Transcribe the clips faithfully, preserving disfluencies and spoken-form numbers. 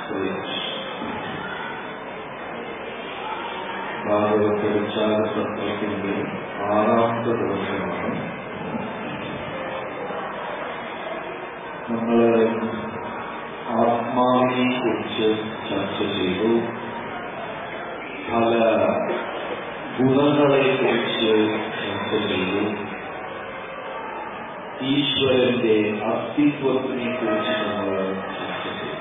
ഭാഗവതോച്ചാര സത്രത്തിന്റെ ആറാമത്തെ ദിവസമാണ്. നമ്മൾ ആത്മാവിനെ കുറിച്ച് ചർച്ച ചെയ്തു. പല ഗുണങ്ങളെ കുറിച്ച് ചർച്ച ചെയ്തു. ഈശ്വരന്റെ അസ്തിത്വത്തിനെ കുറിച്ച് നമ്മൾ ചർച്ച ചെയ്തു.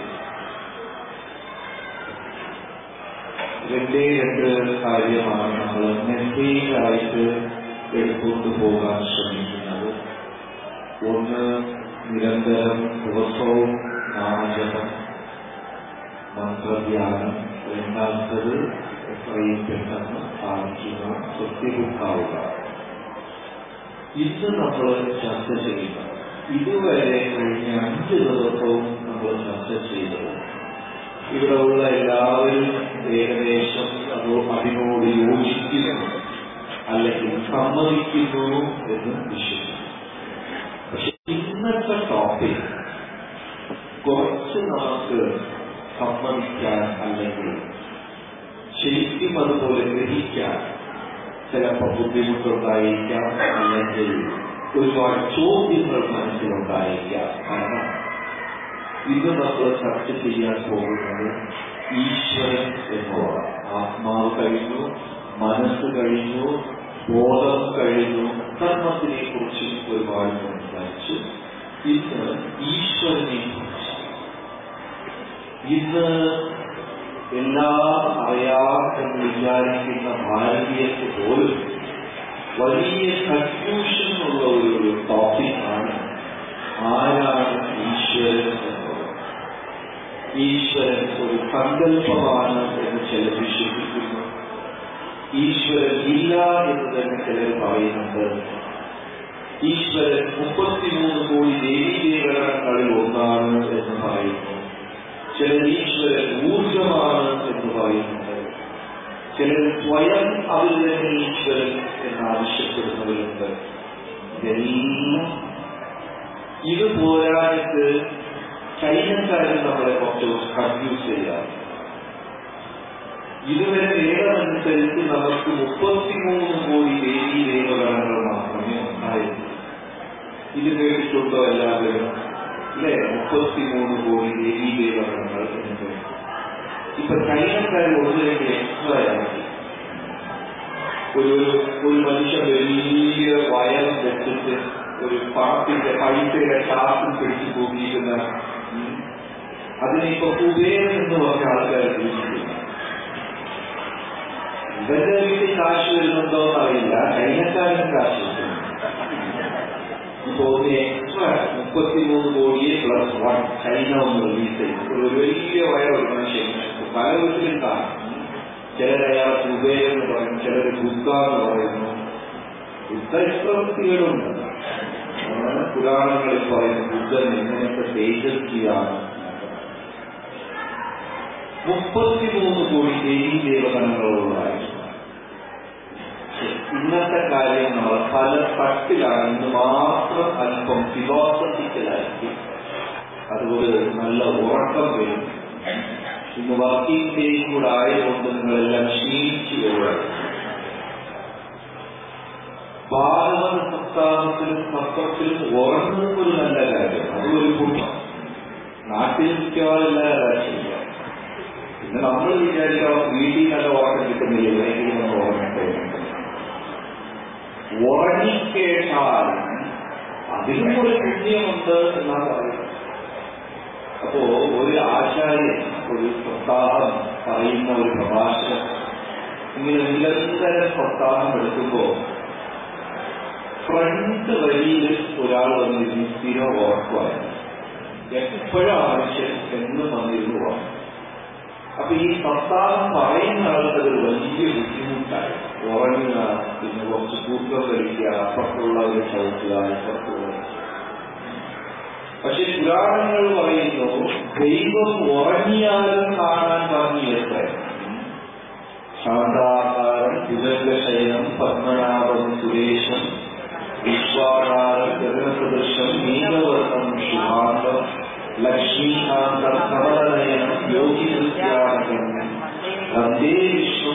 രണ്ടേ രണ്ട് കാര്യമാണ് നമ്മൾ മെസ്സേജായിട്ട് എടുത്തുകൊണ്ട് പോകാൻ ശ്രമിക്കുന്നത്. ഒന്ന്, നിരന്തരം ദിവസവും നാമജപം, മന്ത്രധ്യാനം. രണ്ടാമത്തത്, എത്രയും പെട്ടെന്ന് സാധിക്കുക, സത്യബുദ്ധാവുക. ഇന്ന് നമ്മൾ ചർച്ച ചെയ്യുക, ഇതുവരെ കഴിഞ്ഞ അഞ്ച് ദിവസവും നമ്മൾ ചർച്ച ചെയ്തത്, ഇവിടെ ഉള്ള എല്ലാവരും ഏകദേശം അതോ അതിനോട് യോജിക്കുന്നു അല്ലെങ്കിൽ സമ്മതിക്കുന്നു എന്ന് വിശ്വസിക്കുന്നു. പക്ഷെ ഇന്നത്തെ ടോപ്പിക് കുറച്ച് നമുക്ക് സമ്മതിക്കാൻ അല്ലെങ്കിൽ ശരിക്കും അതുപോലെ ഗ്രഹിക്കാൻ ചിലപ്പോൾ ബുദ്ധിമുട്ടുണ്ടായിരിക്കാം, അല്ലെങ്കിൽ ഒരുപാട് ചോദ്യങ്ങൾ മനസ്സിലുണ്ടായിരിക്കാം. കാരണം ഇന്ന് നമ്മൾ ചർച്ച ചെയ്യാൻ പോകുന്നത് ഈശ്വരൻ എന്നോട്. ആത്മാവ് കഴിഞ്ഞു, മനസ്സ് കഴിഞ്ഞു, ബോധം കഴിഞ്ഞു, കർമ്മത്തിനെ കുറിച്ചും ഒരുപാട് സംസാരിച്ചു. ഇന്ന് ഈശ്വരനെ കുറിച്ച്. ഇന്ന് എല്ലാം അറിയാമെന്ന് വിചാരിക്കുന്ന ഭാരതീയർക്ക് പോലും വലിയ കൺഫ്യൂഷൻ ഉള്ള ഒരു ടോപ്പിക്കാണ് ആരാണ് ഈശ്വരൻ എന്നത്. ഈശ്വരൻ ഒരു സങ്കല്പമാണ് എന്ന് ചിലർ വിശ്വസിക്കുന്നു. ഈശ്വരൻ ഇല്ല എന്ന് തന്നെ ചിലർ പറയുന്നുണ്ട്. ഈശ്വരൻ മുപ്പത്തിമൂന്ന് കോടി ദേവീദേവഗണങ്ങളിൽ ഒന്നാണ് എന്ന് പറയുന്നു. ചിലർ ഈശ്വരൻ ഊർജമാണ് എന്ന് പറയുന്നുണ്ട്. ചിലർ സ്വയം അതിൽ തന്നെ ഈശ്വരൻ എന്ന് ആവശ്യപ്പെടുന്നവരുണ്ട്. ഇതെല്ലാം ഇത് പോരായിട്ട് ചൈനക്കാരൻ നമ്മളെ കുറച്ച് കൺഫ്യൂസ് ചെയ്യാം. ഇതുവരെ വേദമനുസരിച്ച് നമുക്ക് മുപ്പത്തിമൂന്ന് കോടി ദേവീ ദേവഗണങ്ങൾ മാത്രമേ ഉണ്ടായിരുന്നു. ഇത് കേട്ടിട്ടുണ്ടോ എല്ലാവരും? അല്ലെ, മുപ്പത്തിമൂന്ന് കോടി ദേവീ ദേവഗണങ്ങൾ എന്ന്. ഇപ്പൊ ചൈനക്കാർ ഒന്നിലേക്ക് എക്സ്ട്രാ ആക്കി. ഒരു ഒരു മനുഷ്യൻ വലിയ വയർ വെച്ചിട്ട് ഒരു പണത്തിന്റെ പൈസയുടെ ഷാപ്പിൽ പിടിച്ചു പോകിയിരുന്ന അതിനിപ്പോ കുബേരൻ എന്ന് പറഞ്ഞ ആൾക്കാരെ തിരിച്ചിട്ടില്ല. ഇവരുടെ വീട്ടിൽ കാശ് വരുന്നുണ്ടോ എന്നറിയില്ല, ചൈനക്കാരൻ കാശ് വരുന്നു. ഇപ്പൊ ഒന്ന് എക്സ്ട്രാ മുപ്പത്തിമൂന്ന് കോടിയെ പ്ലസ് വൺ ചൈന ഒന്ന് റിലീസ് ചെയ്തു. ഒരു വലിയ വയർ ഒരു മനുഷ്യൻ പല വീട്ടിലും കാണും. ചിലരയാൾ കുബേരൻ എന്ന് പറയും, ചിലര് ബുദ്ധ എന്ന് പറയുന്നു. ബുദ്ധ ഇഷ്ടവൃത്തികളുണ്ട്. പുരാണങ്ങളിൽ പറയുന്ന ബുദ്ധൻ എങ്ങനത്തെ തേജസ്വിയാണ്. മുപ്പത്തിമൂന്ന് കോടി ദേവീ ദേവഗണങ്ങളുള്ളതായിരുന്നു. ഇന്നത്തെ കാര്യം നമ്മൾ പല തട്ടിലാണ്. ഇന്ന് മാത്രം അല്പം ഫിലോസഫിക്കലായിരിക്കും. അതുപോലെ നല്ല ഉറക്കം വരും. ഇന്ന് വർക്കിംഗ് ഡേയും കൂടെ ആയതുകൊണ്ട് നിങ്ങളെല്ലാം ക്ഷീണിച്ചു വരുവാണ്. ഭാരത സപ്താഹത്തിലും പത്രത്തിലും ഉറങ്ങുന്ന ഒരു നല്ല കാര്യം, അതൊരു പുണ്യം. നാട്ടിൽ മിക്കവാറില്ല ചെയ്യാം. പിന്നെ നമ്മൾ വിചാരിക്കാം വീട്ടിൽ നല്ല ഉറക്കം കിട്ടുന്നില്ല, എവിടെയെങ്കിലും നമ്മൾ ഉറങ്ങട്ടെ. ഉറങ്ങിക്കേട്ടാൽ അതിലും ഒരു പുണ്യമുണ്ട് എന്നാണ് പറയുന്നത്. അപ്പോ ഒരു ആചാര്യൻ ഒരു സപ്താഹം പറയുന്ന ഒരു പ്രഭാഷകൻ ഇങ്ങനെ നിരന്തരം സപ്താഹം എടുക്കുമ്പോ ഫ്രണ്ട് വരിയിൽ ഒരാൾ വന്നിരുന്നു, സ്ഥിരം ഓർക്കുമായിരുന്നു. എപ്പോഴും ആവശ്യം എന്നും വന്നിരുന്നു പോകാം. അപ്പൊ ഈ സപ്താഹം പറയുന്ന ആൾക്ക് അതൊരു വലിയ ബുദ്ധിമുട്ടായി. ഉറങ്ങുക, പിന്നെ കുറച്ച് തൂക്കം കഴിക്കുക, അപ്പുറത്തുള്ളവരെ ചവിട്ടുക, ഇപ്പുറത്തുള്ളവരെ. പക്ഷെ പുരാണങ്ങൾ പറയുന്നു ദൈവം ഉറങ്ങിയാലും കാണാൻ ഭംഗിയത്ര. ശാന്താകാരം വിദഗ്ധശയനം പത്മനാഭം സുരേശം വിശ്വാകാരം ഗഗനസദൃശം നീലവർണം ശുഭാന്തം ലക്ഷ്മീകാന്തം കമലനയനം യോഗി വന്ദേ വിഷ്ണു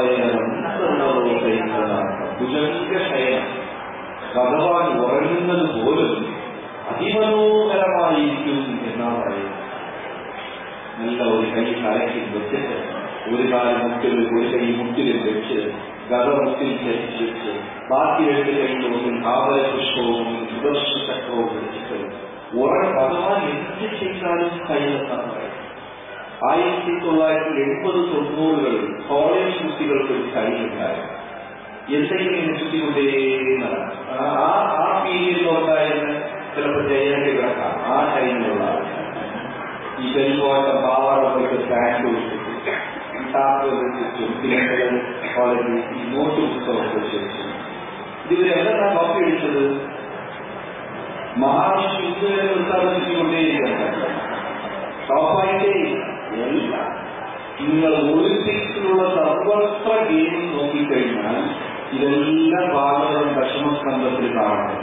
ഭുജംഗ ശയനം. ഭഗവാൻ ഉറങ്ങുന്നത് പോലും അതിമനോഹരമായിരിക്കും എന്നാണ് പറയുന്നത്. നല്ല ഒരു കൈ തലയ്ക്ക് വെച്ചിട്ട് ഒരു കാലം മുട്ടിൽ ഒരു കൈ മുട്ടിലും വെച്ച് ഗതമുട്ടിൽ ധരിച്ചു വെച്ച് ബാക്കി രണ്ട് കൈയിലും ആവര പുഷ്പവും സുദർശന ചക്രവും വെച്ചിട്ട് ഉറ ഭഗവാൻ എന്ത് ചെയ്താലും കൈവെത്താൻ പറയും. ആയിരത്തി തൊള്ളായിരത്തി എൺപത് തൊണ്ണൂറുകളിൽ കോളേജ് കുട്ടികൾക്ക് ഒരു കഴിവുണ്ടായി. എന്തെങ്കിലും ചുറ്റിക്കൊണ്ടേന്നതാണ് ആ പീരീഡിലുണ്ടായിരുന്ന ചിലപ്പോൾ ജയന്റെ കിടക്കാം. ആ ടൈമിലുള്ള ഈ വെൽവാട്ട പാവാടൊക്കെ പാൻറ് വെച്ചിട്ട് ടാപ്പ് വെച്ചിട്ട് തിരക്കുകൾ കോളേജിൽ ഈ നോട്ട് പുസ്തകമൊക്കെ വെച്ചു. ഇതുവരെല്ലാം കോപ്പി അടിച്ചത് മഹാരാഷ്ട്ര ഇതുവരെ ഉത്സാഹിച്ചുകൊണ്ടേയിരിക്കുന്നത് ടോപ്പായിട്ടേ എല്ലാം. നിങ്ങൾ ഒളിമ്പിക്സിലുള്ള സർവത്ര ഗെയിം നോക്കിക്കഴിഞ്ഞാൽ ഇതെല്ലാം ഭാഗവതം ദശമസ്കന്ധത്തിൽ കാണണം.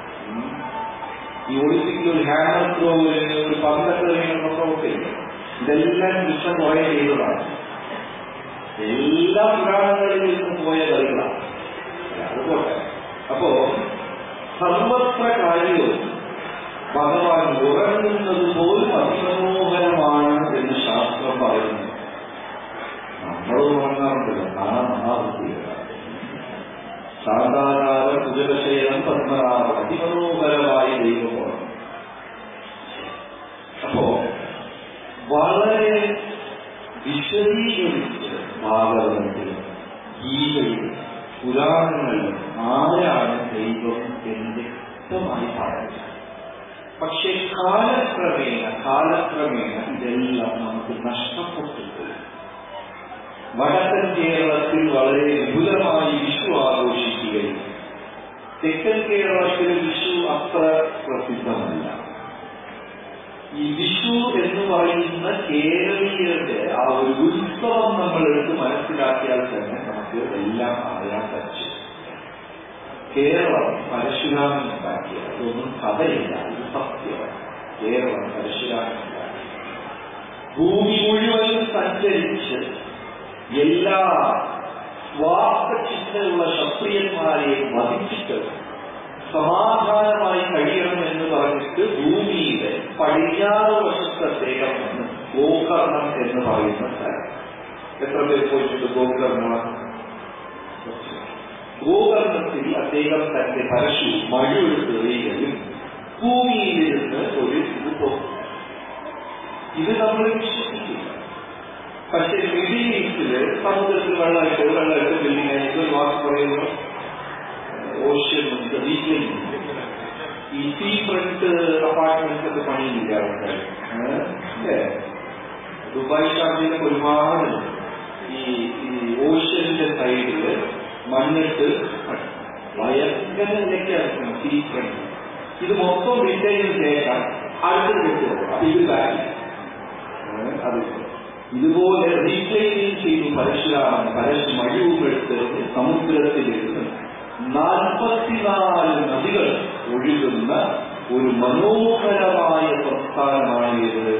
ഈ ഒളിമ്പിക്സിൽ ഒരു ഹാമർ ത്രോ, ഒരു പന്തക്കെ ഇതെല്ലാം കൃഷ്ണൻ കുറെ ചെയ്തതാണ്. എല്ലാ പുരാണങ്ങളിൽ നിന്നും പോയ കളികളാണ്. അതുപോലെ അപ്പോ സർവത്ര കാര്യവും ഭഗവാൻ ഉറങ്ങുന്നത് പോലും അതിമനോഹരമാണ് എന്ന് ശാസ്ത്രം പറയുന്നു. നമ്മളും ഉറങ്ങാറുണ്ടല്ലോ, കാണാൻ മഹാബുദ്ധികളാണ്. സാധാരണ കുജലശയനം പത്മനാഭം അതിമനോഹരമായി ദൈവം ഉറങ്ങും. അപ്പോ വളരെ വിശദീകരിച്ച് ഭാഗവതത്തിലും ഗീതയിലും പുരാണങ്ങളിലും ആരാണ് ദൈവം എന്ന് വ്യക്തമായി പറയുന്നത്. പക്ഷെ കാലക്രമേണ കാലക്രമേണ ഇതെല്ലാം നമുക്ക് നഷ്ടപ്പെട്ടിട്ടുണ്ട്. വടക്കൻ കേരളത്തിൽ വളരെ വിപുലമായി വിഷു ആഘോഷിക്കുകയും തെക്കൻ കേരളത്തിൽ വിഷു അത്ര പ്രസിദ്ധമല്ല. ഈ വിഷു എന്ന് പറയുന്ന കേരളീയരുടെ ആ ഒരു ഉത്സവം നമ്മളെടുത്ത് മനസ്സിലാക്കിയാൽ തന്നെ നമുക്ക് എല്ലാം അറിയാൻ പറ്റും. കേരളം പരശുരാമൻ ഉണ്ടാക്കിയ അതൊന്നും കഥയില്ല, ഇത് സത്യമാണ്. കേരളം പരശുരാമൻ ഉണ്ടാക്കി ഭൂമി മുഴുവൻ സഞ്ചരിച്ച് എല്ലാ സ്വാർത്ഥചിന്തയുള്ള ക്ഷത്രിയന്മാരെ വധിച്ചിട്ട് സമാധാനമായി കഴിയണം എന്ന് പറഞ്ഞിട്ട് ഭൂമിയിലെ പടിഞ്ഞാറ് വശത്ത് അദ്ദേഹം വന്ന് ഗോകർണം എന്ന് പറയുന്ന സ്ഥലം. എത്ര പേർ പോയിട്ടുണ്ട് ഗോകർണം? ഗോകർണത്തിൽ അദ്ദേഹം തന്റെ പരശു മഴുവെടുത്തെറിയുകയും ഭൂമിയിലിരുന്ന് ഒരു ഇത് പോകും. ഇത് നമ്മൾ വിശ്വസിക്കില്ല. പക്ഷെ മിഡിൽ ഈസ്റ്റില് സമുദ്രത്തിൽ വെള്ളമായിട്ട് വെള്ളമായിട്ട് ബിൽഡിംഗ് ഒരു വാക്ക് പറയുന്നു ഓഷ്യൻ വീട്ടിലുണ്ട്. ഈ സീ ഫ്രണ്ട് അപ്പാർട്ട്മെന്റ്സ് ഒക്കെ പണിയില്ല അവിടെ. ദുബായ് ഷാർജയിലൊക്കെ ഒരുപാട് ഈ ഓഷ്യന്റെ സൈഡില് മണ്ണിട്ട് ഭയങ്കര നിലയ്ക്കാണ് സീ ഫ്രണ്ട്. ഇത് മൊത്തം വിട്ടതിന് ശേഷം അടുത്തൊരു കെട്ടുള്ളൂ. അത് ഇത് കാര്യം അത് ഇതുപോലെ റീക്ലെയിമിങ് ചെയ്തു പരശുരാമൻ. പരശു മഴുവെടുത്ത് സമുദ്രത്തിലിരുന്ന് നാൽപ്പത്തിനാല് നദികൾ ഒഴുകുന്ന ഒരു മനോഹരമായ പ്രസ്ഥാനമാണ് ഇത്.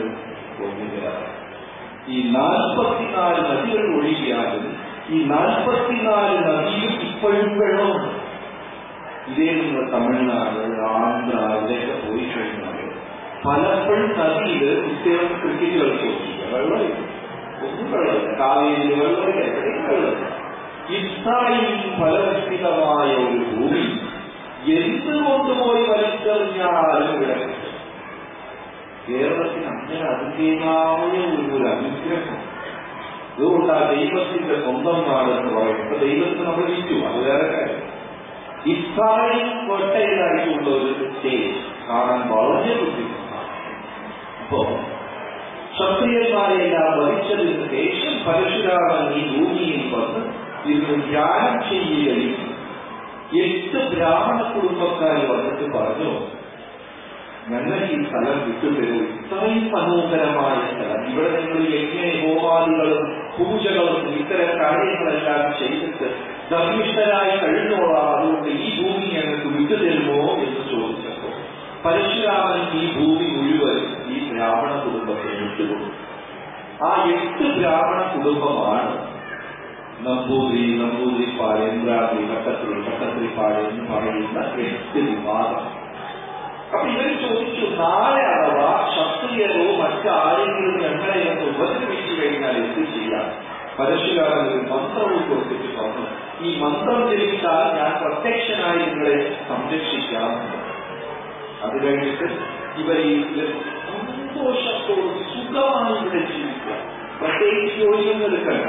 ഈ നാൽപ്പത്തിനാല് നദികൾ ഒഴുകിയാലും ഈ നാൽപ്പത്തിനാല് നദിയും ഇപ്പോഴും വെള്ളമുണ്ട്. ഇതേ നിങ്ങൾ തമിഴ്നാട്, ആന്ധ്ര ഇവിടെയൊക്കെ പോയി കഴിഞ്ഞാൽ പലപ്പോഴും നദിയിൽ കുട്ടികൾക്ക് ക്രിക്കറ്റ് കളിച്ചു വെള്ളമില്ല, ഒന്നും വെള്ളമില്ല. കാവേരി വെള്ളമില്ല, എവിടെയും വെള്ളമില്ല. ഇത്രയും ഫലഭൂഷിതമായ ഒരു ഭൂമി എന്തുകൊണ്ടുപോയി വലിച്ചെറിഞ്ഞാലും ഇവിടെ കേരളത്തിന് അങ്ങനെ അതിന്റേതായ ഒരു അനുഗ്രഹം. അതുകൊണ്ട് ആ ദൈവത്തിന്റെ സ്വന്തം നാട് എന്ന് പറയും. ഇപ്പൊ ദൈവത്തിന് നമ്മൾ വിറ്റു, അത് വേറെ കാര്യം. ഇത്രയും കൊട്ടയിലായിട്ടുള്ള ഒരു സ്റ്റേജ് കാണാൻ വളരെ ബുദ്ധിമുട്ടാണ്. അപ്പോ ക്ഷത്രിയന്മാരെല്ലാം വഹിച്ചതിന് ശേഷം പരശുരാമൻ ഈ ഭൂമിയിൽ വന്ന് ഇന്ന് ധ്യാനം ചെയ്യുകയും എട്ട് ബ്രാഹ്മണ കുടുംബക്കാർ വന്നിട്ട് പറഞ്ഞു, ഞങ്ങൾ ഈ സ്ഥലം വിട്ടുതരൂ. ഇത്രയും മനോഹരമായ സ്ഥലം, ഇവിടെ നിങ്ങൾ യജ്ഞ ഹോമാദികളും പൂജകളും ഇത്തരം കാര്യങ്ങളെല്ലാം ചെയ്തിട്ട് ധർമ്മിഷ്ഠരായി കഴിഞ്ഞോളാം, അതുകൊണ്ട് ഈ ഭൂമി ഞങ്ങൾക്ക് വിട്ടുതരുമോ എന്ന് ചോദിച്ചപ്പോൾ പരശുരാമൻ ഈ ഭൂമി മുഴുവൻ ഈ ബ്രാഹ്മണ കുടുംബത്തെ വിട്ടുകൊടുത്തു. ആ എട്ട് ബ്രാഹ്മണ കുടുംബമാണ് നമ്പൂതിരി, നമ്പൂതിരിപ്പാട്, എംബ്രാന്തി, കട്ടത്തിരി, കട്ടത്തിരിപ്പാട് എന്ന് പറയുന്ന എട്ട് വിഭാഗം. അപ്പൊ ഇവർ ചോദിച്ചു, നാളെ അഥവാ ക്ഷത്രിയരോ മറ്റാരെങ്കിലും ഞങ്ങളെ ഒന്ന് ഉപദ്രവിച്ചു കഴിഞ്ഞാൽ എന്ത് ചെയ്യാം? പരശുരാമൻ ഒരു മന്ത്രവും കൊടുത്തിട്ട് പറഞ്ഞു, ഈ മന്ത്രം ജപിച്ചാൽ ഞാൻ പ്രത്യക്ഷനായി നിങ്ങളെ സംരക്ഷിക്കാം. അത് കഴിഞ്ഞിട്ട് ഇവർ ഈ സന്തോഷത്തോടും സുഖമായി ഇവിടെ ജീവിക്കുക. പ്രത്യേകിച്ച് ജോലിയൊന്നും എടുക്കണ്ട,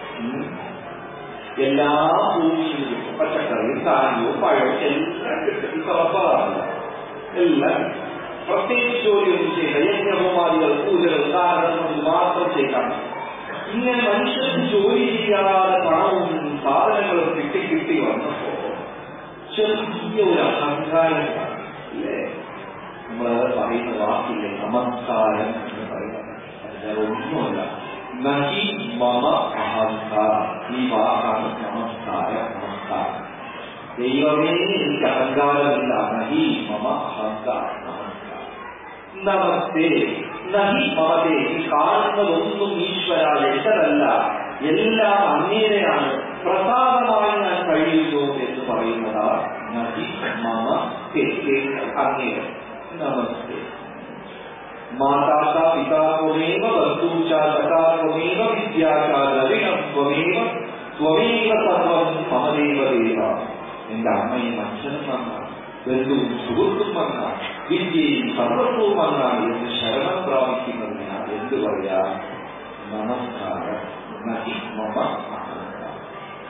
എല്ലാ ഭൂമിയും കിട്ടും. പച്ചക്കറിയും ധാന്യവും പഴവും എല്ലാം കിട്ടും. ഇപ്പൊ റബ്ബറാറില്ല, എല്ലാം പ്രത്യേകിച്ച് ജോലിയൊന്നും ചെയ്ത യജ്ഞഹോമാദികൾ, പൂജകൾ, കാരണം മാത്രം ചെയ്താൽ ഇങ്ങനെ മനുഷ്യർക്ക് ജോലി ചെയ്യാതെ പണവും സാധനങ്ങളും കിട്ടി കിട്ടി വന്നപ്പോ ചെറിയ ഒരു അഹങ്കാരം അല്ലേ? നമ്മളത് പറയുന്ന വാക്കില്ലേ നമസ്കാരം എന്ന് പറയുന്നത്, അതിന് ഒന്നുമല്ല. നഹി മമ അഹങ്കാരം, ഈ വാക്കാണ് നമസ്കാരം. നമസ്കാരം ദൈവമേ എനിക്ക് അഹങ്കാരമില്ല. നഹി മമ അഹങ്കാരം. നമസ്കാരം നമസ്തേ നഹി മമതേ. ഈ കാണുന്നതൊന്നും ഈശ്വര എട്ടതല്ല, എല്ലാം അങ്ങേരെയാണ്, പ്രസാദമായി ഞാൻ കഴിയുന്നു എന്ന് പറയുന്നതാ നഹി മമ അങ്ങേരെ. നമസ്തേ മാതാ പിതാ ത്വമേവ ബന്ധൂച സഖാ ത്വമേവ വിദ്യാച രവിണം ത്വമേവ ത്വമേവ സർവം മമദേവ ദേവ. എന്റെ അമ്മയും അച്ഛനും വന്നാൽ, ബന്ധുവും സുഹൃത്തും വന്നാൽ, വിദ്യയും സർവത്വവും വന്നാൽ എന്ന് ശരണം പ്രാപിക്കുന്നതിന് എന്ത് പറയാ? നമസ്കാരം. നഹി മമ അഹങ്കാരം.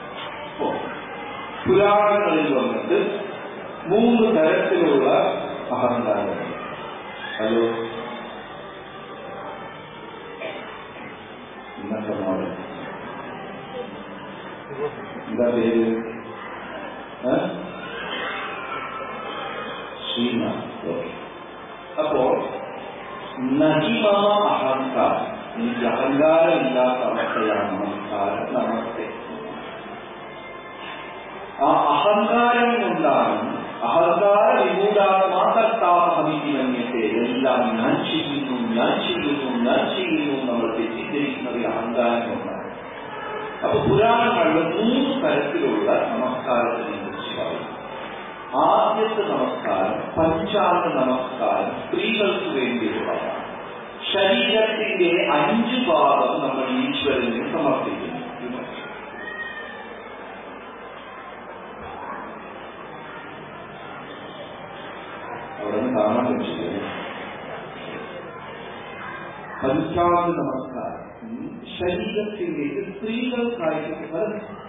പുരാണങ്ങളിൽ വന്നിട്ട് മൂന്ന് തരത്തിലുള്ള അഹങ്കാരം. ഹലോ, ഇന്നത്തെ മോഡൽ എന്താ പേര്? ശ്രീനാഥ്. അപ്പോ നഹി മമ അഹങ്കാരം, എനിക്ക് അഹങ്കാരമില്ലാത്ത അവസ്ഥയാണ് നമസ്കാരം. നമസ്തേ. ആ അഹങ്കാരം കൊണ്ടാണ് അഹങ്കാര വിമൂഢാത്മാകർത്താഹമിതിമന്യത്തെ, എല്ലാം ഞാൻ ചെയ്യുന്നു ഞാൻ ചെയ്യുന്നു ഞാൻ ചെയ്യുന്നു നമ്മൾ തെറ്റിദ്ധരിക്കുന്നത് അഹങ്കാരം കൊണ്ടാണ്. അപ്പൊ പുരാണങ്ങളിൽ മൂന്ന് തരത്തിലുള്ള നമസ്കാരത്തിനെ കുറിച്ച് പറയും. ആദ്യത്തെ നമസ്കാരം പഞ്ചാംഗ നമസ്കാരം, സ്ത്രീകൾക്ക് വേണ്ടിയുള്ളതാണ്. ശരീരത്തിന്റെ അഞ്ചു ഭാഗം നമ്മൾ ഈശ്വരനെ സമർപ്പിക്കുന്നു. അവിടെ നിന്ന് കാണാൻ പറ്റില്ല. പഞ്ചാംഗ നമസ്കാരം ശരീരത്തിന്റെ സ്ത്രീകൾക്കായിട്ട്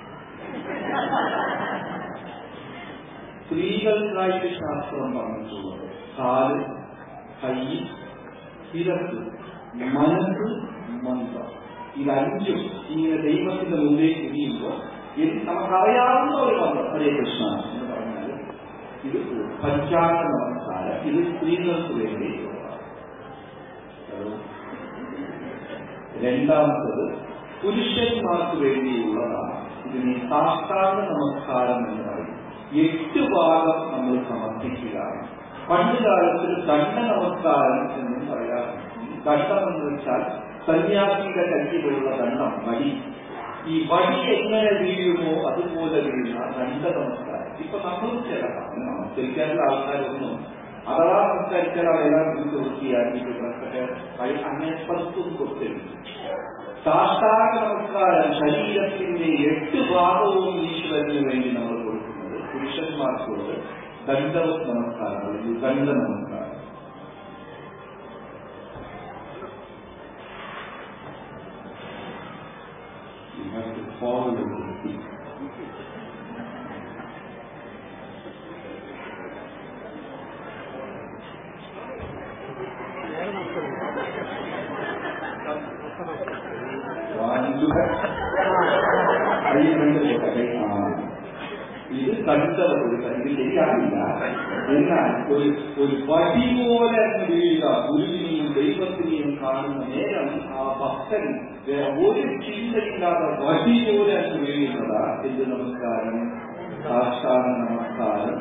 സ്ത്രീകൾക്കായിട്ട് ശാസ്ത്രം പറഞ്ഞിട്ടുള്ളത് കാല്, കൈ, ശിരസ്, മനസ്സ്, മന്ത്രം. ഇതഞ്ചും ഇങ്ങനെ ദൈവത്തിന്റെ മുന്നിലേക്ക് ഇരിയുമ്പോൾ നമുക്കറിയാവുന്ന ഒരു മന്ത്രം ഹരേ കൃഷ്ണ എന്ന് പറഞ്ഞാൽ ഇത് പഞ്ചാംഗ നമസ്കാരം. ഇത് സ്ത്രീകൾക്ക് വേണ്ടിയുള്ളതാണ്. രണ്ടാമത്തത് പുരുഷന്മാർക്ക് വേണ്ടിയുള്ളതാണ്. ഇതിനെ സാഷ്ടാംഗ നമസ്കാരം എന്ന് പറയും. എട്ട് ഭാഗം നമ്മൾ സമർപ്പിക്കുക. പണ്ട് കാലത്തിൽ ദണ്ഡ നമസ്കാരം എന്നും പറയാറുണ്ട്. ദണ്ഡം എന്ന് വെച്ചാൽ സന്യാസിയുടെ കയ്യിലുള്ള ദണ്ഡം, വടി. ഈ വടി എങ്ങനെ വീഴുമോ അതുപോലെ വീഴുന്ന ദണ്ഡ നമസ്കാരം. ഇപ്പൊ നമ്മൾ ചിലതാണ് നമസ്കരിക്കാനുള്ള ആൾക്കാരൊന്നും അഥവാ സംസ്കരിച്ചാൽ അവയെല്ലാം കുറിച്ച് വൃത്തിയാക്കിയിട്ട് അങ്ങനെ പത്തും കൊടുത്തിരുന്നു. സാഷ്ടാംഗ നമസ്കാരം ശരീരത്തിന്റെ എട്ട് ഭാഗവും ഈശ്വരന് വേണ്ടി നമ്മൾ കൊടുക്കുന്നത്. പുരുഷന്മാർക്കുള്ളത് ദണ്ഡവത് നമസ്കാരം, അല്ലെങ്കിൽ ദണ്ഡ നമസ്കാരം. You have to follow the feet. ഇത് കടുത്തത് കൊടുക്കുക, ഇത് ശരിയാകില്ല. എന്നാൽ ഒരു ഒരു വടി പോലെ വീഴുക, ഗുരുവിനെയും ദൈവത്തിനെയും കാണുന്ന നേരം ആ ഭക്തൻ ഒരു ചിന്തയില്ലാതെ വടി പോലെ വീഴുന്നതാ എന്ത് നമസ്കാരം? സാഷ്ടാംഗ നമസ്കാരം.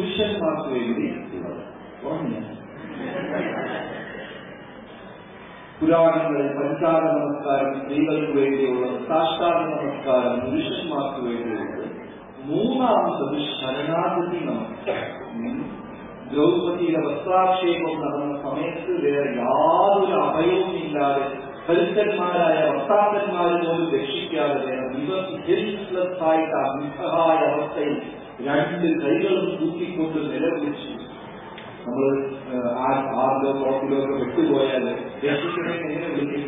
പുരുഷന്മാർക്ക് വേണ്ടി ഉള്ളത്. ഓർമ്മ പുരാണങ്ങളിൽ പഞ്ചാര നമസ്കാരം സ്ത്രീകൾക്ക് വേണ്ടിയുള്ളത്, സാഷ്ടാംഗ നമസ്കാരം പുരുഷന്മാർക്ക് വേണ്ടിയുള്ളത്. മൂന്നാമത്തത് ശരണാഗതി നമസ്കാരം. ദ്രൗപദിയുടെ വസ്ത്രാക്ഷേപം നടന്ന സമയത്ത് വേറെ യാതൊരു അഭയവും ഇല്ലാതെ കരുത്തന്മാരായ ഭർത്താക്കന്മാരെ പോലും രക്ഷിക്കാതെ വേണം ഇവർക്ക് ഹെൽപ്ലെസ് ആയിട്ട് അനിസഹായ അവസ്ഥയിൽ രണ്ട് കൈകളും തൂക്കിക്കൊണ്ട് നിലവിളിച്ചു. നമ്മൾ ആറിലോ പുറത്തിലോ ഒക്കെ വിട്ടുപോയാൽ രക്ഷിക്കണേ എങ്ങനെ വിളിക്കും?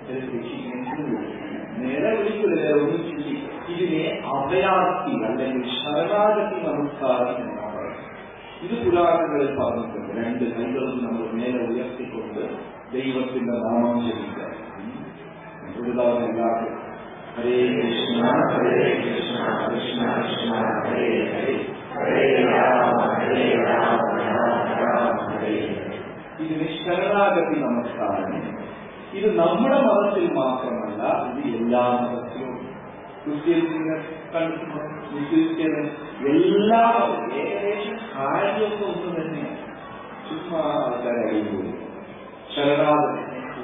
നേരെ വിളിക്കില്ല, വേറെ ഒന്നും ചിന്തി. ഇതിനെ അഭയാർത്ഥി അല്ലെങ്കിൽ ശരണാഗതി നമസ്കാരം എന്നാണ് പറയുന്നത്. ഇത് പുരാണങ്ങളിൽ പറഞ്ഞിട്ടുണ്ട്. രണ്ട് കൈകളും നമ്മൾ നേരെ ഉയർത്തിക്കൊണ്ട് ദൈവത്തിന്റെ നാമം ജപിക്കുക. ഒരു തവണ എല്ലാവരും ഹരേ കൃഷ്ണ ഹരേ കൃഷ്ണ കൃഷ്ണ കൃഷ്ണ ഹരേ ഹരേ ഹരേ രാമ ഹരേ രാമ രാമ രാമ ഹരേ. ഇതിന് ശരണാഗതി നമസ്കാരം. ഇത് നമ്മുടെ മതത്തിൽ മാത്രമല്ല, ഇത് എല്ലാ മതത്തിലും. ക്രിസ്ത്യൻസിനെ കണ്ടിട്ടുണ്ട്, മുസ്ലിംസിന് എല്ലാ ഏകദേശം കാര്യമൊക്കെ ഒന്നും തന്നെയാണ്. ചുമ്മാ ആൾക്കാരെ അറിയുമ്പോൾ ശരണാഗതി.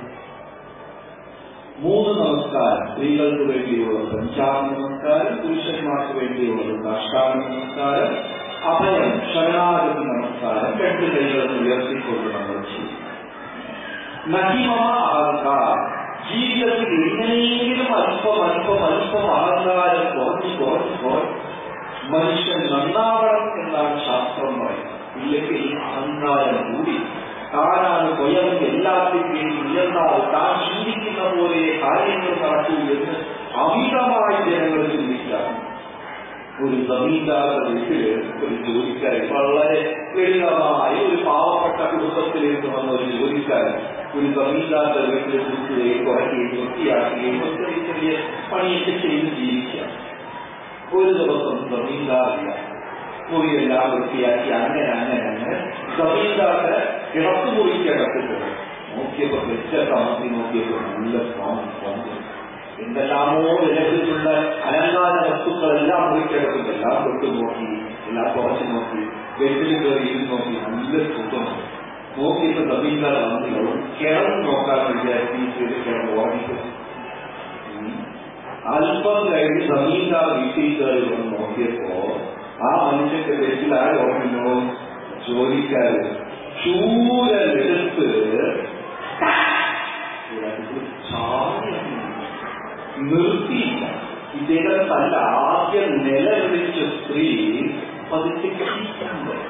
മൂന്ന് നമസ്കാരം സ്ത്രീകൾക്ക് വേണ്ടിയുള്ളത് പഞ്ചാംഗ നമസ്കാരം, പുരുഷന്മാർക്ക് വേണ്ടിയുള്ളത് സാഷ്ടാംഗ നമസ്കാരം, അഭയം ശരണാഗതി നമസ്കാരം. രണ്ട് കൈകളും ഉയർത്തിക്കൊണ്ട് നമ്മൾ ചെയ്യും. നഹിമ അഹങ്കാരം. ജീവിതത്തിൽ എങ്ങനെയെങ്കിലും അല്പം അല്പം അല്പം അഹങ്കാരം കുറഞ്ഞ് കുറഞ്ഞ് കുറഞ്ഞ് മനുഷ്യൻ നന്നാവണം എന്നാണ് ശാസ്ത്രം പറയുന്നത്. ഇല്ലെങ്കിൽ അഹങ്കാരം കൂടി താനാണ് സ്വയം എല്ലാത്തിന്റെയും ഉയർന്നാൽ താൻ ചിന്തിക്കുന്ന പോലെ കാര്യങ്ങൾ നടക്കൂ എന്ന് അമിതമായി ജനങ്ങൾ ചിന്തിക്കാം. ഒരു ജമീന്ദാരുടെ വീട്ടില് ഒരു ജോലിക്കാരൻ, വളരെ ലളിതമായ ഒരു പാവപ്പെട്ട കുടുംബത്തിൽ നിന്ന് വന്ന ഒരു ജോലിക്കാരൻ ഒരു ജമീന്ദാരുടെ വീട്ടിൽ കുറിക്കുകയും കുറയ്ക്കുകയും വൃത്തിയാക്കുകയും ചെറിയ ചെറിയ പണിയൊക്കെ ചെയ്ത് ജീവിക്കാം. ഒരു ദിവസം ജമീന്ദാറില്ല, മുറിയെല്ലാം വൃത്തിയാക്കി അങ്ങനെ അങ്ങനെ അങ്ങനെ ജമീന്ദാരുടെ കിടത്തു മുറിക്കകത്തിട്ട് നോക്കിയപ്പോ വെച്ച താമസി നോക്കിയപ്പോ നല്ല സ്ട്രോങ് സ്ട്രോങ് എന്തെല്ലാമോ വിലപിലുള്ള അലങ്കാര വസ്തുക്കളെല്ലാം മുറിക്കകത്തും എല്ലാം തൊട്ട് നോക്കി, എല്ലാം കുറച്ച് നോക്കി, ബെഡിൽ കയറി ഇരുന്ന് നോക്കി, നല്ല സുഖമാണ്. നോക്കിയപ്പോ ജമീന്ദാർ വന്നില്ല, കിടന്ന് നോക്കാൻ വിചാരിച്ച് കിടന്ന് ഓർമ്മിക്കും. അല്പം കഴിഞ്ഞ് ജമീന്ദാർ വീട്ടിൽ കയറി വന്ന് നോക്കിയപ്പോ ആ മനുഷ്യന്റെ ബെഡിൽ ആര് ഓർമ്മയോ? ജോലിക്കാര് ചൂരെടുത്ത് നിർത്തിയില്ല. ഇദ്ദേഹത്തല്ല ആദ്യം നിലവിളിച്ച സ്ത്രീ പതിപ്പിക്കുന്നുണ്ട്.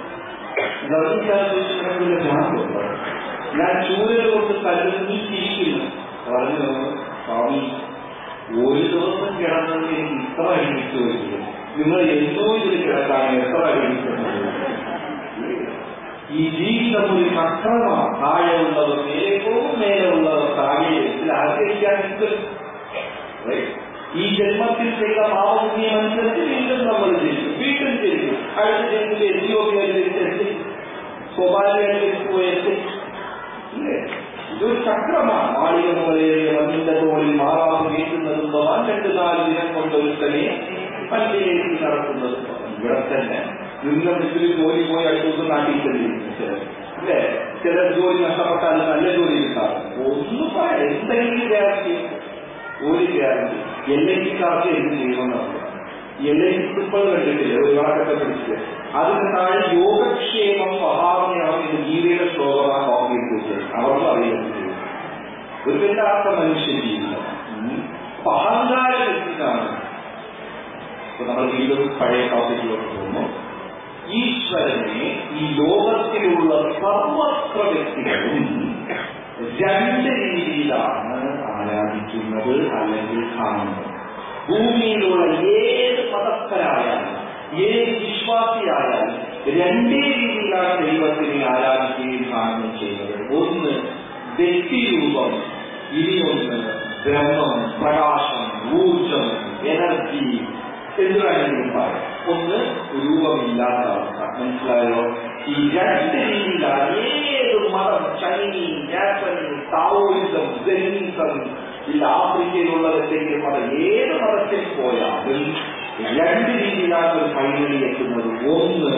ഭ്രാന്തുണ്ട്. ഞാൻ ചൂരൽ കൊണ്ട് കല്ലുന്നി തിരിക്കുന്നു പറഞ്ഞു. സ്വാമി, ഒരു ദിവസം കിടന്നത് എനിക്ക് ഇത്ര അഴിമിച്ചു വരില്ല. നിങ്ങൾ എന്തോ ഇതിൽ കിടക്കാൻ എത്ര അഴിമിക്കുന്നത്? ഈ ജീവിതം ഒരു ചക്രമാണ്. താഴെയുള്ളവർ മേലെ പോകും, മേലെ ഉള്ളവർ താഴെ. ഇതിൽ ആഗ്രഹിക്കാൻ ഈ ജന്മത്തിൽ ചെയ്ത പാപപുണ്യം അനുസരിച്ച് വീണ്ടും നമ്മൾ ചെയ്യും, വീണ്ടും ചെയ്യും. അടുത്ത ജന്മത്തിൽ എത്തിയോപ്യയിലേക്ക് സോമാലിയയിലേക്ക് പോയെത്തി. ഇല്ലേ? ഇതൊരു ചക്രമാണ്. മാളിക മുകളിലെ മണ്ണിന്റെ തോളിൽ മാറാവ് വീട്ടുന്നതും പോകാൻ രണ്ട് നാല് ദിനം കൊണ്ട് ഒരു തന്നെ പള്ളിയിലേക്ക് നടത്തുന്നതും. ഇവിടെ തന്നെ നിങ്ങൾ മുസ്ലിം ജോലി പോയി അടുത്ത ദിവസം നാട്ടിൽ ചെല്ലിയിരുന്നു ചിലർ. അല്ലേ? ചിലർ ജോലി നഷ്ടപ്പെട്ടാൽ നല്ല ജോലി കിട്ടാറും. ഒന്നും പറയാം, എന്തെങ്കിലും ഗ്യാരണ്ടി, ഒരു ഗ്യാരണ്ടി. എൽ ഐ സിക്കാർക്ക് എന്ത് ചെയ്യുമെന്നാണ്. എൽ ഐ സി ഇപ്പോൾ കണ്ടിട്ടില്ലേ ഒരു വാക്കൊക്കെ പിടിച്ചിട്ട് അതിന് താഴെ യോഗക്ഷേമം സ്വഭാവമാണ് ഇത് ഗീതയുടെ ശ്ലോകമാണ് കോൺക്രീറ്റ് വെച്ചത്. അവർക്ക് അറിയുന്നത് ഒരു വല്ലാത്ത മനുഷ്യ ജീവിതം. അപ്പൊ അഹങ്കാര വ്യക്തിയാണ്. ഇപ്പൊ നമ്മൾ വീണ്ടും പഴയ ടോപ്പിക്കിലോട്ട് പോകുന്നു. ഈശ്വരനെ ഈ ലോകത്തിലുള്ള സർവത്ര വ്യക്തികളും രണ്ട് രീതിയിലാണ് ആരാധിക്കുന്നത് അല്ലെങ്കിൽ കാണുന്നത്. ഭൂമിയിലുള്ള ഏത് മതസ്ഥരായാലും ഏത് വിശ്വാസിയായാലും രണ്ടേ രീതിയിലാണ് ദൈവത്തിനെ ആരാധിക്കുകയും കാണുകയും ചെയ്യുന്നത്. ഒന്ന് വ്യക്തിരൂപം, ഇനിയൊന്ന് ബ്രഹ്മം, പ്രകാശം, ഊർജം, എനർജി എന്ന് വേണമെങ്കിലും പറയാം. ഒന്ന് രൂപമില്ലാത്ത അവസ്ഥ. മനസ്സിലായോ? ഈ രണ്ട് രീതിയിലാണ് ഏത് മതം, ചൈനീസ്, ജാപ്പനീസ്, താവോയിസം, ജെയിനിസം, ഇല്ല ആഫ്രിക്കയിലുള്ള എന്തെങ്കിലും മതം, ഏത് മതത്തിൽ പോയാലും രണ്ട് രീതിയിലാണ് ഒരു ഫൈനലി എത്തുന്നത്. ഒന്ന്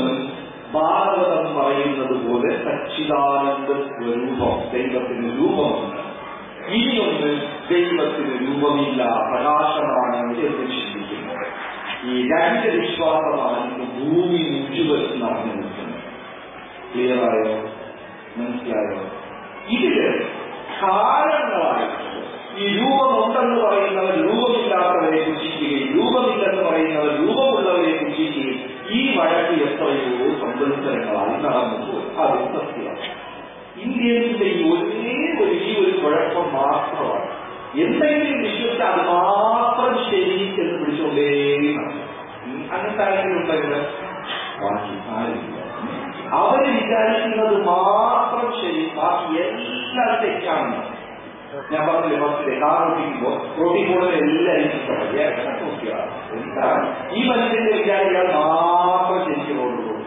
ഭാഗവതം പറയുന്നത് പോലെ സച്ചിദാനന്ദ സ്വരൂപം, ദൈവത്തിന് രൂപമുണ്ട്. ഇനിയൊന്ന് ദൈവത്തിന് രൂപമില്ല, പ്രകാശമാണ് എന്ന് ചിന്തിക്കുന്നു. ഈ രണ്ട് വിശ്വാസമാണ് ഭൂമി മുഴുവൻ നടന്നു നിൽക്കുന്നത്. ക്ലിയറായോ? മനസ്സിലായോ? ഇതില് കാലങ്ങളായിട്ട് ഈ രൂപമുണ്ടെന്ന് പറയുന്നവർ രൂപമില്ലാത്തവരെ പുച്ഛിക്കുകയും രൂപമില്ലെന്ന് പറയുന്നവർ രൂപമുള്ളവരെ പുച്ഛിക്കുകയും ഈ വഴക്ക് എത്രയോ സംവത്സരങ്ങളായി നടന്നു. അത് സത്യമാണ്. ഇന്ത്യൻസിന്റെ ഈ ഒരേ ഒരു ഈ ഒരു കുഴപ്പം മാത്രമാണ്. എന്തെങ്കിലും വിശ്വസിച്ച് അത് മാത്രം ശരി എന്ന് പിടിച്ചുകൊണ്ടേ അങ്ങനത്തെ ആരെങ്കിലും ഉണ്ടെങ്കിൽ ബാക്കി ആരില്ല. അവര് വിചാരിക്കുന്നത് മാത്രം ശരി, ബാക്കി എല്ലാം തെറ്റാണ്. ഞാൻ പറഞ്ഞില്ലേ ഫസ്റ്റ് കാർ ഓടിക്കുമ്പോ റോട്ടി കൂടുതൽ എല്ലാവരും നോക്കിയാണ് എന്താണ് ഈ മനുഷ്യന്റെ വിചാരിക്കാൻ മാത്രം ശരിക്കും റോഡ് പോകും.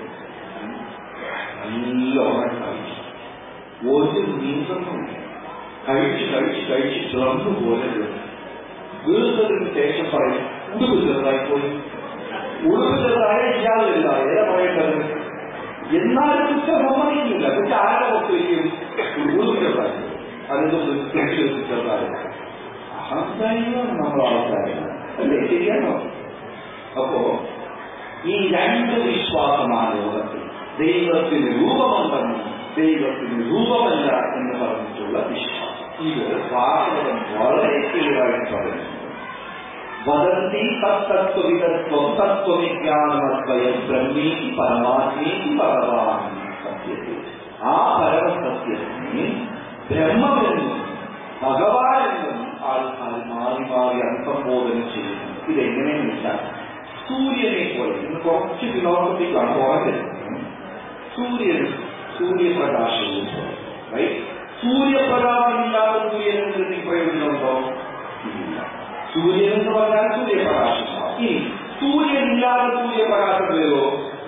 നല്ല ഉറങ്ങി ഒരു നീന്തമില്ല, കഴിച്ച് കഴിച്ച് കഴിച്ച് ചെറന്നു പോലെ വീഴ്ന്നതിന് ശേഷം പറയും ഉടുപ്പ് ചെറുതായി പോയി. ഉടുപ്പ് ചെറുതായ ഇയാളില്ല, ഏതാ പറയേണ്ടത്? എന്നാലും കുറ്റ സമ്മതിക്കുന്നില്ല. കുറ്റ ആരുടെ പുറത്ത് വയ്ക്കും? ഉടുപ്പ് ചെറുതായി, അതിന്റെ ചെറുതായി. അഹങ്കാരിയാണ് നമ്മൾ ആൾക്കാരാണ് അല്ലേ? ശരിയാണോ? അപ്പോ ഈ രണ്ട് വിശ്വാസമാണ് ലോകത്തിൽ. ദൈവത്തിന് രൂപമുണ്ടെന്നും ദൈവത്തിന് രൂപമല്ല എന്ന് പറഞ്ഞിട്ടുള്ള വിശ്വാസം. ഇത് ഭാഗവതം വളരെ ക്ലിയറായിട്ട് പറയുന്നു. വദന്തി തത്തത്വവിധത്വം തത്വവിജ്ഞാനമദ്വയം ബ്രഹ്മീതി പരമാത്മീതി ഭഗവാൻ സത്യത്തിൽ. ആ പരമസത്യത്തിന് ബ്രഹ്മമെന്നും ഭഗവാനെന്നും ആൾക്കാർ മാറി മാറി അഭിസംബോധന ചെയ്യുന്നു. ഇതെങ്ങനെയെന്ന് വെച്ചാൽ സൂര്യനെ പോലെ ഇന്ന് കുറച്ച് ഫിലോസഫിക്കാണ് പറഞ്ഞത്. സൂര്യൻ സൂര്യപ്രകാശവും സൂര്യപ്രകാശമില്ലാത്ത സൂര്യൻ എന്നതിൽ പ്രയോജനമുണ്ടോ? ഇല്ല. സൂര്യൻ എന്ന് പറഞ്ഞാൽ സൂര്യപ്രകാശമാണ്. ഇനി സൂര്യനില്ലാതെ സൂര്യപ്രകാശം വരുമോ?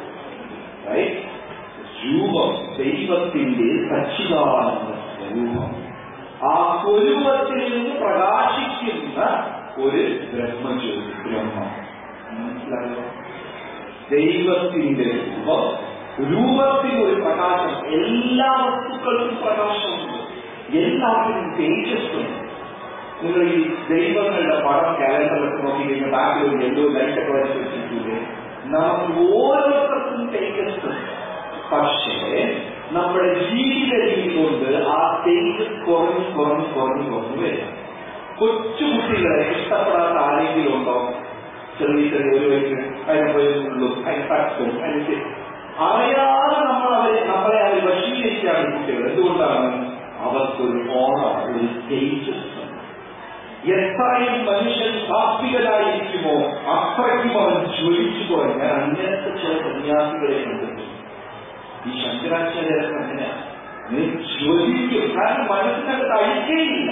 രൂപം, ദൈവത്തിന്റെ സച്ചിദാനന്ദ സ്വരൂപം. ആ സ്വരൂപത്തിൽ നിന്ന് പ്രകാശിക്കുന്ന ഒരു ബ്രഹ്മജ്യോതി, ബ്രഹ്മം. മനസ്സിലായോ? ദൈവത്തിന്റെ രൂപം, രൂപത്തിൽ ഒരു പ്രകാശം. എല്ലാ വസ്തുക്കൾക്കും പ്രകാശമുണ്ട്, എല്ലാത്തിനും തേജസ്സുണ്ട്. നിങ്ങൾ ഈ ദൈവങ്ങളുടെ പടം കാലണ്ടറൊക്കെ നോക്കി കഴിഞ്ഞാൽ ബാക്കിൽ ഒരു യെല്ലോ ലൈറ്റൊക്കെ വരച്ച് വെച്ചിട്ടില്ലേ? നമുക്ക് ഓരോരുത്തർക്കും തേജസ്സുണ്ട്. പക്ഷേ നമ്മുടെ ജീവിത രീതി കൊണ്ട് ആ തേജസ് കുറഞ്ഞു കുറഞ്ഞു കുറഞ്ഞു കുറഞ്ഞു വരും. കൊച്ചുകുട്ടികളെ ഇഷ്ടപ്പെടാത്ത ആരെങ്കിലും ഉണ്ടോ? ചെറിയ ചെറിയ ഒരു വയസ്സ് അതിനെ പോയുള്ളൂ, അതിന് തട്ടും, അതിന് അറിയാതെ നമ്മൾ അവരെ നമ്മളെ അവർ വശീകരിക്കുകയാണ് കുട്ടികൾ. എന്തുകൊണ്ടാണ്? അവർക്കൊരു ഓറ, ഒരു തേജസ്. എത്രയും മനുഷ്യൻ സാത്വികനായിരിക്കുമോ അത്രയ്ക്കും അവൻ ജ്വലിച്ചു പോയി. ഞാൻ അങ്ങനത്തെ ചില സന്യാസികളെ കണ്ടിട്ടുണ്ട്. ഈ ശങ്കരാചാര്യർക്ക് അങ്ങനെയാണ്. നീ ജ്വലിക്കും, കാരണം മനസ്സിനകത്ത് അഴിക്കേയില്ല.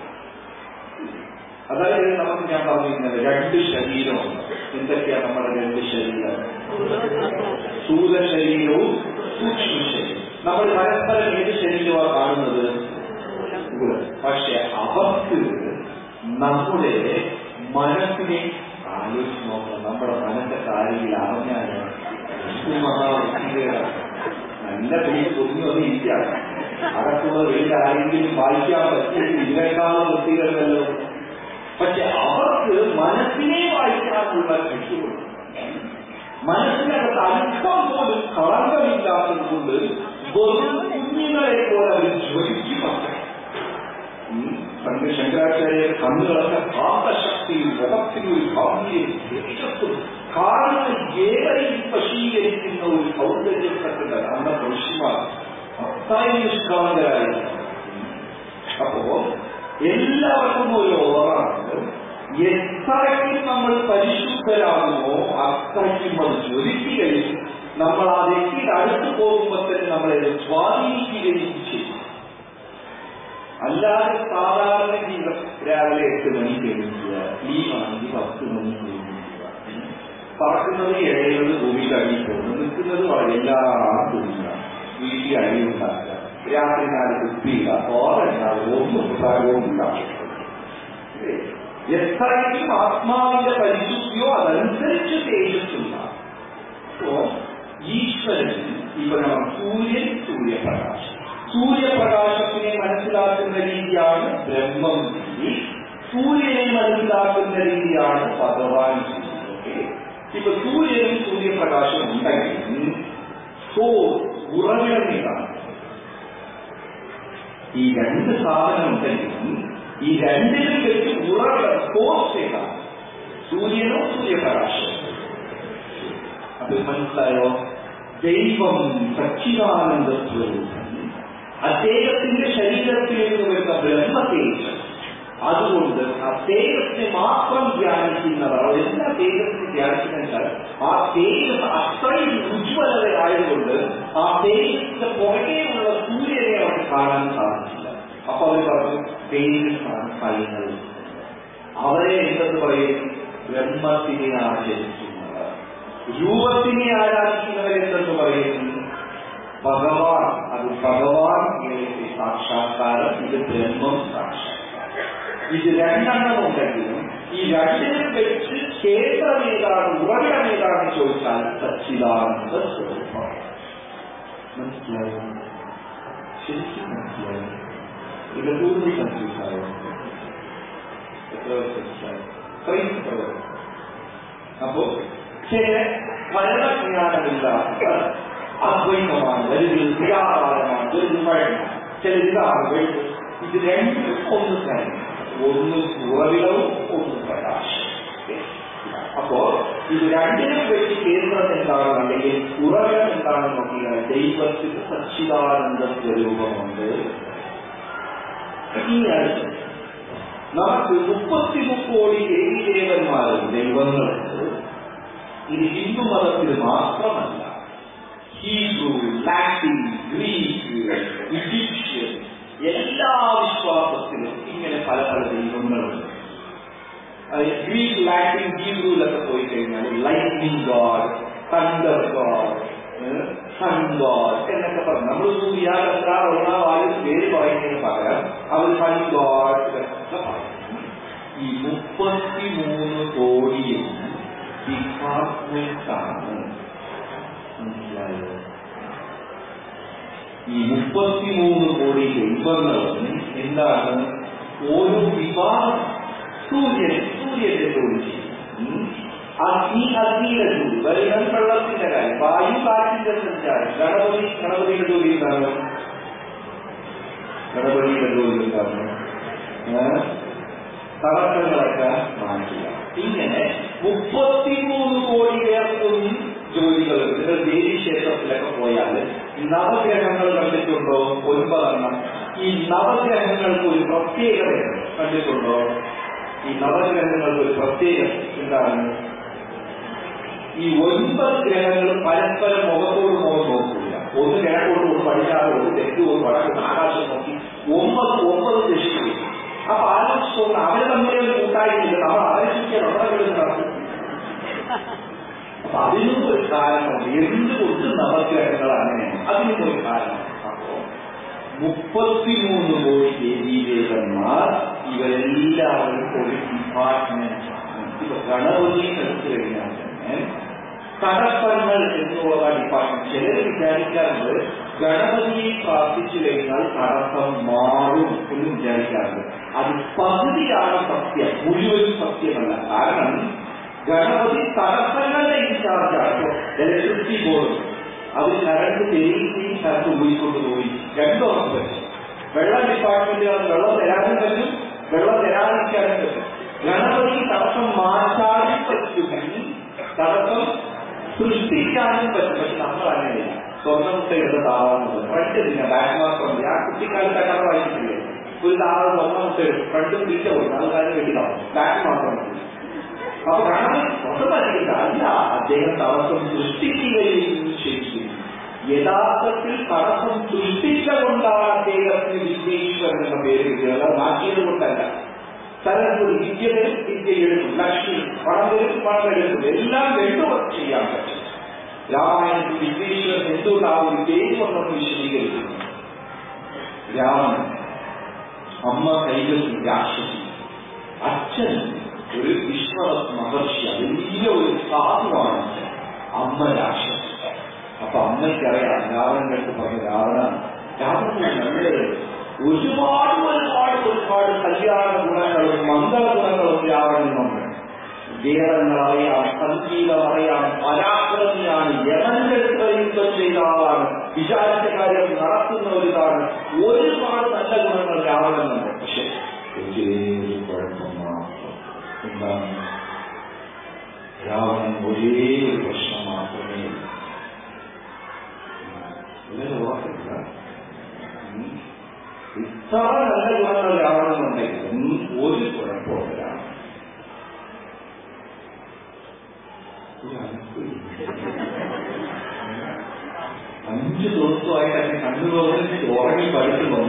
അതായത് നമുക്ക് ഞാൻ പറഞ്ഞിരുന്നത് രണ്ട് ശരീരമുണ്ട്. എന്തൊക്കെയാണ് നമ്മുടെ രണ്ട് ശരീരം? സ്ഥൂല ശരീരവും സൂക്ഷ്മ ശരീരവും. നമ്മൾ പരസ്പരം ഏത് ശരീരമാണ് കാണുന്നത്? പക്ഷെ അവർക്ക് നമ്മുടെ മനസ്സിനെ ആലോചിച്ച് നോക്കണം. നമ്മുടെ മനസ്സിന്റെ കാര്യത്തിൽ അറിഞ്ഞാല് മഹാവൃത്തികളാണ്. നല്ല പിടിച്ച് പൊതുവത് ഇരിക്കുകയാണ്. അടക്കുന്നത് വലിയ ആരെങ്കിലും വായിക്കാൻ പറ്റിയെങ്കിൽ ഇതിനേക്കാളും വൃത്തികളല്ലോ. പക്ഷെ അവർക്ക് മനസ്സിനെ വായിക്കാനുള്ള കഴിവുണ്ട്. മനസ്സിനകത്ത് അല്പം പോലും കളങ്കമില്ലാത്തത് കൊണ്ട് വെറും കുഞ്ഞുങ്ങളെ പോലെ അവർ ജ്വലിക്കുന്നുണ്ട്. പണ്ട് ശങ്കരാചാര്യർ കണ്ണുകളൊക്കെ കാന്തശക്തിയും മുഖത്തിനൊരു ഭാവിയും തേജസ്സും കാരണം ഏവരെയും വശീകരിക്കുന്ന ഒരു സൗന്ദര്യത്തിലുള്ള നമ്മുടെ ഋഷിമാർ അത്രയും നിഷ്കാന്തരായിരുന്നു. അപ്പോ എല്ലാവർക്കും ഒരു ഓറാണ്. എത്രയ്ക്കും നമ്മൾ പരിശുദ്ധരാകുമോ അത്രയ്ക്കും അത് ജ്വലിക്കുകയും നമ്മൾ ആ വ്യക്തിയുടെ അടുത്ത് പോകുമ്പോൾ തന്നെ നമ്മളെ സ്വാധീനിക്കുകയും ചെയ്യും. അല്ലാതെ സാധാരണ ജീവിതം രാവിലെ എട്ട് മണിക്ക് എഴുതുക, ലീവാണെങ്കിൽ പത്ത് മണിക്ക് എഴുതുക, പറക്കുന്നത് ഇഴയുന്നത് ഭൂമിയിൽ അടിയിൽ പോകുന്നു, നിൽക്കുന്നത് വളരെ എല്ലാം ഭൂമിയിലാണ്. വീട്ടിൽ അടിയുണ്ടാക്കുക, രാത്രി നാല് കുപ്പിയില്ല, ഓറുണ്ടാവുക, ഒന്നും പ്രസാരവും ഉണ്ടാകും. എത്രയ്ക്കും ആത്മാവിന്റെ പരിശുദ്ധിയോ അതനുസരിച്ച് തേജസ്സുണ്ടാകും. അപ്പോ ഈശ്വരൻ ഇപ്പൊ നമ്മൾ സൂര്യൻ സൂര്യപ്രകാശം, സൂര്യപ്രകാശത്തിനെ മനസ്സിലാക്കുന്ന രീതിയാണ് ബ്രഹ്മം രീതി, സൂര്യനെ മനസ്സിലാക്കുന്ന രീതിയാണ് ഭഗവാൻ രീതി. ഓക്കെ, ഇപ്പൊ സൂര്യനും സൂര്യപ്രകാശം ഉണ്ടെങ്കിലും സോഴ്സ് ഉറവിടം ഇതാണ്. ഈ രണ്ട് സാധനം ഉണ്ടെങ്കിലും ഈ രണ്ടിനും വെച്ച് ഉറവിടം സോഴ്സ് ഏതാണ്? സൂര്യനോ സൂര്യപ്രകാശം? അത് മനസ്സിലായോ? ദൈവം സച്ചിദാനന്ദ സ്വരൂപം, അദ്ദേഹത്തിന്റെ ശരീരത്തിലേക്ക് വരുന്ന ബ്രഹ്മതേജസ്. അതുകൊണ്ട് ആ തേജസ്സിനെ മാത്രം ധ്യാനിക്കുന്നവർ, എല്ലാ തേജസ്സിനെ ധ്യാനിക്കുന്നെങ്കിൽ ആ തേജസ് അത്രയും ഉജ്ജ്വലതയായതുകൊണ്ട് ആ തേജസ്സിന്റെ പുറകെയുള്ള സൂര്യനെ അവർക്ക് കാണാൻ സാധിച്ചില്ല. അപ്പൊ അവർ പറഞ്ഞു തേജസ്സാണ് ഫൈനൽ. അവരെ എന്തെന്ന് പറയും? ബ്രഹ്മത്തിനെ ആചരിക്കുന്നവർ. രൂപത്തിനെ ആരാധിക്കുന്നവരെന്തെന്ന് പറയും? ഭഗവാൻ. അത് ഭഗവാൻ സാക്ഷാത്കാരം, ഇത് ബ്രഹ്മം സാക്ഷാത്കാരം. ഇത് രണ്ടെണ്ണം ഉണ്ടെങ്കിലും ഈ രണ്ടിനും വെച്ച് കേന്ദ്രം ഏതാണ്, ഉറവിടം ഏതാണെന്ന് ചോദിച്ചാൽ സച്ചിദാനന്ദ സ്വരൂപം. മനസ്സിലായോ? ശരിക്കും മനസ്സിലായോ? ഇത് കൂടുതൽ കൺഫ്യൂസായോ? എത്ര മനസ്സിലായോ? അപ്പോ ചില മരണജ്ഞാനമില്ലാത്ത അദ്വൈതമാണ്, ഒരു നിരാകാരമാണ്, ഒരു വിമഴമാണ്, ചില ഇതാണ്. ഇത് രണ്ടും ഒന്ന് തന്നെ, ഒന്ന് ഉറവിടവും ഒന്ന് പ്രകാശം. അപ്പോ ഇത് രണ്ടിനും വെച്ച് കേന്ദ്രം എന്താണെന്ന് അല്ലെങ്കിൽ ഉറവിടം എന്താണെന്ന് നോക്കിയാൽ ദൈവത്തിന് സച്ചിദാനന്ദ സ്വരൂപമുണ്ട്. ഇനി അടുത്ത് നമുക്ക് മുപ്പത്തി മുക്കോടി ദേവീദേവന്മാരും ദൈവങ്ങളുണ്ട്. ഇത് ഹിന്ദു മതത്തിൽ മാത്രമല്ല, ഹീബ്രു, ലാറ്റിൻ, ഗ്രീക്ക്, ഈജിപ്ഷ്യൻ എല്ലാ വിശ്വാസത്തിലും ഇങ്ങനെ പല പല ദൈവങ്ങളുണ്ട്. ഗ്രീക്ക്, ലാറ്റിൻ, ഹീബ്രുവിലൊക്കെ പോയി കഴിഞ്ഞാൽ lightning god, thunder god, sun god എന്നൊക്കെ പറഞ്ഞു. നമ്മൾ സൂര്യാകർത്ത ഒന്നാം പേര് പറയുന്നതിന് പകരം അവർ സൺ ഗോഡ് ഇതൊക്കെ പറയും. ഈ മുപ്പത്തി മൂന്ന് കോടിയും ഡിപ്പാർട്ട്മെന്റ് ആണ്. മനസ്സിലായോ? ഈ മുപ്പത്തിമൂന്ന് കോടി ദൈവങ്ങളും എന്താണ്? ഓരോ വിഭാഗം. സൂര്യൻ സൂര്യന്റെ ജോലി ചെയ്യും, അഗ്നി അഗ്നിയുടെ ജോലി, വരുന്ന വെള്ളത്തിന്റെ കാര്യം, വായു കാറ്റിന്റെ സഞ്ചാരം. ഗണപതി ഗണപതിയുടെ ജോലി എന്താണ്? ഗണപതിയുടെ ജോലി എന്താണ്? തടസ്സങ്ങളൊക്കെ മാറ്റുക. ഇങ്ങനെ മുപ്പത്തിമൂന്ന് കോടി പേർക്കും ജോലികളുണ്ട്. നിങ്ങൾ ദേവീക്ഷേത്രത്തിലൊക്കെ പോയാൽ നവഗ്രഹങ്ങൾ കണ്ടിട്ടുണ്ടോ? ഒൻപതെണ്ണം. ഈ നവഗ്രഹങ്ങൾക്ക് ഒരു പ്രത്യേകതയുണ്ട്, കണ്ടിട്ടുണ്ടോ? ഈ നവഗ്രഹങ്ങൾക്ക് ഒരു പ്രത്യേകത എന്താണ്? ഈ ഒൻപത് ഗ്രഹങ്ങൾ പരസ്പരം മുഖത്തോട് മുഖം നോക്കില്ല. ഒന്ന് കിഴക്കോട്ട് ഒന്ന് പടിഞ്ഞാറ് ഒന്ന് തെക്ക് ഒന്ന് വടക്ക് ആകാശം നോക്കി ഒമ്പത് ഒമ്പത് ദശിക്കും. അപ്പൊ ആലോചിച്ചോണ്ട് അവര് തമ്മിൽ കൂട്ടായിട്ടില്ല, നമ്മൾ ആലോചിക്കാൻ ഉടനെ നടക്കും. അപ്പൊ അതിനും ഒരു കാരണമുണ്ട്. എന്തുകൊണ്ട് നവഗ്രഹങ്ങൾ അങ്ങനെയാണ്? അതിനും ഒരു കാരണം. അപ്പോ മുപ്പത്തിമൂന്ന് കോടി ദേവീദേവന്മാർ ഇവരെല്ലാവരും ഒരു ഡിപ്പാർട്ട്മെന്റ് ആണ്. ഇപ്പൊ ഗണപതിയെ എടുത്തു കഴിഞ്ഞാൽ തന്നെ തടസ്സങ്ങൾ എന്നുള്ള ഡിപ്പാർട്ട്മെന്റ്. ചിലർ വിചാരിക്കാറുണ്ട് ഗണപതിയെ പ്രാർത്ഥിച്ചു കഴിഞ്ഞാൽ തടസ്സം മാറും എന്ന് വിചാരിക്കാറുണ്ട്. അത് പകുതിയാണ് സത്യം, മുഴുവൻ സത്യമല്ല. കാരണം ഗണപതി തടസ്സങ്ങളുടെ ഇൻചാർജാണ്. ഇലക്ട്രിസിറ്റി ബോർഡ് അത് കറണ്ട് തേയിയും കറണ്ട് ഉപയോഗിക്കൊണ്ട് പോയി രണ്ടോർമ്മ പറ്റും. വെള്ളം ഡിപ്പാർട്ട്മെന്റുകൾ വെള്ളം തരാനും പറ്റും, വെള്ളം തരാതിരിക്കാനും പറ്റും. ഗണപതി തടസ്സം മാറ്റാനും പറ്റും, തടസ്സം സൃഷ്ടിക്കാനും പറ്റും. പക്ഷെ നമ്മൾ അങ്ങനെയില്ല. സ്വർണ്ണമുട്ട എടുത്ത താറാവുന്നത് പഠിച്ചതില്ല. ബാക്ക് മാത്രം ആ കുട്ടിക്കാലത്ത് കഥ വായിച്ചിട്ടില്ലേ? ഒരു താറാവ് സ്വർണ്ണമുട്ട എടുക്കും, ഫ്രണ്ടും തിരിച്ച കൊടുക്കും, അത് കാര്യം കെട്ടിക്കാവും, ബാക്ക് മാത്രം മതി. അപ്പൊ ഗണപതി സ്വന്തമായിരിക്കില്ല, അല്ല, അദ്ദേഹം തടസ്സം സൃഷ്ടിക്കുകയും ചെയ്യും. യഥാർത്ഥത്തിൽ തടസ്സം സൃഷ്ടിച്ച കൊണ്ടാണ് അദ്ദേഹത്തിന് വിഘ്നേശ്വരൻ എന്ന പേര് കിട്ടിയത്, മാറ്റിയത് കൊണ്ടല്ല. തലപ്പൊരു വിദ്യകളും വിദ്യയെടുക്കും, ലക്ഷ്മി പണം വരും പണം എടുക്കും, എല്ലാം രണ്ടും ചെയ്യാൻ പറ്റും. രാമായണത്തിൽ വിഘ്നേശ്വരൻ എന്തുകൊണ്ട് ആ ഒരു പേര് കൊണ്ടൊന്ന് വിശദീകരിക്കുന്നു. രാമൻ അമ്മ കൈകൾക്ക് രാക്ഷസി, അച്ഛൻ ഒരു വിശ്വവത് മഹർഷി, വലിയ ഒരു സാധുവാണ്, അമ്മ രാക്ഷസി. അപ്പൊ അമ്മയ്ക്കറിയാം രാവണന്റെ അടുത്ത് പറഞ്ഞ രാവണ രാവണന് ഒരുപാട് ഒരുപാട് ഒരുപാട് കല്യാണ ഗുണങ്ങളും മംഗള ഗുണങ്ങളും രാവണനുണ്ട്. വേദങ്ങളറിയാം, സംഗീതം അറിയാം, പരാക്രമിയാണ്, യമന്റെ യുദ്ധം ചെയ്ത ആളാണ്, വിചാരിച്ച കാര്യം നടത്തുന്ന ഒരിതാണ്. ഒരുപാട് നല്ല ഗുണങ്ങൾ രാവണനുണ്ട്. പക്ഷെ ഒരേ ഒരു കുഴപ്പം മാത്രം. എന്താണ്? രാവണൻ ഒരേ ഒരു പ്രശ്നം മാത്രമേ ഓർത്തില്ല. ഇത്ര നല്ല ഗുണങ്ങൾ രാവണനുണ്ടെങ്കിലും ഒരു കുഴപ്പമില്ല. അഞ്ചു ദിവസമായിട്ട് അതിന് കണ്ണുതോന്നി ഉറങ്ങി പഠിക്കുന്നു.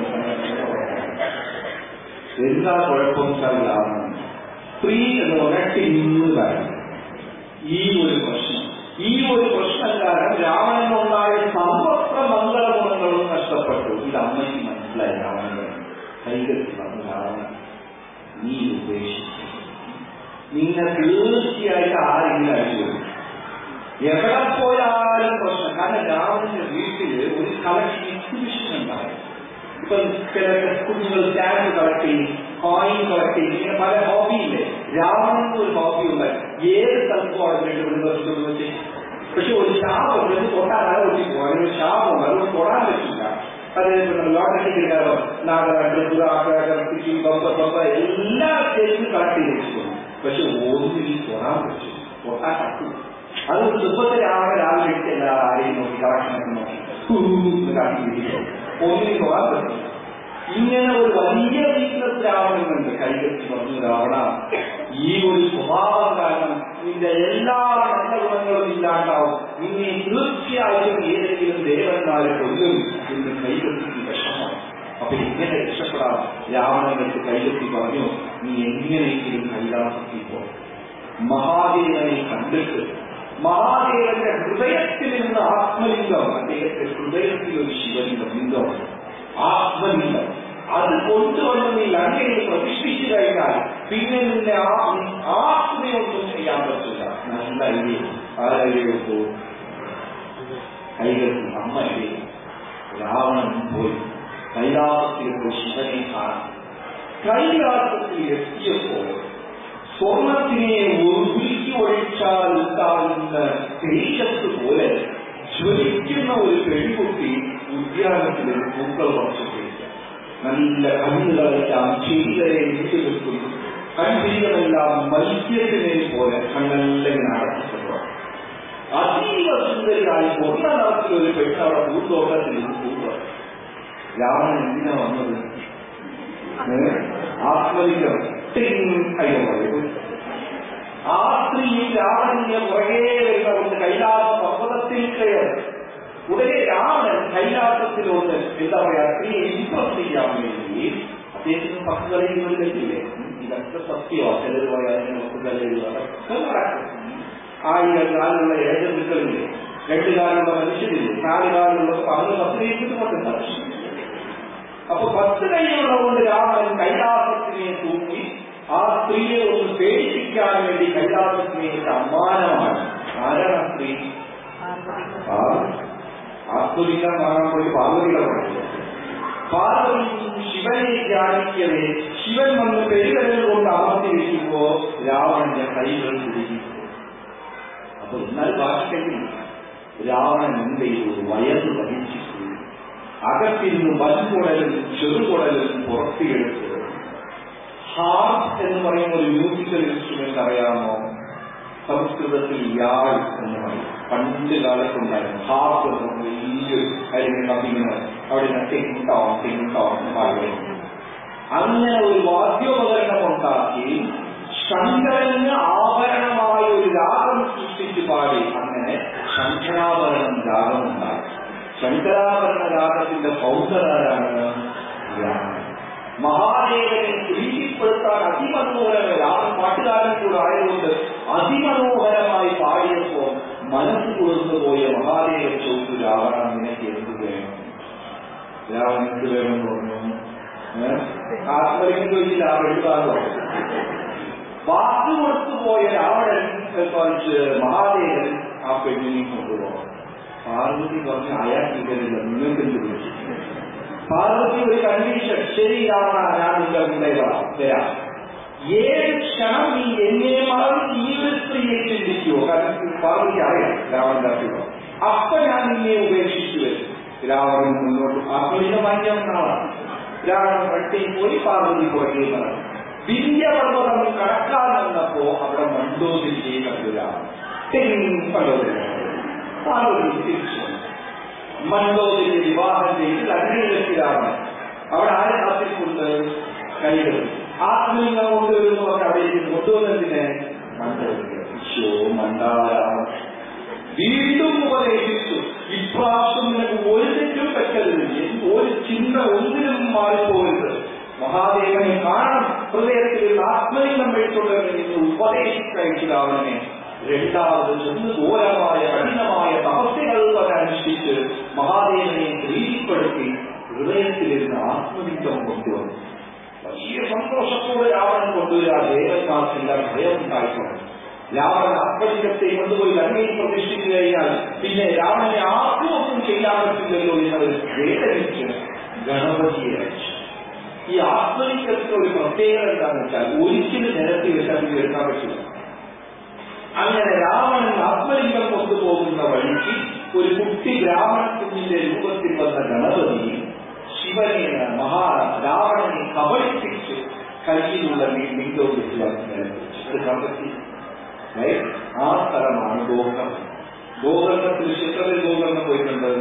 എന്താ കുഴപ്പം സാറിലാണ് സ്ത്രീ എന്ന് പറഞ്ഞിട്ട് ഇന്ന് കാര്യം ഈ ഒരു പ്രശ്നം ഈ ഒരു പ്രശ്നം കാരണം രാവണനുണ്ടായ സർവത്ര മംഗള ഗുണങ്ങളും നഷ്ടപ്പെട്ടു. ഇത് അമ്മയ്ക്ക് മനസ്സിലായി. രാവണൻ കൈകെട്ടി പറഞ്ഞു, രാവണൻ നീ ഉപേക്ഷിച്ചു, നിന്നെ തീർച്ചയായിട്ട് ആരെങ്കിലും അഴിച്ചു. എവിടെ പോയാലും പ്രശ്നം. കാരണം രാവണന്റെ വീട്ടില് ഒരു കളക്ഷൻ എക്സിബിഷൻ ഉണ്ടാവും. ഇപ്പൊ ചില കുഞ്ഞുങ്ങൾ സ്റ്റാമ്പ് കളക്ട് ചെയ്യും, കോയിൻ കളക്ട് ചെയ്യും, ഇങ്ങനെ പല ഹോബിയില്ലേ. രാവണന് ഒരു ഹോബി ഉണ്ടായി. ഏത് സ്ഥലത്തും അവിടെ രണ്ടുപേരും വെച്ച്. പക്ഷെ ഒരു ശാപം എന്ന് തൊട്ടാൽ ഒട്ടി പോകാൻ ഒരു ശാപം അതുകൊണ്ട് തൊടാൻ പറ്റില്ല. അതേപോലെ ലോട്ടറി കിട്ടാറോ നാഗരാജ് ആഗ്രഹം ബൊപ്പ എല്ലാ സ്റ്റേറ്റിലും കളക്ട് ചെയ്ത് വെച്ചിട്ടുണ്ട്. പക്ഷെ ഒന്നിൽ തൊടാൻ പറ്റും, തൊട്ടാൻ പറ്റും. അത് സുഖത്തെ രാവിലെ രാവിലെ എടുത്ത് എല്ലാ ആരെയും നോക്കി കളക്ഷനൊക്കെ നോക്കി കാണിച്ചിരിക്കും. ഒന്നിൽ തൊടാൻ പറ്റില്ല. ഇങ്ങനെ ഒരു വലിയ വീക്ക്നെസ് രാവണനുണ്ട്. കൈകെട്ടി പറഞ്ഞു, രാവണ ഈ ഒരു സ്വഭാവം കാരണം നിന്റെ എല്ലാ നല്ല ഗുണങ്ങളും ഇല്ലാണ്ടാവും. നിന്നെ തീർച്ചയായും ഏതെങ്കിലും ദേവന്മാരെ കൊല്ലും എന്ന് കൈകെട്ടി വിഷമം. അപ്പൊ ഇങ്ങനെ രക്ഷപ്പെടാം. രാവണനെടുത്ത് കൈകെട്ടി പറഞ്ഞു, നീ എങ്ങനെയെങ്കിലും കൈലാസത്തിൽ പോ. മഹാദേവനെ കണ്ടിട്ട് മഹാദേവന്റെ ഹൃദയത്തിൽ നിന്ന് ആത്മലിംഗം, അദ്ദേഹത്തെ ഹൃദയത്തിൽ ഒരു ശിവലിംഗം ലിംഗം ആത്മലിംഗം അത് കൊണ്ടുവന്ന് നീ ലങ്കയിൽ പ്രതിഷ്ഠിച്ചു കഴിഞ്ഞാൽ പിന്നെ നിന്നെ ആത്മയൊന്നും ചെയ്യാൻ പറ്റില്ല. നല്ല ഐഡിയ. ആരെയോ കൈകെട്ടി അമ്മ ഐഡിയ. രാവണൻ പോയി കൈലാസത്തിൽ പോയി ശിവനെ കാണാൻ. കൈലാസത്തിൽ എത്തിയപ്പോൾ സ്വർണത്തിനെ ഉരുക്കി ഒഴിച്ചാൽ ഉണ്ടാകുന്ന തേജസ് പോലെ ജ്വലിക്കുന്ന ഒരു പെൺകുട്ടി ഉദ്യാനത്തിൽ പൂക്കൾ പറിച്ചിട്ടില്ല. നല്ല കണ്ണുകളെല്ലാം ചെടികളെ വിട്ടുവെക്കുന്നു. കൺപിരികളെല്ലാം മത്സ്യത്തിനെ പോലെ കണ്ണെല്ലാം അടച്ചിട്ടുണ്ടോ. അതീവ സുന്ദരിയായി സ്വർണ്ണ നടത്തിയ ഒരു പെണ്ണ് അവിടെ പൂന്തോട്ടത്തിൽ പൂക്കൾ. രാവണൻ എന്തിനാ വന്നത്? ആത്മലിംഗം ആ സ്ത്രീ രാവണന്റെ പുറകെ വരുന്ന കൊണ്ട് കൈലാസ പർവ്വതത്തിൽ കയറി. ഉടനെ രാവണൻ കൈലാസത്തിലോട്ട് എന്താ പറയാ സ്ത്രീയെ ഇംപ്രസ് ചെയ്യാൻ വേണ്ടി അദ്ദേഹത്തിന് പത്ത് കളിയുന്നത് കഴിയില്ലേ. ഇതൊക്കെ സത്യമോ? ചിലർ പറയാൻ പത്ത് കളിയുക അതൊക്കെ നടക്കും. ആയിരം കാലുള്ള ഏജന്റുക്കളില്ലേ, രണ്ട് കാലുള്ള മനുഷ്യരില്ലേ, നാല് കാലുള്ളവർക്ക് അന്ന് പത്ത് കഴിച്ചിട്ടുമുണ്ട്. അപ്പൊ പത്ത് കൈയുള്ളതുകൊണ്ട് രാവണൻ കൈലാസത്തിനെ തൂക്കി ആ സ്ത്രീയെ ഒന്ന് പേടിപ്പിക്കാൻ വേണ്ടി കൈലാസത്തിനെ സമ്മാനമാണ്. ആരാണ് സ്ത്രീ? ആത്മലിംഗം കാണാൻ പോയി പാർവതിയുടെ പഠിച്ചു. പാർവതി ശിവനെ ധ്യാനിക്കവേ ശിവൻ വന്ന് പെരുകടൽ കൊണ്ട് അമർത്തി വെക്കുമ്പോ രാവണന്റെ കൈകൾ തിരികെ. അപ്പൊ എന്നാൽ ബാക്കിയെങ്കിൽ രാവണൻ എന്ത് ചെയ്തു? വയസ്സ് വഹിച്ചിട്ട് അകത്തിൽ നിന്ന് വൻകുടലും ചെറുകുടലും പുറത്തിയെടുത്ത് ഹാർപ്പ് എന്ന് പറയുന്ന ഒരു മ്യൂസിക്കൽ ഇൻസ്ട്രുമെന്റ് അറിയാമോ? സംസ്കൃതത്തിൽ യാഴ് എന്ന് പറയും. പണ്ട് കാലത്തുണ്ടായിരുന്നു ഹാർപ്പ് എന്ന് പറഞ്ഞ വലിയൊരു കാര്യം. കമ്പിങ്ങനെ അവിടെ തെങ്ങുണ്ടാവും തെങ്ങുണ്ടാവും എന്ന് പറയുന്നു. അങ്ങനെ ഒരു വാദ്യോപകരണം ഉണ്ടാക്കി ശങ്കരന് ആഭരണമായ ഒരു രാഗം സൃഷ്ടിച്ച് പാടി. അങ്ങനെ ശങ്കരാഭരണം രാഗം ഉണ്ടായി. ശങ്കരാഭരണ രാഗത്തിന്റെ ഫൗണ്ടറാണ് രാമൻ. മഹാദേവനെ പ്രീതിപ്പെടുത്താൻ അതിമനോഹരമായ രാമൻ പാട്ടുകാരൻ കൂടെ ആയതുകൊണ്ട് അതിമനോഹരമായി പാടിയപ്പോൾ മനസ്സ് കുളിർന്നുപോയ മഹാദേവൻ ചോദിച്ചു, രാവണ നിനക്ക് എന്ത് വേണം? രാവണൻ എന്ത് വേണമെന്ന് പറഞ്ഞു. ആത്മലിംഗം ചോദിച്ചില്ല, ആ വെട്ടുകാരോ വാക്കു കൊടുത്തു പോയ രാവണൻ മഹാദേവൻ ആ പെണ്ണിനെ കൊണ്ടുപോകണം. പാർവതി പറഞ്ഞു, അയാൾക്ക് ഇവരില്ല, നിങ്ങൾക്ക് എന്ത് വിളിച്ചു? പാർവതി ഒരു കണ്ടീഷൻ, ശരി രാവണ ഞാൻ നിന്റെ കൂടെ വരാം, ഏത് ക്ഷണം നീ എന്നെ മറന്ന് ഈ ഒരു സ്ത്രീയെ ചിന്തിക്കുവോ, കാരണം പാർവതിക്ക് അറിയാം രാവണന്റെ അസുഖം, അപ്പൊ ഞാൻ നിന്നെ ഉപേക്ഷിച്ചു വരും. രാവണൻ മുന്നോട്ട് ആത്മീയ വാക്യമാണ്. രാവണൻ വട്ടിയിൽ പോയി, പാർവതി പുറകെ പറഞ്ഞു. വിന്ധ്യപർവ്വതം കടക്കാൻ വന്നപ്പോ അവിടെ മണ്ഡോദരിയെ കണ്ടു. രാവണൻ പാർവതി തിരിച്ചു മണ്ഡോദരിയെ വിവാഹം ചെയ്ത് ലങ്കയിലെത്തി രാവണൻ. അവിടെ ആരെ കാത്തിക്കൊണ്ട് കൈകൾ ആത്മീയ കൊണ്ടുവരുന്നു പറഞ്ഞ് അവിടെ കൊണ്ടുവന്നതിനെ മണ്ഡോദരിയോ മണ്ഡാരാമൻ വീണ്ടും ഉപദേശിച്ചു. ഇപ്രാവശ്യം നിനക്ക് ഒരു തെറ്റും പറ്റരുത്, ഒരു ചിന്ത ഒന്നിനും മാറിപ്പോകരുത്, മഹാദേവനെ കാണണം, ഹൃദയത്തിൽ ആത്മലിംഗം വെച്ചുകൊണ്ടിരുന്ന ഉപദേശിച്ചു രാവണനെ. രണ്ടാമത് ചെന്ന് ഘോരമായ കഠിനമായ തപസ്യകൾ അനുഷ്ഠിച്ച് മഹാദേവനെ പ്രീതിപ്പെടുത്തി ഹൃദയത്തിലിരുന്ന് ആത്മലിംഗം കൊണ്ടുവന്നു. വലിയ സന്തോഷത്തോടെ രാവണൻ കൊണ്ടുവരിക. ദേവന്മാർക്കെല്ലാം ഭയം ഉണ്ടായിട്ടുണ്ട്. രാവണൻ ആത്മലിംഗത്തെ കൊണ്ടുപോയി ലങ്കയിൽ പ്രതിഷ്ഠിച്ചു കഴിഞ്ഞാൽ പിന്നെ രാവണനെ ആർക്കും ഒന്നും ചെയ്യാൻ പറ്റില്ലല്ലോ എന്നവർ വേദനിച്ച് ഗണപതിയെ അയച്ചു. ഈ ആത്മലിംഗത്തിന് ഒരു പ്രത്യേകത എന്താണെന്ന് വെച്ചാൽ ഒരിക്കലും നിരത്തി വെച്ചാൽ എടുക്കാൻ പറ്റില്ല. അങ്ങനെ രാവണൻ ആത്മലിംഗം കൊണ്ടുപോകുന്ന വഴിക്ക് ഒരു കുട്ടി ബ്രാഹ്മണ കുഞ്ഞിന്റെ രൂപത്തിൽ വന്ന ഗണപതി ശിവനെ മഹാ രാവണനെ കബളിപ്പിച്ച് കയ്യിലുള്ള ലിംഗവും വെച്ച് ആ സ്ഥലമാണ് ഗോകർണം. ഗോകർണത്തിൽ ശിവരിൽ ഗോകർണം പോയിട്ടുണ്ട്.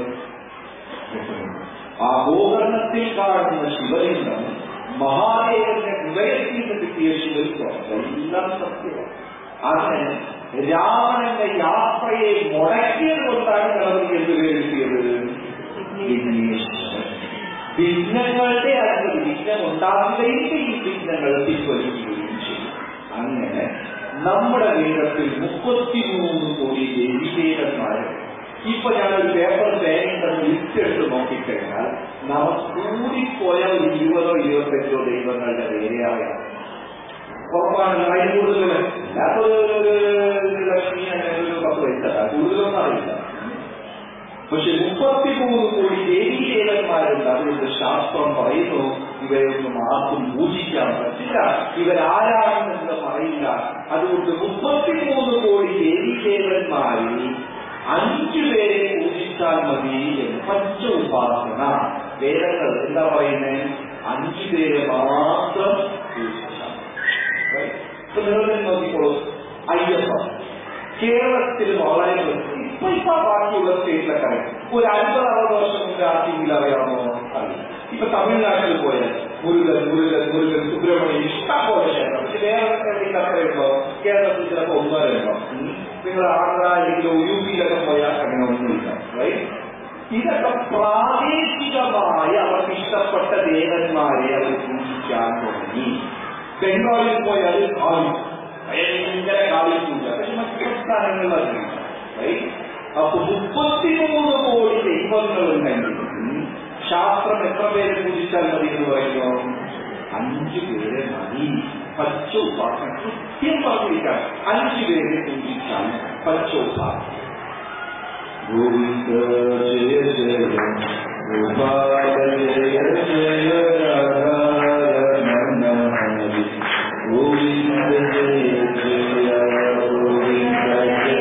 ആ ഗോകർണത്തിൽ കാണുന്ന ശിവലിംഗം മഹാദേവന്റെ ഹൃദയത്തിൽ നിന്ന് കിട്ടിയ ശിവലിംഗം എല്ലാം സത്യമാണ്. അങ്ങനെ രാവണന്റെ യാത്രയെ മുടക്കിയത് കൊണ്ടാണ് ഗണപതി എന്ത് പേര് കിട്ടിയത്? വിഘ്നങ്ങളുടെ അടുത്തത് വിഘ്നം ഉണ്ടാകുകയും ഈ വിഘ്നങ്ങൾ പിൻവലിക്കുകയും ചെയ്യും. അങ്ങനെ നമ്മുടെ വേദത്തിൽ മുപ്പത്തിമൂന്ന് കോടി ദേവീദേവന്മാരെ ഇപ്പൊ ഞാനൊരു പേപ്പർ തേങ്ങുണ്ടെന്ന് ലിസ്റ്റ് എടുത്ത് നോക്കിക്കഴിഞ്ഞാൽ നമുക്ക് കൂടിപ്പോയ ഒരു ഇരുപതോ ഇരുപത്തഞ്ചോ ദൈവങ്ങളുടെ പേരെയാകാം. ഉറപ്പാണ് അതിന് കൂടുതൽ അല്ലാത്തൊരു ലക്ഷ്മി അങ്ങനെ ഒരു പത്ത് വയസ്സല്ല, കൂടുതലൊന്നും അറിയില്ല. പക്ഷെ മുപ്പത്തിമൂന്ന് കോടി ദേവീദേവന്മാരുണ്ട്. അതുകൊണ്ട് ശാസ്ത്രം പറയുന്നു ഇവരെയൊന്നും ആർക്കും പൂജിക്കാൻ പറ്റില്ല, ഇവരാരാണെന്ന് പറയില്ല. അതുകൊണ്ട് മുപ്പത്തിമൂന്ന് കോടി ദേവീദേവന്മാരിൽ അഞ്ചു പേരെ പൂജിച്ചാൽ മതി എന്ന് പഞ്ച ഉപാസന വേദങ്ങൾ എന്താ പറയുന്നത്? അഞ്ചു പേരെ മാത്രം പൂജിച്ചാൽ. ഇപ്പൊ നിങ്ങൾ നോക്കിക്കോളൂ, അയ്യപ്പ കേരളത്തിൽ വളരെ ഇപ്പൊ ഇപ്പൊ ബാക്കിയുള്ള സ്റ്റേറ്റിലൊക്കെ ഒരു അൻപത് അറുപത് വർഷം മുമ്പ് ആർക്കെങ്കിലും അറിയാമോ? അറിയില്ല. ഇപ്പൊ തമിഴ്നാട്ടിൽ പോയാൽ മുരുകൻ മുരുകൻ മുരുകൻ സുബ്രഹ്മണ്യം ഇഷ്ടം പോലെ ക്ഷേത്രം. പക്ഷെ വേറെ എവിടെയെങ്കിലും അത്രയുണ്ടോ? കേരളത്തിൽ ചിലപ്പോൾ ഒന്നുമല്ലോ. നിങ്ങൾ ആന്ധ്ര അല്ലെങ്കിൽ യു പിയിലൊക്കെ പോയാൽ അങ്ങനെ ഒന്നുമില്ല. റൈറ്റ്? ഇതൊക്കെ പ്രാദേശികമായി അവർക്ക് ഇഷ്ടപ്പെട്ട ദേവന്മാരെ അവർ പൂജിക്കാൻ തുടങ്ങി. ബംഗാളിൽ പോയാൽ കാളി ഭയങ്കര കാളിപ്പൂജ. പക്ഷെ മറ്റു സംസ്ഥാനങ്ങളിലല്ല. അപ്പൊ മുപ്പത്തിമൂന്ന് കോടി ദൈവങ്ങളുണ്ടെങ്കിൽ ശാസ്ത്രം എത്ര പേരെ പൂജിച്ചാൽ മതി എന്ന് പറയുന്നു? അഞ്ചു പേരെ മതി. പച്ച ഉപാസന കൃത്യം പറഞ്ഞിരിക്കാൻ അഞ്ചു പേരെ പൂജിച്ചാൽ പച്ച ഉപാസന. ഗോവിന്ദ ജയ ജയ ഗോപാല ജയ ജയ രാധാരമണ ഹരി ഗോവിന്ദ ജയ ജയ ഗോവിന്ദ ജയ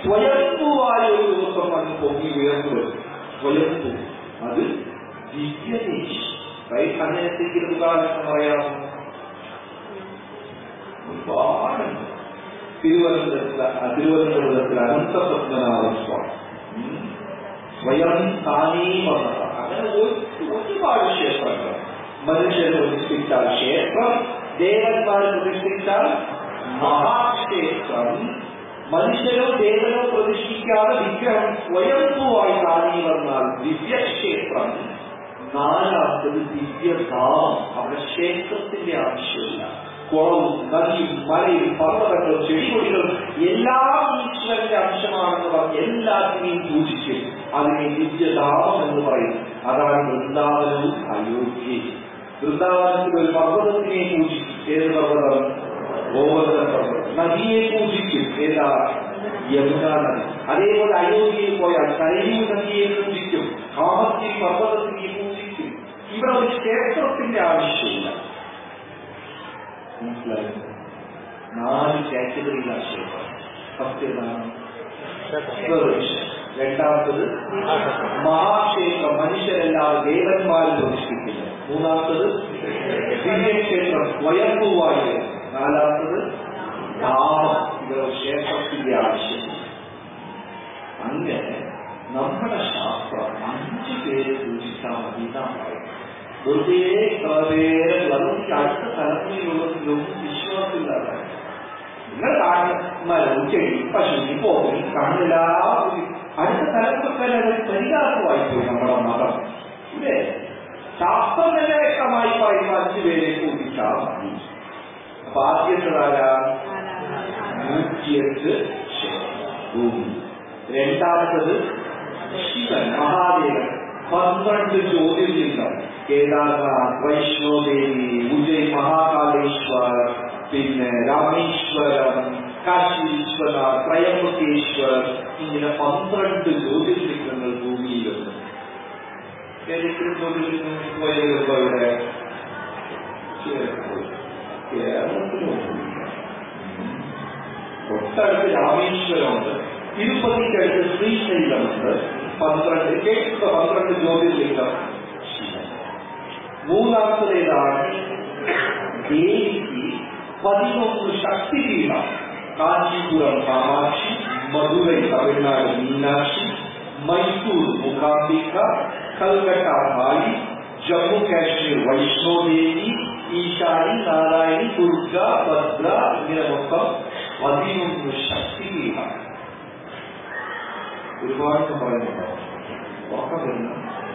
സ്വയംഭുവായ ഒരു ദിവസം അങ്ങ് പൊങ്ങി ഉയർന്നു. സ്വയംഭു അത് ദിവ്യതേജ്. അങ്ങനത്തെങ്കിലും ഉദാഹരണം പറയാമോ? ഒരുപാടുണ്ട്. തിരുവനന്തപുരത്തിലെ തിരുവനന്തപുരത്തിൽ അനന്തപത്മനാഭ സ്വാമി സ്വയം താനേ വന്നത്. അങ്ങനെ ഒരുപാട് ക്ഷേത്രങ്ങൾ. മനുഷ്യരെ പ്രതിഷ്ഠിച്ചാൽ ക്ഷേത്രം, ദേവന്മാരെ പ്രതിഷ്ഠിച്ചാൽ മഹാക്ഷേത്രം. മനുഷ്യരോ ദേവനോ പ്രതിഷ്ഠിക്കാതെ വിഗ്രഹം സ്വയംഭുവായി താനേ വന്നാൽ ദിവ്യക്ഷേത്രം. നാലാമത്തത് ദിവ്യധാമം. അവിടെ ക്ഷേത്രത്തിന്റെ ആവശ്യമില്ല. കുളവും നദിയും മലയും പർവ്വതങ്ങളും ചെടികൊടികളും എല്ലാം ഈശ്വരന്റെ അംശമാണെന്ന് പറഞ്ഞ് എല്ലാത്തിനെയും പൂജിക്കും. അതിനെ ദിവ്യധാമം എന്ന് പറയും. അതാണ് വൃന്ദാവനവും അയോധ്യയും. വൃന്ദാവനത്തിൽ ഒരു പർവ്വതത്തിനെ പൂജിക്കും. ഏത് പർവ്വതം? ഗോവർദ്ധന പർവ്വതം. നദിയെ പൂജിക്കും. ഏതാ? യമുനാ നദി. അതേപോലെ അയോധ്യയിൽ പോയാൽ സരയൂ നദിയെ പൂജിക്കും. കാമത്തി പർവ്വതത്തിനെ പൂജിക്കും. ഇവിടെ ഒരു ക്ഷേത്രത്തിന്റെ ആവശ്യമില്ല. മനസ്സിലായി? നാല് കാറ്റഗറിയിലാണ് ക്ഷേത്രം. ഫസ്റ്റ് ഏതാണ്? രണ്ടാമത്തത് മഹാക്ഷേത്രം, മനുഷ്യരല്ലാതെ ദേവന്മാരും പ്രതിഷ്ഠിക്കുന്നത്. മൂന്നാമത്തത് ദിവ്യക്ഷേത്രം, സ്വയംഭുവായ. നാലാമത്തത് ധാമം. ഇവരുടെ ക്ഷേത്രത്തിന്റെ ആവശ്യം. അങ്ങനെ നമ്മുടെ ശാസ്ത്രം അഞ്ചു പേര് പൂജിച്ചാൽ മതി എന്നാണ് പറയുന്നത്. വെറുതെ പേരെ നമുക്ക് അടുത്ത തലമുറയിലുള്ളതിലൊന്നും വിശ്വാസമില്ലാതെ നിങ്ങൾ കാണുന്ന ചെടി, പശുവിന്, പോകി കാണില്ല. അടുത്ത തലമുറക്കാരെ അത് പരിഹാസമായി പോയി നമ്മുടെ മതം. ഇല്ലേ? ശാസ്ത്രം തന്നെ വ്യക്തമായി പറയുന്ന അഞ്ചു പേരെ പൂജിച്ചാൽ മതി. അപ്പൊ ആദ്യത്തേതാരാ? നൂറ്റിയെട്ട് ഭൂമി. രണ്ടാമത്തത് ശിവൻ, മഹാദേവൻ. പന്ത്രണ്ട് ജ്യോതിർലിംഗം. കേദാർനാഥ്, വൈഷ്ണോദേവി, ഉജ്ജയിൻ മഹാകാലേശ്വർ, പിന്നെ രാമേശ്വരം, കാശി വിശ്വനാഥ്, ത്രയംബകേശ്വർ. ഇങ്ങനെ പന്ത്രണ്ട് ജ്യോതിർലിംഗങ്ങൾ ഭൂമിയിലുണ്ട്. ഏതെങ്കിലും ജ്യോതിർലിംഗം പോയതുണ്ടോ ഇവിടെ? കേരളത്തിലുണ്ട്. തൊട്ടടുത്ത് രാമേശ്വരമുണ്ട്. തിരുപ്പതിക്കടുത്ത് ശ്രീശൈലമുണ്ട്. പന്ത്രണ്ട് കേൾക്കുന്ന പന്ത്രണ്ട് ജ്യോതിർലിംഗം. മൂന്നാമത്തേതാണ് ദേവിക്ക് പതിനൊന്ന് ശക്തിപീഠം. കാഞ്ചീപുരം കാമാക്ഷി, മധുരൈ തമിഴ്നാട് മീനാക്ഷി, മൈസൂർ മൂകാംബിക, കൽക്കട്ട കാളി, ജമ്മു കാശ്മീർ വൈഷ്ണോദേവി, ഈശാനി, നാരായണി, ദുർഗ, ഭദ്ര. ഇങ്ങനെ മൊത്തം പതിനൊന്ന് ശക്തിപീഠം. ഒരുപാട് പറയുന്നുണ്ടോ? ഉറക്കം വരുന്ന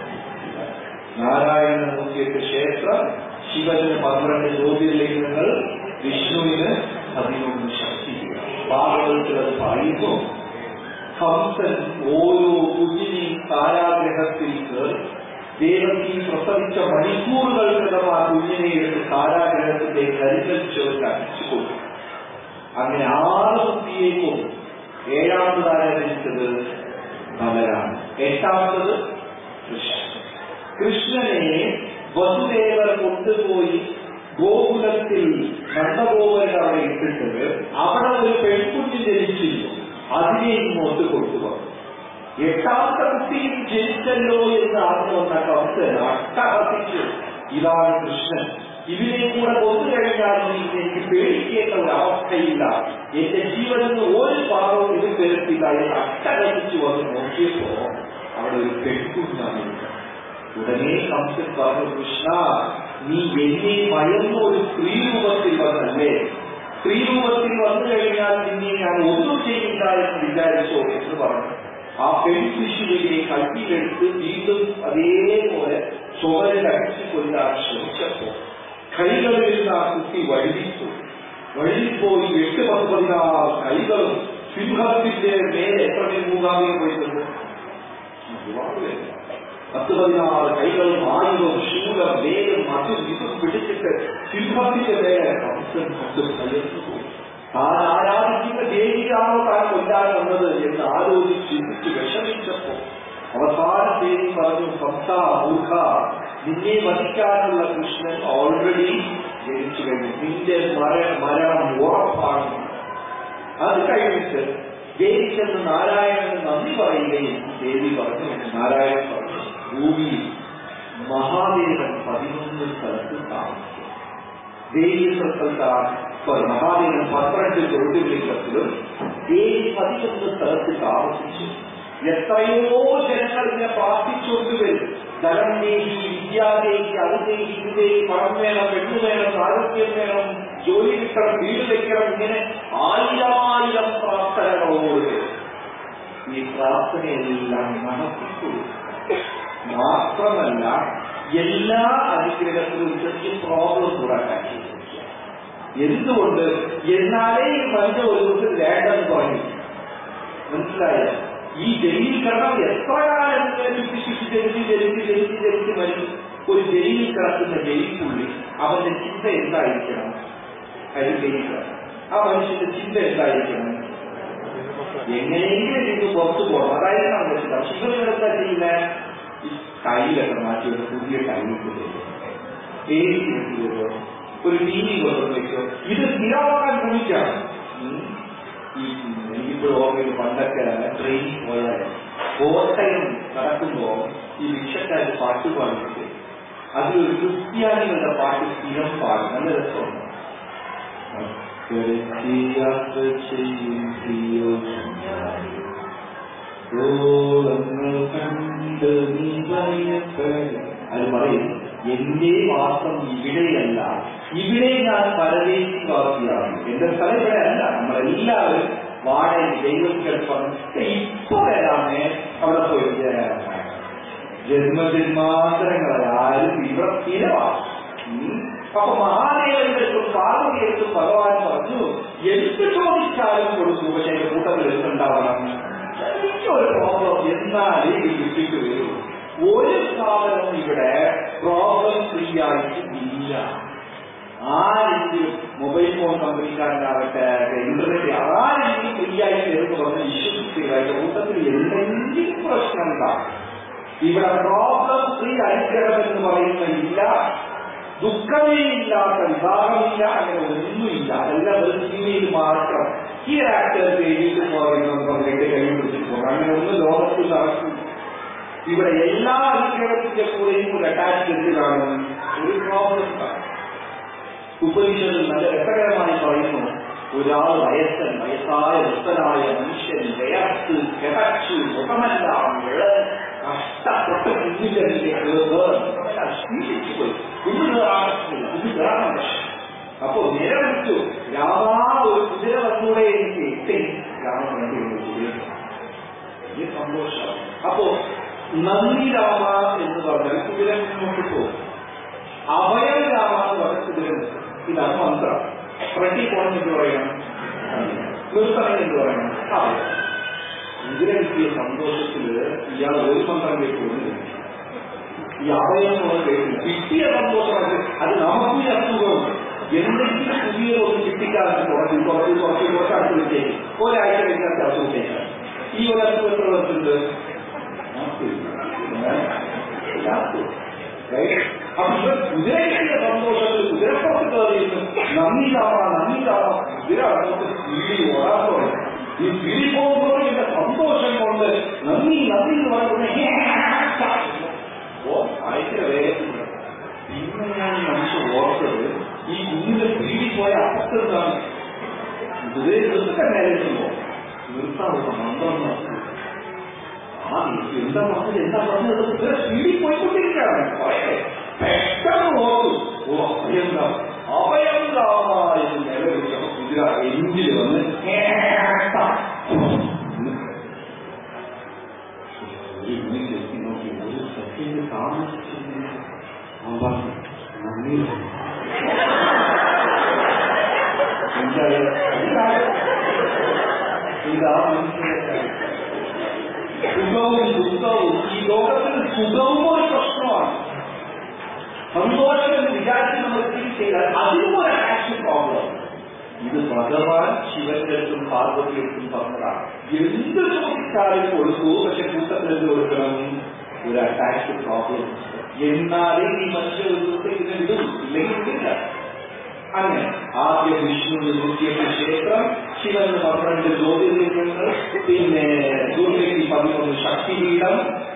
നാരായണ മൂർത്തിയുടെ ക്ഷേത്രം, ശിവന് പന്ത്രണ്ട് ജ്യോതിർലിംഗങ്ങൾ, വിഷ്ണുവിന് പതിനൊന്ന് ശക്തി. ഭാഗവതത്തിൽ അത് പറയുന്നു. ഹംസൻ ഓരോ കുഞ്ഞിനെയും കാരാഗ്രഹത്തിൽ ദേവകി പ്രസവിച്ച മണിക്കൂറുകൾക്കകം ആ കുഞ്ഞിനെ എടുത്ത് കാരാഗ്രഹത്തിന്റെ കരുതൽ ചേർത്ത് അടിച്ചു കൊടുക്കും. അങ്ങനെ ആറ് കുട്ടിയെ കൊണ്ടു. ഏഴാമതാരെ ധരിച്ചത് നല്ലരാണ്. എട്ടാമത്തത് കൃഷ്ണൻ. കൃഷ്ണനെ വസുദേവർ കൊണ്ടുപോയി ഗോകുലത്തിൽ നന്ദഗോപരുടെ അവിടെ ഇട്ടിട്ട് അവിടെ ഒരു പെൺകുട്ടി ജനിച്ചിരുന്നു. അതിനെ ഇങ്ങോട്ട് കൊണ്ടുപോകും. എട്ടാമത്തെ കുട്ടിയും ജനിച്ചല്ലോ എന്ന് അറിഞ്ഞു വന്ന കംസൻ അട്ടഹസിച്ചു. ഇതാണ് കൃഷ്ണൻ. ഇതിനെ കൂടെ കൊന്നു കഴിഞ്ഞാൽ എനിക്ക് പേടിക്കേണ്ട ഒരു അവസ്ഥയില്ല. എന്റെ ജീവനെന്ന് ഒരു പാപവും ഇത് തരത്തില്ല എന്ന് അട്ടഹസിച്ചു വന്ന് നോക്കിയപ്പോ അവിടെ ഒരു പെൺകുഞ്ഞാണ്. ഉടനെ കംസൻ പറഞ്ഞു, കൃഷ്ണ, നീ എന്നെ മയന്ന ഒരു സ്ത്രീരൂപത്തിൽ വന്നല്ലേ? സ്ത്രീരൂപത്തിൽ വന്നു കഴിഞ്ഞാൽ നിന്നെ ഞാൻ ഒന്നും ചെയ്യില്ല എന്ന് വിചാരിച്ചോ എന്ന് പറഞ്ഞു. ആ പെൺശിശുവിനെ കട്ടിയിലെടുത്ത് വീണ്ടും അതേപോലെ ചുവരിൽ അടിച്ചു കൊല്ലാൻ ശ്രമിച്ചപ്പോ കൈകളിൽ നിന്ന് ആ കുട്ടി വഴുതിച്ചു. വഴുതിപ്പോയി എട്ട് പത്ത് പതിനാറ് കൈകളും സിംഹത്തിന്റെ മേലെ എത്ര പേര് മൂകാംബിക പോയിട്ടുണ്ട്? ഒരുപാട് പേര്. പത്ത് പതിനാറ് കൈകളും ആയുധവും ശൂലം വേലും അതും ഇതും പിടിച്ചിട്ട് സിംഹത്തിന്റെ മേലെ കംസൻ കൊണ്ട് ഭയന്നു പോയി. താൻ ആരാധിക്കുന്ന ദേവിയാണോ താൻ കൊല്ലാൻ വന്നത് എന്ന് ആലോചിച്ച് ചിന്തിച്ച് വിഷമിച്ചപ്പോ അവസാനം ദേവി പറഞ്ഞു, കംസ മൂർഖ, നിന്നെ വധിക്കാനുള്ള കൃഷ്ണൻ ഓൾറെഡി ജനിച്ചു കഴിഞ്ഞു. നിന്റെ മര മരണം ഉറപ്പാണ്. അത് കഴിഞ്ഞിട്ട് ദേവി ചെന്ന് നാരായണന് നന്ദി പറയുകയും ദേവി പറഞ്ഞു, നാരായണൻ പറഞ്ഞു, ഭൂമിയിൽ മഹാദേവൻ പതിനൊന്ന് സ്ഥലത്ത് താമസിക്കും. ദേവി സ്ഥലത്താണ് മഹാദേവൻ പന്ത്രണ്ട് ജ്യോതിർലിംഗത്തിലും ദേവി പതിനൊന്ന് സ്ഥലത്ത് താമസിച്ചു. എത്രയോ ജനങ്ങൾ ഇങ്ങനെ പ്രാർത്ഥിച്ചുകൊണ്ട് വരും. ധനം ദേവി, വിദ്യാദേവി, അത് ദേവി, ഇത് ദേവി, പണം വേണം, പെണ്ണു വേണം, ആരോഗ്യം വേണം, ജോലി കിട്ടണം, വീട് വെക്കണം, ഇങ്ങനെ ആയിരമായിരം പ്രാർത്ഥനകളോട് ഈ പ്രാർത്ഥനയെല്ലാം നടത്തിക്കൊടുക്കും. മാത്രമല്ല എല്ലാ അനുഗ്രഹത്തിലും ചെറിയ പ്രോബ്ലം കൂടാക്കാൻ ചെയ്യും. എന്തുകൊണ്ട്? എന്നാലേ ഈ മനുഷ്യ ഒരു ദിവസം വേണ്ടെന്ന് പറഞ്ഞു. മനസ്സിലായോ? ഈ ജയിലിൽ കിടന്നാൽ എത്ര കാലം ചുറ്റി ചുറ്റി ജനിച്ച് ജനിച്ച് ജനിച്ച് ജനിച്ച് മരിച്ചു. ഒരു ജയിലിൽ കിടക്കുന്ന ജയിലിനുള്ളി അവന്റെ ചിന്ത എന്തായിരിക്കണം? അതിൽ ജയിക്കണം. ആ മനുഷ്യന്റെ ചിന്ത എന്തായിരിക്കണം? എങ്ങനെയെങ്കിലും ഇത് പുറത്തു പോകണം. അതായത് നമ്മൾ ചിന്ത. ശിവൻ എന്താ ചെയ്യുന്ന ഈ കയ്യിലൊക്കെ മാറ്റി ഒരു പുതിയ കയ്യിൽ ഏരിയോ ഒരു ടി വി കൊണ്ടു വെച്ചോ. ഇത് സ്ഥിരമാക്കാൻ ശ്രമിക്കാം. ഈ എനിക്കിപ്പോൾ ഓർമ്മയിൽ പണ്ടൊക്കെ ട്രെയിനിൽ പോയാൽ കോട്ടയം നടക്കുമ്പോൾ ഈ ഭിക്ഷക്കാര് പാട്ട് പാടിയിട്ട് അതിലൊരു ക്രിസ്ത്യാനികളുടെ പാട്ട് സ്ഥിരം പാടും. നല്ല രസമുണ്ട്. യാത്ര ചെയ്യും കണ്ട് നീ അത് പറയും, എന്റെ വാസം ഇവിടെയല്ല, ഇവിടെ ഞാൻ പരദേശിവാസിയാണ്. എന്റെ സ്ഥലം ഇവിടെ അല്ല. നമ്മളെല്ലാവരും വാടക ദൈവം ഇപ്പൊ വരാമേ അവിടെ പോയി ജന്മജന്മാന്തരങ്ങളായാലും ഇവിടെ സ്ഥിരമാണ്. അപ്പൊ മഹാദേവന്റെടുത്തും പാർവതിയെടുത്തും ഭഗവാൻ പറഞ്ഞു, എന്ത് ചോദിച്ചാലും കൊടുക്കും. പക്ഷെ എന്റെ കൂട്ടത്തിൽ എന്തുണ്ടാവണം? ഒരു പ്രോബ്ലം എന്നാലേ ഇത് കിട്ടിയിട്ട് വരൂ. ഒരു സാധനം ഇവിടെ പ്രോബ്ലം ഫ്രീ ആയിട്ട് ഇല്ല. ആരെങ്കിലും മൊബൈൽ ഫോൺ കമ്പനിക്കാരനാവട്ടെ, ഇന്റർനെറ്റ് ആരെങ്കിലും ഫ്രീ ആയിട്ട് എന്ന് പറഞ്ഞ് വിശ്വസിക്കുകയായിട്ട് കൂട്ടത്തിൽ എന്തെങ്കിലും പ്രശ്നം ഉണ്ടാകും. ഇവിടെ പ്രോബ്ലം ഫ്രീ അനുഗ്രഹം എന്ന് പറയുന്ന ഇല്ല, ദുഃഖമേ ഇല്ലാത്ത വിഭാഗമില്ല, അങ്ങനെ ഒന്നുമില്ല. അതെല്ലാം ഒരു സിനിമയിൽ മാത്രം ഈ ആക്ടേഴ്സ് എഴുതി പറയുന്നത് പറഞ്ഞിട്ട് കൈ പിടിച്ചിട്ട് പോകാം. അങ്ങനെ ഒന്നും ലോകത്തിൽ നടക്കും. ഇവിടെ എല്ലാ അനുഗ്രഹത്തിന്റെ കൂടെയും ഒരു അറ്റാച്ച്മെന്റ് കാണും. ഒരു പ്രോബ്ലം ഉപനിഷത്തിൽ നല്ല രസകരമായി പറയുന്നു, ഒരാൾ വയസ്സൻ വയസ്സായ വൃത്തനായ മനുഷ്യൻ വിയർത്ത് കിടച്ചു മുഖമെല്ലാം കഷ്ടപ്പെട്ട് കുഞ്ഞിന്റെ ക്ഷീണിച്ചു പോയി. കുഞ്ഞു കയറാനില്ല, കുഞ്ഞു കയറാനില്ല. അപ്പോ നിലവിളിച്ചു, രാമാ ഒരു കുതിര വന്നൂടെ എനിക്ക് എത്തി. രാമൻ വേണ്ടി കുതിര സന്തോഷമാണ്. അപ്പോ നന്ദി രാമ എന്ന് പറഞ്ഞാൽ കുതിര മുന്നോട്ട് പോകും. അഭയം രാമ എന്ന് പറഞ്ഞ കുതിര ഇതാണ് മന്ത്രം. പ്രതി പോണം എന്ന് പറയണം, നിർത്തണം എന്ന് പറയണം. അഭയം. കുതിര കിട്ടിയ സന്തോഷത്തില് ഇയാൾ ഒരു മന്ത്രം കേൾക്കുന്നത് ഈ അഭയം എന്നുള്ള കേട്ടില്ല. കിട്ടിയ സന്തോഷമാണ്. അത് നമുക്ക് അസുഖമുണ്ട്. എന്തെങ്കിലും പുതിയതൊന്നും കിട്ടിക്കാതെ കുറച്ച് കുറച്ച് കുറച്ച് കുറച്ച് അടുത്ത് വെച്ചേക്കും. ഒരാഴ്ച കഴിഞ്ഞാൽ അസുഖത്തേക്കാണ്. ഈ ഒരു അസുഖം എത്ര വർഷമുണ്ട്? അപ്പൊ ഇവർ കുതിര കിട്ടിയ സന്തോഷത്തിൽ കുതിരപ്പുറത്ത് കയറിയിരുന്നു. നന്ദിതാമ നന്ദിതാമ കുതിര അങ്ങോട്ട് സ്പീഡിൽ ഓടാൻ തുടങ്ങി. ഈ സ്പീഡിൽ പോകുമ്പോൾ എന്റെ സന്തോഷം കൊണ്ട് നന്ദി നന്ദി എന്ന് പറയുന്നത് ഭയങ്കര വേഗത്തിലുണ്ട്. പിന്നെ ഞാൻ മനുഷ്യ ഓർത്തത് ഈ കുഞ്ഞിന്റെ സ്പീഡിൽ പോയ അപ്പത്തെന്താണ് കുതിരയെ നിർത്താൻ നേരിടുമ്പോ നിർത്താനുള്ള മന്ത്രം നടത്തും. ആ എന്താ പറഞ്ഞത് എന്താ പറഞ്ഞത് കുതിര സ്പീഡിൽ പോയിക്കൊണ്ടിരിക്കുകയാണ്. പെട്ടെന്ന് ഓർത്തു, ഓ അഭയന്താ അഭയന്താമ എന്ന് നിലവിളിച്ചപ്പോ കുതിര എഞ്ചിൽ വന്ന് നോക്കി ഒരു സെക്കൻഡ് താമസിച്ചു. ഇതാ മനുഷ്യന്റെ സുഖവും ദുഃഖവും. ഈ ലോകത്തിൽ സുഖവും ഒരു പ്രശ്നമാണ്. സന്തോഷം എന്ന് വിചാരിച്ച് നമ്മൾ തിരിച്ചു ചെയ്താൽ അതിനും ഒരു അറ്റാച്ച് പ്രോബ്ലം. ഇത് ഭഗവാൻ ശിവന്റെ അടുത്തും പാർവതിയെടുത്തും പറഞ്ഞതാണ്. എന്ത് ചോദിച്ചാലും കൊടുക്കൂ, പക്ഷെ കൂട്ടത്തിൽ എന്ത് കൊടുക്കണം? ഒരു അറ്റാച്ച് പ്രോബ്ലം. എന്നാലേ ഈ മനുഷ്യ ഒരു ദിവസം ഇതിനെ വിടും, ഇല്ലെങ്കിൽ ഇല്ല. അങ്ങനെ ആദ്യം വിഷ്ണുവിന് നൂറ്റിയെട്ട് ക്ഷേത്രം, ശിവന് പന്ത്രണ്ട് ജ്യോതിർലിംഗങ്ങൾ, പിന്നെ ദുർഗയ്ക്ക് പതിനൊന്ന് ശക്തിപീഠം,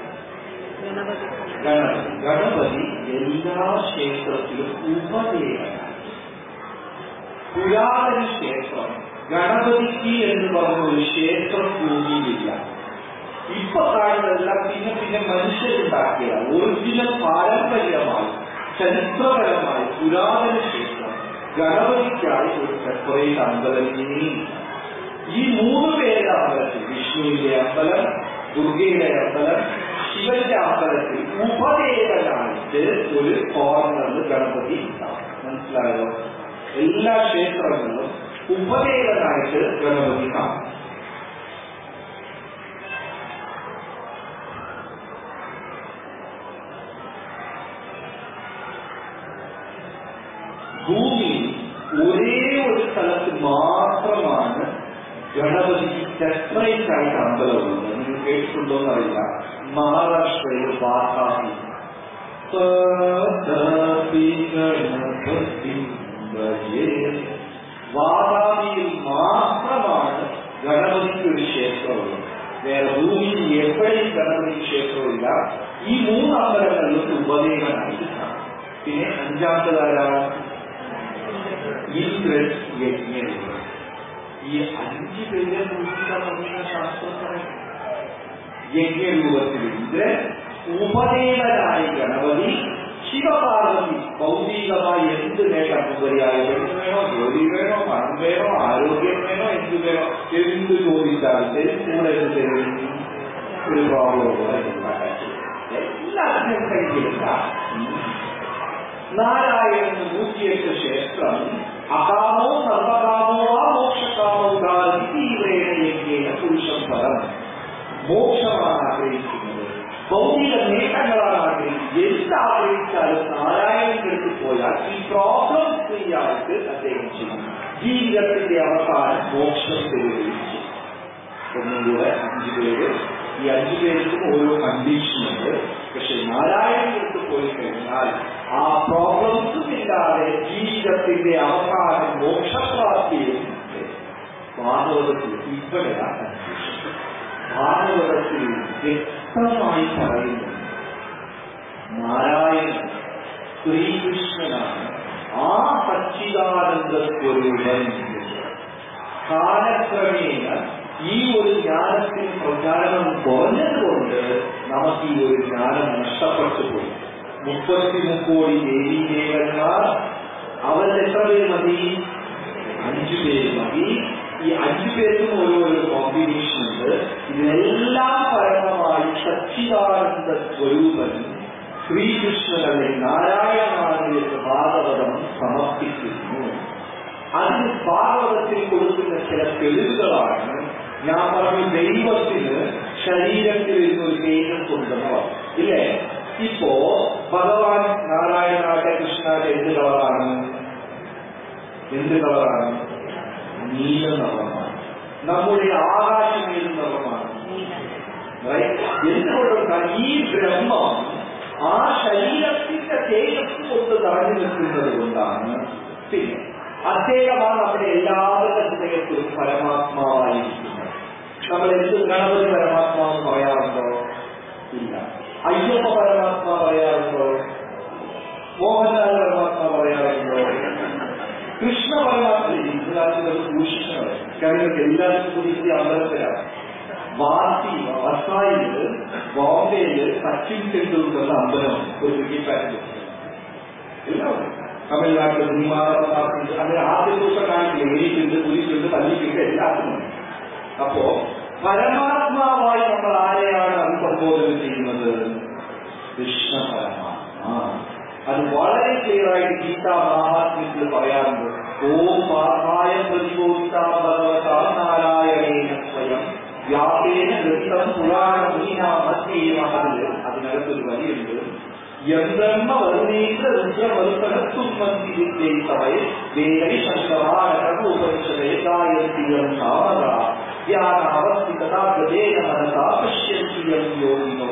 ഗണപതി ഗണപതി എല്ലാ ക്ഷേത്രത്തിലും ഉപദേവനാണ്. പുരാതന ക്ഷേത്രം ഗണപതിക്ക് എന്ന് പറഞ്ഞ ഒരു ക്ഷേത്രം ഭൂമിയിലില്ല. ഇപ്പൊ കാണുന്നതെല്ലാം പിന്നെ പിന്നെ മനുഷ്യരുണ്ടാക്കിയ ഒറിജിനൽ പാരമ്പര്യമായി ചരിത്രപരമായി പുരാതന ക്ഷേത്രം ഗണപതിക്കായി ഒരു സെപ്പറേറ്റ് അമ്പലത്തിനേ. ഈ മൂന്ന് പേരുടെ അമ്പലത്തിൽ, വിഷ്ണുവിന്റെ അമ്പലം, ദുർഗയുടെ അമ്പലം, ശിവന്റെ അമ്പലത്തിൽ ഉപദേവനായിട്ട് ഒരു കോർണറിൽ ഗണപതി ഉണ്ടാവും. മനസ്സിലായോ? എല്ലാ ക്ഷേത്രങ്ങളിലും ഉപദേവനായിട്ട് ഗണപതി കാണും. ഭൂമിയിൽ ഒരേ ഒരു സ്ഥലത്ത് മാത്രമാണ് ഗണപതിക്ക് സെപ്പറേറ്റ് ആയിട്ട് അമ്പലമുള്ളത്. നിങ്ങൾ കേട്ടിട്ടുണ്ടോ എന്നറിയില്ല. മഹാരാഷ്ട്രയിൽ വാതാപി വാതാപിയിൽ മാത്രമാണ് ഗണപതിക്ക് ഒരു ക്ഷേത്രമുള്ളത്. വേറെ ഭൂമിയിൽ എപ്പോഴും ഗണപതി ക്ഷേത്രമില്ല. ഈ മൂന്ന് അമ്പലങ്ങളിലും ഉപദേവനായിട്ട് കാണും. പിന്നെ അഞ്ചാമത്തേതാരാണ്? ഇന്ദ്രൻ, യജ്ഞൻ. ഈ അഞ്ച് പേരെ നോക്കിക്കാൻ ശാസ്ത്രത്തിന് യജ്ഞരൂപത്തിൽ ഇന്ദ്രൻ, ഉപദേവനായി ഗണപതി, ശിവപാർവതി ഭൗതികമായി എന്ത് നേട്ടം ഉപരിയായ പെണ്ണ് വേണോ, ജോലി വേണോ, പണം വേണോ, ആരോഗ്യം വേണോ, എന്ത് വേണോ, എന്ത് ചോദിച്ചാലും ശരി, കൂടെ ഒരു പ്രോബ്ലം എല്ലാത്തിനും കഴിയില്ല. നാരായണന് നൂറ്റിയെട്ട് ക്ഷേത്രം. അകാമോ സർവകാമോ ആ മോക്ഷകാമോ തീവ്രേണ പുരുഷം ഫലം. മോക്ഷമാണ് ആഗ്രഹിക്കുന്നത്, ഭൗതിക നേട്ടങ്ങളാണ് ആഗ്രഹിക്കുന്നത്. എന്ത് ആഗ്രഹിച്ചാലും നാരായണന്റെ അടുത്ത് പോയാൽ ഈ പ്രോബ്ലം ഫ്രീ ആയിട്ട് അദ്ദേഹം ചെയ്യും. ജീവിതത്തിന്റെ അവസാനം മോക്ഷം തരുകയും ചെയ്യും. ഒന്നുകൂടെ അഞ്ചു പേര്. ഈ അഞ്ചു പേർക്കും ഓരോ കണ്ടീഷനുണ്ട്. പക്ഷെ നാരായണന്റെ അടുത്ത് പോയി കഴിഞ്ഞാൽ ആ പ്രോബ്ലംസും ഇല്ലാതെ ജീവിതത്തിന്റെ അവസാനം മോക്ഷപ്രാപ്തിയും. ഭാഗവതത്തിൽ ഇപ്പോഴാണ് ഭാഗവതത്തിൽ വ്യക്തമായി പറയുന്നു, നാരായണൻ ശ്രീകൃഷ്ണനാണ് ആ സച്ചിദാനന്ദ സ്വരൂപൻ. കാലക്രമേണ ഈ ഒരു ജ്ഞാനത്തിന് പ്രചാരണം കുറഞ്ഞതുകൊണ്ട് നമുക്ക് ഈ ഒരു ജ്ഞാനം നഷ്ടപ്പെട്ടു പോയി. മുപ്പത്തി മുക്കോടി ദേവീ ദേവന്മാർ, അവരുടെ എത്ര പേര് മതി? അഞ്ചു പേര് മതി. ഈ അഞ്ചു പേർക്കും ഓരോരോ കോമ്പിനേഷൻ ഉണ്ട്. ഇതിനെല്ലാം പരമമായി സച്ചിദാനന്ദ സ്വരൂപൻ ശ്രീകൃഷ്ണൻ അല്ലെങ്കിൽ നാരായണാദിയുടെ ഭാഗവതം സമർപ്പിക്കുന്നു. അതിന് ഭാഗവതത്തിൽ കൊടുക്കുന്ന ചില തെളിവുകളാണ്. ഞാൻ പറഞ്ഞു, ദൈവത്തിന് ശരീരത്തിൽ ഇരുന്നൊരു തേജസ് ഉണ്ടെന്നോ ഇല്ലേ? ഇപ്പോ ഭഗവാൻ നാരായണാട്ടെ കൃഷ്ണാട്ടെ എന്ത് കളറാണ്? എന്ത് കളറാണ്? നീല നിറമാണ്. നമ്മുടെ ആകാശം ഏത് നിറമാണ്? എന്തുകൊണ്ടാണ് ഈ ബ്രഹ്മം ആ ശരീരത്തിന്റെ തേജസ് കൊണ്ട് നിറഞ്ഞു നിൽക്കുന്നത് കൊണ്ടാണ്. പിന്നെ അദ്ദേഹമാണ് നമ്മുടെ എല്ലാവരുടെ ഹൃദയത്തിലും പരമാത്മാവായിരിക്കുന്നത്. നമ്മൾ എന്ത് ഗണപതി പരമാത്മാവെന്ന് പറയാറുണ്ടോ? ഇല്ല. അയ്യപ്പ പരമാത്മാ പറയാറുണ്ടോ? മോഹൻലാൽ പരമാത്മാ പറയാറുണ്ടോ? കൃഷ്ണ പരമാത്മ ഇതിനകത്ത് സൂക്ഷിക്കണം. കാരണം എല്ലാവർക്കും കൂടി അമ്പലത്തിലാണ്. വാസി വസായില് ബോംബെയില് സച്ചിൻ ടെണ്ടുൽക്കറുടെ അമ്പലം ഒരു ക്രിക്കറ്റ് മാച്ച് എല്ലാവരും തമിഴ്നാട്ടിൽ അങ്ങനെ ആദ്യ ദിവസം കാണിക്കില്ല. എലിക്കുണ്ട്, പുലിക്കുണ്ട്, പല്ലിക്കുണ്ട്, എല്ലാത്തിനും. അപ്പോ പരമാത്മാവായി നമ്മൾ ആരെയാണ് അഭിസംബോധന ചെയ്യുന്നത്? കൃഷ്ണ പരമാത്മാ. അത് വളരെ ക്ലിയറായിട്ട് ഗീതാ മഹാത്മ്യത്തിൽ പറയാറുണ്ട്. ഓം പാഠായ പ്രതിബോധിതാ ഭഗവതാ നാരായണേന സ്വയം വ്യാപേന വൃത്തം പുരാണ മീന മധ്യേ മഹല്. അതിനകത്തൊരു വരിയുണ്ട്. യന്ത്രമ്മ വരുണേന്ദ്ര രുദ്രമരുത്തനത്തുമന്തിരുദ്ധേതവൈ വേദൈ ശങ്കരാനകോപനിഷദേ ഗായന്തിയം സാമദാ ധ്യാനാവസ്ഥിതതാ ഗതേന മനസാ പശ്യന്തിയം യോഗിനോ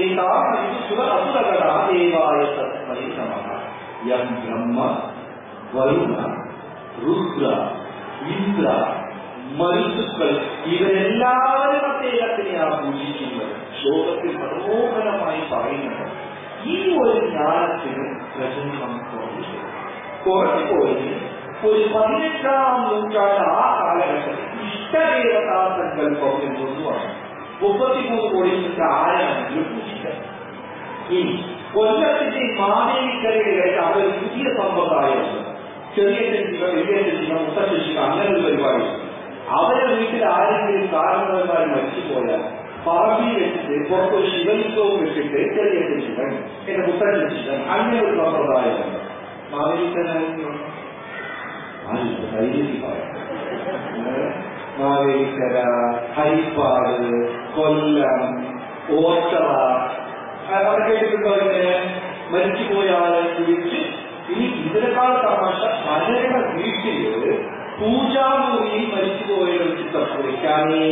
യത്യേതാം സുര അസുരഗണാ ദേവായ തസ്മൈ നമഃ. യം ബ്രഹ്മ വരുണ, രുദ്ര, ഇന്ദ്ര, മരുത്തുക്കൾ ഇവരെല്ലാവരും അദ്ദേഹത്തിനെയാണ് പൂജിക്കുന്നത്. ശ്ലോകത്തിൽ മനോഹരമായി പറയുന്നത് ഈ ഒരു ജ്ഞാനത്തിന് പ്രചരണം കുറഞ്ഞു കുറഞ്ഞുപോയി. ഒരു പതിനെട്ടാം നൂറ്റാണ്ട് ആ കാലഘട്ടത്തിൽ ഇഷ്ടദേവതാ സങ്കല്പം എന്നൊന്നുമാണ്. മുപ്പത്തിമൂന്ന് കോടിക്ക് ആരാണെങ്കിലും പൂജിക്കാം. ഇനി കൊല്ലത്തിന്റെ മാവേലിക്കരയിലേക്ക് അവർ പുതിയ സമ്പ്രദായമുണ്ട്. ചെറിയ ശിശിക, വലിയ ശിശിക, മുത്ത ശിശിക, അങ്ങനെ ഒരു പരിപാടി. അവരെ വീട്ടിൽ ആരെങ്കിലും കാരണവന്മാർ മരിച്ചുപോയാൽ പറമ്പിൽ വെച്ചിട്ട് പുറത്തൊരു ശിവലിംഗവും വെച്ചിട്ട് ചെറിയ ശിശികൻ എന്റെ മുത്ത ശിശികൻ അങ്ങനെ ഒരു സമ്പ്രദായമുണ്ട്. മാവേലിക്കര മാവേലിക്കര, ഹരിപ്പാട്, കൊല്ലം, ഓച്ചറ അവിടെ കേട്ടിട്ടുണ്ടോ? ഇങ്ങനെ മരിച്ചുപോയ ആളെ കുറിച്ച്. ഇനി ഇതിനേക്കാൾ തമാശ പലരുടെ വീട്ടില് പൂജാമുറിയിൽ മരിച്ചുപോയവർ ചിത്രം കുറിക്കാനേ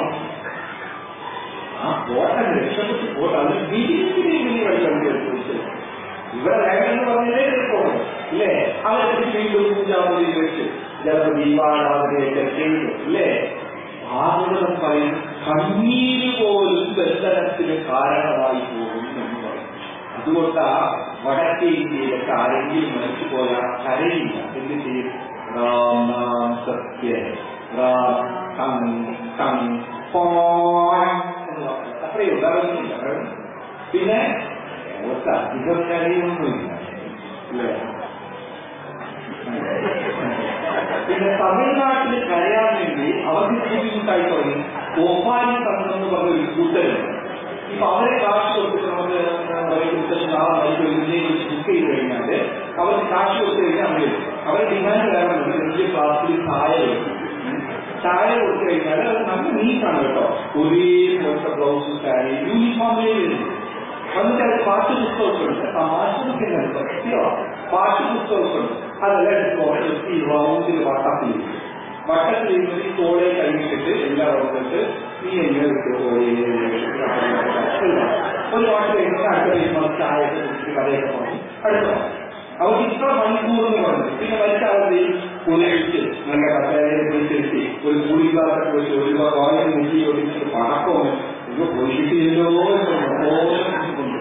ആ പോട്ടെ രക്ഷപ്പെട്ട് പോട്ടെ. അത് വീട്ടിൽ കുറിച്ചത് ഇവിടെ വേണമെന്ന് പറഞ്ഞതേ പോകണം അല്ലേ? അവർക്ക് വീണ്ടും പൂജാമുറിയിൽ വെച്ച് ചിലപ്പോൾ ദീപാരാധനയൊക്കെ ചെയ്തു അല്ലേ? ഭാഗവതം പറയും കണ്ണീര് പോലും ബന്ധനത്തിന് കാരണമായി പോകും എന്ന് പറയും. അതുകൊണ്ട് വടക്കേ ഇന്ത്യയിലൊക്കെ ആരെങ്കിലും മരിച്ചു പോയാൽ കരയില്ല. എന്ത് ചെയ്യും? റാം നാം സത്യ റാം കങ് കങ് അത്രയും ഉദാഹരണമില്ല. പിന്നെ അധികം കരയൊന്നുമില്ല അല്ലേ? പിന്നെ തമിഴ്നാട്ടിൽ കരയാൻ വേണ്ടി അവർക്ക് ബുദ്ധിമുട്ടായി തുടങ്ങി. ഗോപാലി സംഘം എന്ന് പറഞ്ഞൊരു കൂട്ടരുണ്ട്. ഇപ്പൊ അവരെ കാശ് കൊടുത്തിട്ട് നമുക്ക് ബുക്ക് ചെയ്ത് കഴിഞ്ഞാല് അവർക്ക് കാശ് കൊടുത്തു കഴിഞ്ഞാൽ അവർ അവരെ ഡിമാൻഡ് വേണമെന്നുണ്ട്. വലിയ ക്ലാസ്സിൽ ചായ വരും. ചായ കൊടുത്തു കഴിഞ്ഞാൽ അത് നല്ല നീറ്റാണ് കേട്ടോ. ഒരേ പോലത്തെ ബ്ലൗസ്, സാരി, യൂണിഫോമിലേ വരുന്നു. എന്നിട്ട് അത് പാഠ്യപുസ്തകങ്ങളുണ്ട്. തമാശ സത്യമാണ്. പാഠ്യപുസ്തകങ്ങളുണ്ട്. അതെല്ലാം എടുത്ത് ഈ റൗണ്ടിൽ വട്ടത്തിൽ വട്ടത്തിൽ ഈ തോളെ കഴിഞ്ഞിട്ട് എല്ലാം വന്നിട്ട് നീ എങ്ങനെ വിട്ട് തോളെ ഒരു വാട്ട് കഴിഞ്ഞിട്ട് അടുത്ത കഴിയുമ്പോൾ ചായയൊക്കെ കുറിച്ച് കഥയൊക്കെ പറഞ്ഞു അടുത്ത അവർക്ക് ഇത്ര മണിക്കൂർ എന്ന് പറഞ്ഞു. പിന്നെ മരിച്ച അവരുടെ കുലയിച്ച് നല്ല കഥയെ കുറിച്ചിരുത്തി ഒരു കൂടിക്കാലത്തെ കുറിച്ച് ഒരുപാട് വായന മുക്കി ഒടിച്ചിട്ട് പണക്കവും ഇത് പൊളിച്ചിട്ടില്ലോ എന്ന്.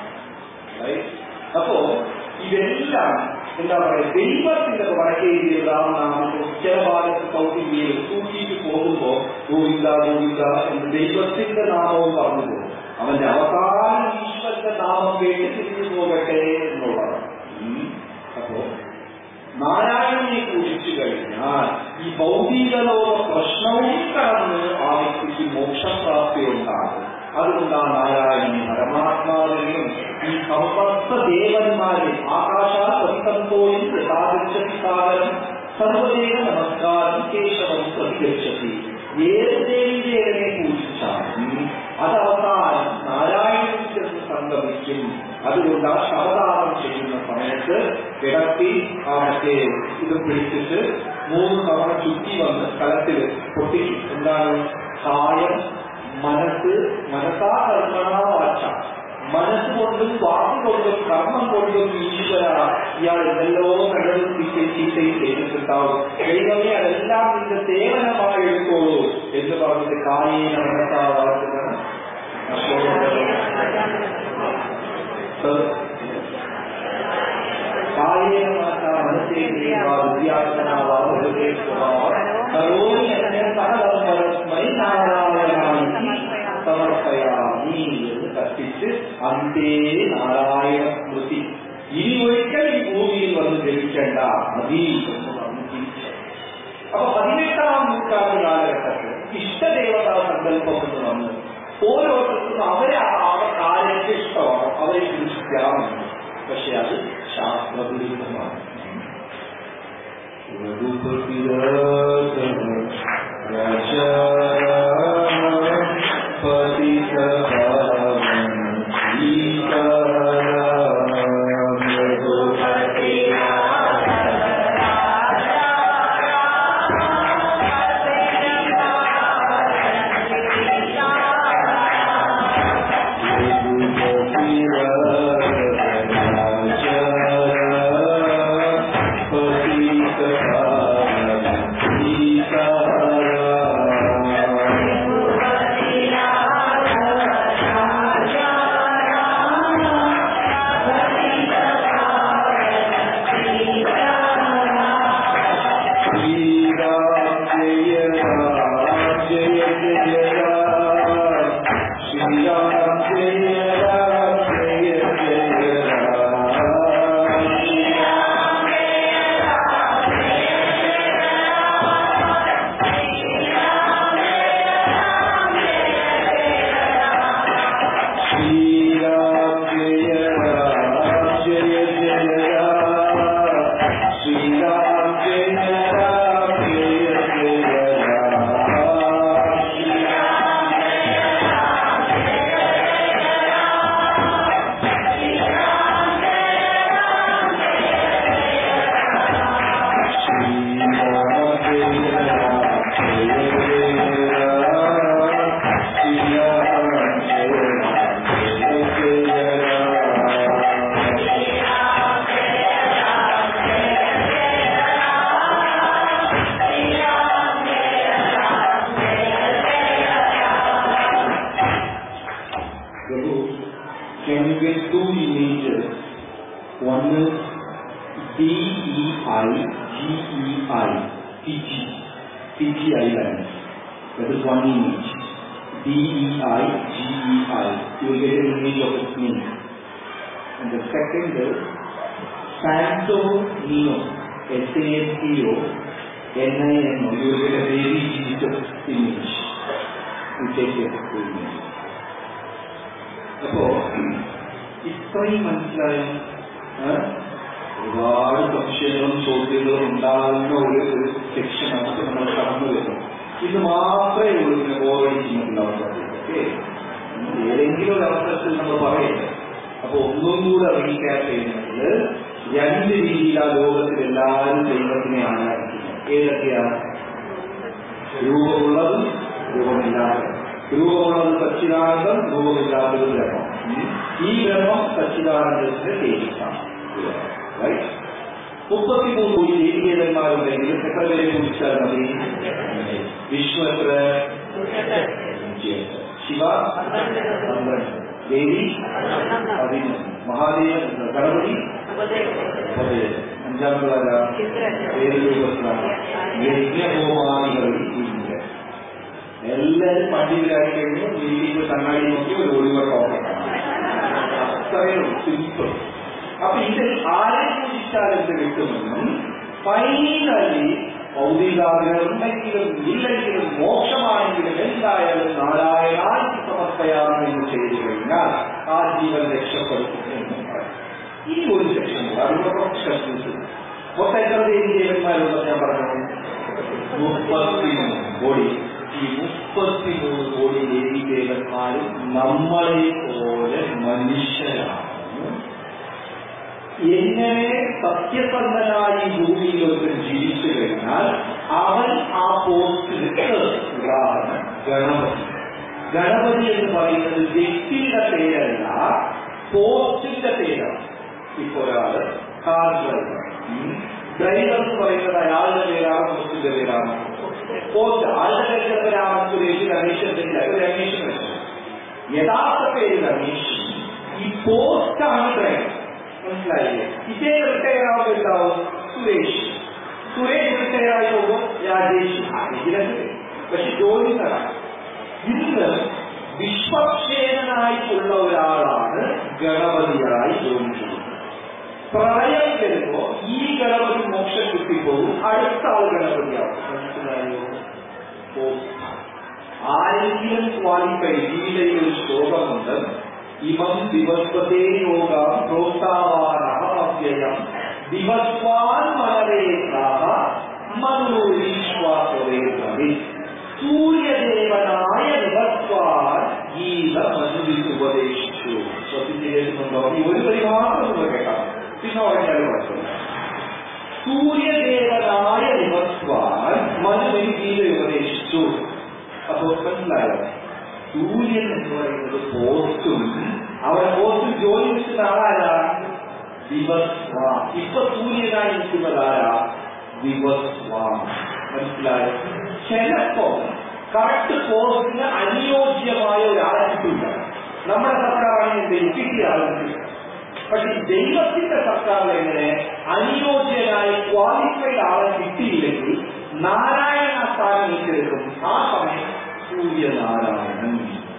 അപ്പോ ഇതെല്ലാം എന്താ പറയുക, ദൈവത്തിന്റെ വടക്കേ ഇന്ത്യയിൽ രാമനാമത്തിൽ ചില ഭാഗത്ത് സൗത്ത് ഇന്ത്യയിൽ തൂക്കിയിട്ട് പോകുമ്പോ ഗോവിന്ദ ഗോവിന്ദ എന്ന് ദൈവത്തിന്റെ നാമവും പറഞ്ഞു പോകും. അവന്റെ അവസാനം ഈശ്വരന്റെ നാമം കേട്ട് തിരിഞ്ഞു പോകട്ടെ എന്നുള്ളതാണ്. അപ്പോ നാരായണനെ കുറിച്ചു കഴിഞ്ഞാൽ ഈ ഭൗതിക ലോക പ്രശ്നവും കടന്ന് ആ വ്യക്തിക്ക് മോക്ഷപ്രാപ്തി ഉണ്ടാകും. അതുകൊണ്ടാണ് നാരായണൻ പരമാത്മാവിനും ഈ സമസ്ത ദേവന്മാരെ ആകാശാസന്തോയും സാഗരം സർവദേവ നമസ്കാരം കേശവം പ്രതിഗച്ഛതി. ഏത് ദേവിദേവനെ പൂജിച്ചാലും അത് അവസാനം നാരായണൻ ചെന്ന് സംഗമിക്കും. അതുകൊണ്ട് ആ ശവദാനം ചെയ്യുന്ന സമയത്ത് കിടത്തി ആ മറ്റേ ഇത് പിടിച്ചിട്ട് മൂന്ന് തവണ ചുറ്റി വന്ന് സ്ഥലത്തിൽ പൊട്ടിക്കും. എന്താണ്? കായം, മനസ്സ്, മനസ്സാ കർമ്മണ വാച, മനസ്സുകൊണ്ടും വാക്കുകൊണ്ടും കർമ്മം കൊണ്ടും ഈശ്വര ഇയാൾ എന്തെല്ലോ നല്ലതും ചീത്തയും ചെയ്തിട്ടുണ്ടാവും. ദൈവമേ അതെല്ലാം നിന്റെ സേവനമായി എടുത്തോളൂ എന്ന് പറഞ്ഞിട്ട് കായേന മനസ്സാ വാചന കായേന മനസ്സാ മനസ്സേ വിദ്യാസനാവാ സമർപ്പയാമി എന്ന് കത്തിച്ച് അന്തേ നാരായണ സ്മൃതി. ഇനി ഒരിക്കൽ ഈ ഭൂമിയിൽ വന്ന് ജനിക്കേണ്ട മതി എന്ന് പറഞ്ഞു തിരിച്ചു. അപ്പൊ പതിനെട്ടാം നൂറ്റാണ്ട് കാലഘട്ടത്തിൽ ഇഷ്ടദേവതാ സങ്കല്പം എന്ന് വന്ന് ഓരോരുത്തർക്കും അവരെ ആരൊക്കെ ഇഷ്ടമാണ് അവരെ കുറിച്ച് ധ്യാനമുണ്ട്. പക്ഷെ അത് ശാസ്ത്രവിരുദ്ധമാണ്. But get two images. One is D E I G E I, T G, T G Island. That is one image. D E I G E I. You will get an image of a snake. And the second is Santo Nino, S A N T O N I N O. You will get a baby Jesus image. You take it to image. അപ്പോൾ ഇത്രയും മനസ്സിലായ ഒരുപാട് സംശയങ്ങളും ചോദ്യങ്ങളും ഉണ്ടാകുന്ന ഒരു ഒരു section നമുക്ക് നമ്മൾ കടന്നു വരുന്നു. ഇത് മാത്രമേ ഉള്ളൂ ഇതിനെ ബോറടിക്കുന്നുണ്ടാവുക. ഓക്കെ, ഏതെങ്കിലും ഒരു അവസരത്തിൽ നമ്മൾ പറയുന്നത്. അപ്പൊ ഒന്നും കൂടെ റീക്യാപ്പ് ചെയ്യുന്നത് രണ്ട് രീതിയിൽ ആ ലോകത്തിൽ എല്ലാവരും ദൈവത്തിനെ ആരാധിക്കുന്നത്. ഏതൊക്കെയാണ്? രൂപമുള്ളതും രൂപമില്ലാത്തതും. രൂപമുള്ളത് സച്ചിദാനന്ദം, രൂപമില്ലാത്തത് ബ്രഹ്മം. ഈ ബ്രഹ്മം സച്ചിദാനന്ദത്തിന്റെ തേജസ്സാണ്. മുപ്പത്തിമൂന്ന് കോടി ദേവീദേവന്മാരുണ്ടെങ്കിലും എത്ര പേരെ കുറിച്ചാൽ മതി? വിഷ്ണു എത്ര? ശിവ പന്ത്രണ്ട്, ദേവി പതിനൊന്ന്, മഹാദേവൻ ഗണപതി പതിനേഴ്, അഞ്ചാമത് രൂപത്തിലാണ് യജ്ഞഹോമാദികളിൽ ഇല്ല. എല്ലാവരും പണ്ഡിതരായി കഴിഞ്ഞു വീട്ടിൽ കണ്ണാടി നോക്കി ഒരു ഒളിവർ ടോപ്പിക്കാണ്. അത്രയും സിമ്പിൾ. അപ്പൊ ഇതിൽ ആരെ പൂജിച്ചാൽ എന്ത് കിട്ടുമെന്നും ഫൈനലി ഭൗതികാഗ്രഹം ഉണ്ടെങ്കിലും ഇല്ലെങ്കിലും മോക്ഷമാണെങ്കിലും എന്തായാലും നാരായണായ്ക്ക് സമർപ്പയാമെന്ന് ചെയ്തു കഴിഞ്ഞാൽ ആ ജീവൻ രക്ഷപ്പെടുത്തും എന്നും പറയും. ഈ ഒരു സെക്ഷൻ അതിനൊക്കെ മൊത്തം എത്ര ദേവി ദേവന്മാരുള്ളത് ഞാൻ പറഞ്ഞു? മുപ്പത്തിമൂന്ന് കോടി. ഈ മുപ്പത്തിമൂന്ന് കോടി ദേവി ദേവന്മാരും നമ്മളെ പോലെ മനുഷ്യരാണ്. എങ്ങനെ സത്യസന്ധനായി ഭൂമിയിൽ ഒരു ജീവിച്ചു കഴിഞ്ഞാൽ അവൻ ആ പോസ്റ്റിൽ ഉദാഹരണം ഗണപതി. ഗണപതി എന്ന് പറയുന്നത് വ്യക്തിയുടെ പേരല്ല, പോസ്റ്റിന്റെ പേരാണ്. ഇപ്പൊ ഒരാള് കാർ ഡ്രൈവർ, ഡ്രൈവർ എന്ന് പറയുന്നത് അയാളുടെ പേരാണ്, പോസ്റ്റിന്റെ പേരാണ്. പോസ്റ്റ് ആളുടെ പേര് രാമൻ സുരേഷ് രമേശന്റെ രമേശൻ വെച്ചത്. യഥാർത്ഥ പേര് രമേശ്, ഈ പോസ്റ്റാണ് ഡ്രൈവർ. മനസ്സിലായില്ലേ? ഇതേ റിട്ടയർ ആവുന്നുണ്ടാവും സുരേഷ്, സുരേഷ് റിട്ടയർ ആയി പോകുമ്പോൾ രാജേഷ്, ഇതിലൊക്കെ പക്ഷെ ജോലി തരാം. ഇന്ന് വിശ്വക്ഷേമനായിട്ടുള്ള ഒരാളാണ് ഗണപതിയായി ജോലി ചെയ്യുന്നത്. പ്രളയം വരുമ്പോ ഈ ഗണപതി മോക്ഷം കിട്ടിപ്പോകും, അടുത്ത ആൾ ഗണപതിയാവും. മനസ്സിലായോ? ആരെങ്കിലും ക്വാളിഫൈ. ഗീതയിൽ ഒരു ശ്ലോകമുണ്ട്, ഇമം ദിവസ്വതേ യോഗ പ്രോത്സാഹനം ദിവസ്വാൻ മനരേഖാഹ മനോരീശ്വാസവേ ഭവി. സൂര്യദേവനായ ദിവസ്വാൻ ഗീത മനുവിന് ഉപദേശിച്ചു. ശ്രദ്ധിച്ചിട്ടുണ്ടോ? ഈ ഒരു പരിഭാഷം കേൾക്കാം, പിന്നെ പറഞ്ഞാൽ കുഴപ്പമില്ല. സൂര്യദേവനായ ദിവസ്വാൻ മനുവിന് ഗീത ഉപദേശിച്ചു. അപ്പൊ മനസ്സിലായോ? സൂര്യൻ എന്ന് പറയുന്നത് പോസ്റ്റും, അവിടെ പോസ്റ്റും ജോലി വെച്ചിട്ട് ആളാരാ? ദിവസ്വാ. ഇപ്പൊ സൂര്യനായി നിൽക്കുന്നത് ആരാ? ദിവസ്വാ. മനസ്സിലായോ? ചിലപ്പോ കറക്റ്റ് പോസ്റ്റിന് അനുയോജ്യമായ ഒരാളെ കിട്ടില്ല. നമ്മുടെ സർക്കാരാണെങ്കിൽ കിട്ടിയ ആളുണ്ട്. പക്ഷെ ദൈവത്തിന്റെ സർക്കാരിൽ എങ്ങനെ അനുയോജ്യനായി ക്വാളിഫൈഡ് ആളെ കിട്ടിയില്ലെങ്കിൽ നാരായണ സ്ഥാനം ഏറ്റെടുക്കും. ആ സമയം സൂര്യനാരായണൻ.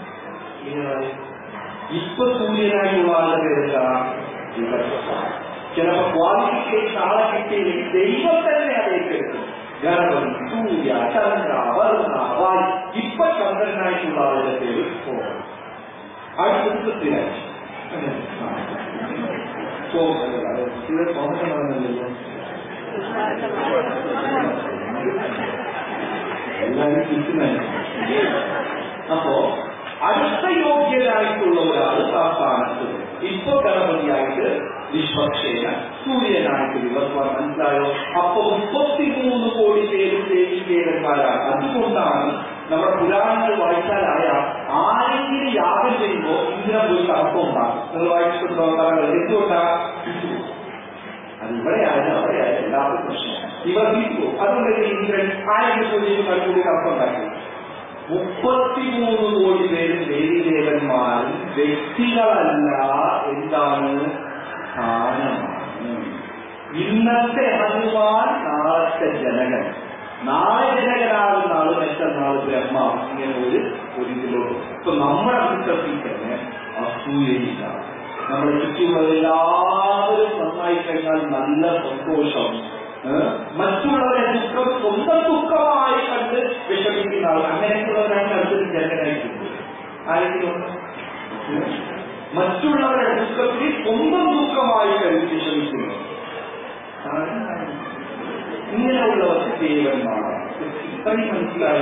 ഇപ്പൊ സൂര്യനായുള്ള ആളുടെ പേരെന്താ? ചിലപ്പോ ക്വാളിഫിക്കേഷൻ ആളെ കിട്ടിയില്ലെങ്കിൽ ദൈവം തന്നെ അത് ഏറ്റെടുക്കും. ഗണപതി, സൂര്യ, ചന്ദ്ര, വർണ്ണ, വായു. ഇപ്പൊ ചന്ദ്രനായിട്ടുള്ള ആളുടെ പേര് സോമൻ. അടുത്തത് പൃഥ്വിരാജ്. സോമനല്ലോ എല്ലാവരും കിട്ടുന്നതന്നെ. അപ്പോ അടുത്ത യോഗ്യരായിട്ടുള്ള ഒരാൾ ആ സ്ഥാനത്ത് ഇപ്പൊ ഗണപതിയായിട്ട് നിഷ്പക്ഷേന സൂര്യനായിട്ട് ദിവസം. മനസ്സിലായോ? അപ്പൊ മുപ്പത്തിമൂന്ന് കോടി പേരും ദേവി ദേവന്മാരാണ്. അതുകൊണ്ടാണ് നമ്മുടെ പുരാണങ്ങൾ വായിച്ചാലായ ആരെങ്കിലും യാഗം ചെയ്യുമ്പോൾ ഇന്ദ്രൻ പോയി തർക്കം ഉണ്ടാകും. നിങ്ങൾ വായിച്ചിട്ടുണ്ടോ? എന്തുകൊണ്ടാണ്? അത് ഇവിടെ ആയാലും അവിടെ ആയാലും എല്ലാവർക്കും പ്രശ്നം. ഇവർ തീർക്കോ? അതുകൊണ്ട് ഇന്ദ്രൻ ആരെങ്കിലും പോയി കൂടി തർക്കം ഉണ്ടാക്കി. മുപ്പത്തിമൂന്ന് കോടി പേരും ദേവീദേവന്മാരും വ്യക്തികളല്ല, എന്താണ്? സ്ഥാനമാണ്. ഇന്നത്തെ ഹനുമാൻ നാളത്തെ ജനകൻ, നാളെ ജനകനാകുന്ന ആള് മറ്റന്നാള് ബ്രഹ്മാവ്, ഇങ്ങനെ ഒരു ഒരു ഇതിലോട്ട്. ഇപ്പൊ നമ്മളെ വിശ്വസിക്കുന്ന അസൂയയില്ല. നമ്മുടെ ചുറ്റുമുള്ളവരെല്ലാവരും നന്നായി കഴിഞ്ഞാൽ നല്ല സന്തോഷം. മറ്റുള്ളവരെ ദുഃഖം സ്വന്തം ദുഃഖമായി കണ്ട് വിഷമിക്കുന്ന ആൾ, അങ്ങനെയുള്ളവരാണ് അടുത്തൊരു ജനകനായിട്ടുണ്ട്. ആരെങ്കിലും മറ്റുള്ളവരുടെ ദുഃഖത്തിൽ സ്വന്തം ദുഃഖമായി കണ്ട് വിഷമിക്കുന്നു. ഇങ്ങനെയുള്ളവർക്ക് ദേവന്മാരാണ്. ഇത്രയും മനസ്സിലായ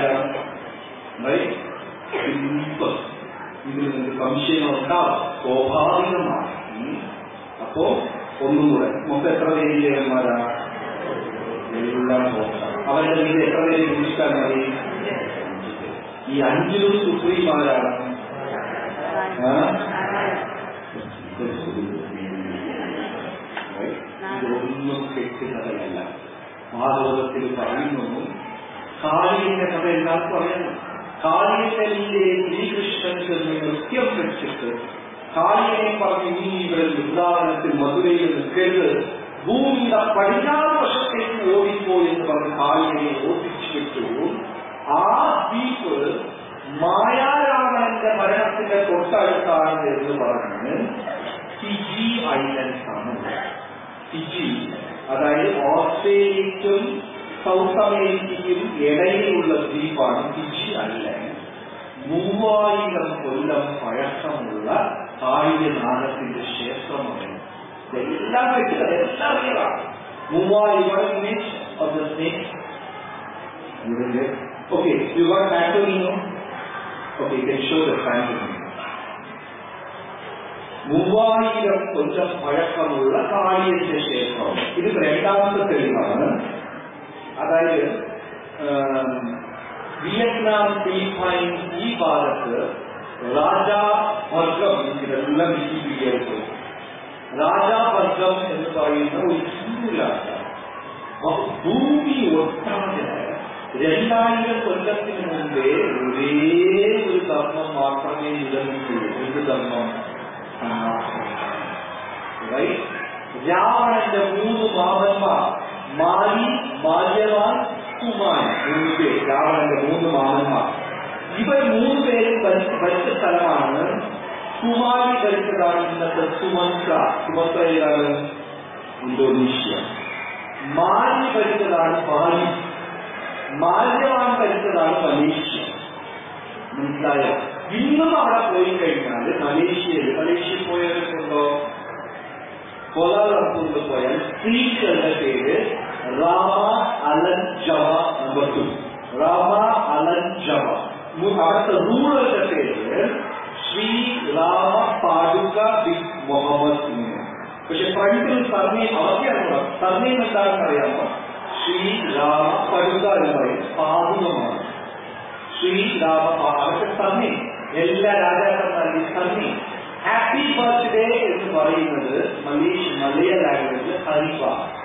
ഇതിൽ നിന്ന് സംശയങ്ങളുണ്ടാവും, സ്വാഭാവികമാണ്. അപ്പോ ഒന്നും കൂടെ, മൊത്തം എത്ര പേര് ദേവന്മാരാണ്? എല്ലാം നോക്കാം. അവരുടെ വീട് എത്ര പേര് ചിന്തിക്കാൻ മതി? ഈ അഞ്ചിലും സുപ്രീമാരാണ്. ഇതൊന്നും കെട്ടുകഥയല്ല. ഭാഗവതത്തിൽ പറയുന്നു, കാളിയുടെ കഥ എല്ലാവർക്കും അറിയാം. കാളിയന്റെ ശ്രീകൃഷ്ണൻ ചെന്ന് നൃത്യം വെച്ചിട്ട് കാളിയെ പറഞ്ഞ് നീ ഇവിടെ വൃന്ദാവനത്തിൽ മധുരയിൽ നിൽക്കരുത്, ഭൂമിയുടെ പടിഞ്ഞാറ് വശത്തേക്ക് ഓടിപ്പോ എന്ന് പറഞ്ഞ് കാളിയെ ഓടിച്ചു വിട്ടു. ആ ദ്വീപ് മായാരാവണന്റെ മരണത്തിന്റെ തൊട്ടടുത്താണ് എന്ന് പറഞ്ഞ് ഫിജി ഐലൻഡ്സ് ആണ്. ഫിജി അതായത് ഓസ്ട്രേലിയയ്ക്കും സൗത്ത് അമേരിക്കയ്ക്കും ഇടയിലുള്ള ദ്വീപാണ് ഫിജി ഐലൻഡ്. മൂവായിരം കൊല്ലം പഴക്കമുള്ള കാളിയനാഗത്തിന്റെ ക്ഷേത്രമാണ്. എല്ലാം വെച്ചത് എല്ലാം അറിയാം. മൂവായിരം image of the snake. Okay, you got pantomime? Okay, you can show the pantomime. മൂവായിരം കൊല്ലം പഴക്കമുള്ള കാളിയന്റെ ക്ഷേത്രം. ഇത് രണ്ടാമത്തെ തെളിവാണ്. അതായത് വിയറ്റ്നാം ഫിലിപ്പൈൻസ് ഈ ഭാഗത്ത് രാജാവർഗം, ഇതെല്ലാം വിക്കിപീഡിയയിൽ രാജാവർഗം എന്ന് പറയുന്ന ഒരു ഹിന്ദു രാജ ഭൂമി ഒട്ടാതെ രണ്ടായിരം കൊല്ലത്തിന് മുമ്പേ ഒരേ ഒരു ധർമ്മം മാത്രമേ നിലനിൽക്കുള്ളൂ. എന്ത് ധർമ്മം? രാവണന്റെ മൂന്ന് മാമന്മാർ, മാലി, മാല്യവാൻ, കുമാൻ, മൂന്ന് പേര്. രാവണന്റെ മൂന്ന് മാമന്മാർ. ഇവർ മൂന്ന് പേരും ഭരിച്ച സ്ഥലമാണ്. കുമാരി ഭരിച്ചതാണ് ഇന്നത്തെ സുമത്ര. സുമത്ര ഏതാണ്? ഇന്തോനേഷ്യ. മാലി ഭരിച്ചതാണ് ബാലി. മാല്യവാൻ ഭരിച്ചതാണ് മലേഷ്യ. മനസ്സിലായോ? ഇന്നും അവിടെ പോയി കഴിഞ്ഞാൽ മലേഷ്യയിൽ, മലേഷ്യയിൽ പോയവർക്കുണ്ടോ? കോലാലംപൂരിൽ പോയാൽ സ്ത്രീകളുടെ പേര് രാമ അലൻ ജവ നമ്പർ ടു. രാമ അലൻ ജവ. അവിടുത്തെ റൂളറുടെ പേര് ശ്രീ രാമ പാടുക ബിൻ മുഹമ്മദ്. പക്ഷെ ഫ്രണ്ടിൽ സർനെയിം അവധിയാണ്. സർനെയിം എന്താണെന്ന് അറിയാമോ? ശ്രീ രാമ പടുക എന്ന് പറയും. പാതുകമാണ് ശ്രീ രാമ. അവരുടെ സർനെയിം എല്ലാ രാജാക്കന്മാരുടെയും സർനെയിം. ഹാപ്പി ബർത്ത്ഡേ എന്ന് പറയുന്നത് മലേഷ്യ മലയ ലാംഗ്വേജിൽ ഹരിഫ.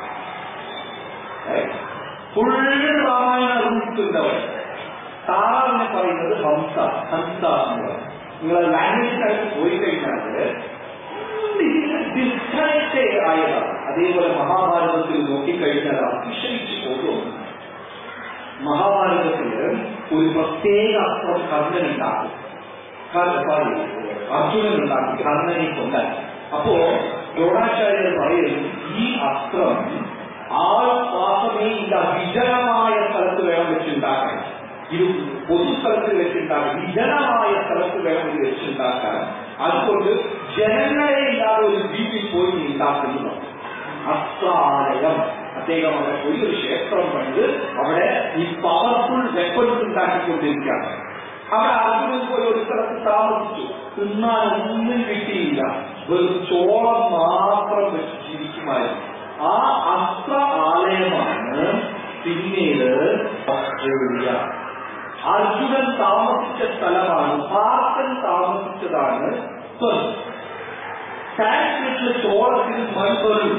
ഫുള്ള് രാമായണ റൂട്ടുണ്ടവർ. താറാവിനെ പറയുന്നത് ഹംസ, ഹംസ എന്ന് പറയും. നിങ്ങളെ ലാംഗ്വേജിനകത്ത് പോയി കഴിഞ്ഞാല് ഡിസ്കണക്റ്റേ ആയതാണ്. അതേപോലെ മഹാഭാരതത്തിൽ നോക്കിക്കഴിഞ്ഞാൽ അതിശയിച്ചു പോകും. മഹാഭാരതത്തില് ഒരു പ്രത്യേക അസ്ത്രം കർണനുണ്ടാകും. അർജുനനുണ്ടാക്കി, കർണനെ കൊണ്ടാൽ. അപ്പോ ദ്രോണാചാര്യർ പറയുന്നു, ഈ അസ്ത്രം ആൾ മാത്രമേ ഇല്ല, വിജനമായ സ്ഥലത്ത് വേണം വെച്ചുണ്ടാക്കാൻ. ഇത് പൊതുസ്ഥലത്ത് വെച്ചുണ്ടാക്കാൻ, വിജനമായ സ്ഥലത്ത് വേണം ഇത് വെച്ചുണ്ടാക്കാൻ. അതുകൊണ്ട് ജനങ്ങളെ ഇല്ലാതെ ഒരു ദ്വീപിൽ പോയി ഉണ്ടാക്കുന്നു. അസ്ത്രാലയം. അദ്ദേഹം അവിടെ പോയി ഒരു ക്ഷേത്രം കണ്ട് അവിടെ ഈ പവർഫുൾ വെപ്പൺസ് ഉണ്ടാക്കിക്കൊണ്ടിരിക്കുകയാണ്. അവിടെ അർജുനൻ പോയി ഒരു സ്ഥലത്ത് താമസിച്ചു. തിന്നാൻ ഒന്നും കിട്ടിയില്ല, വെറും ചോളം മാത്രം വെച്ച് ജീവിക്കുമായിരുന്നു. ആ അസ്ത്ര ആലയമാണ് പിന്നീട് ഓസ്ട്രേലിയ. അർജുനൻ താമസിച്ച സ്ഥലമാണ്, പാർക്കൻ താമസിച്ചതാണ് സാൻസ്ക്രിറ്റിലെ ചോളത്തിന് മൺപൊരു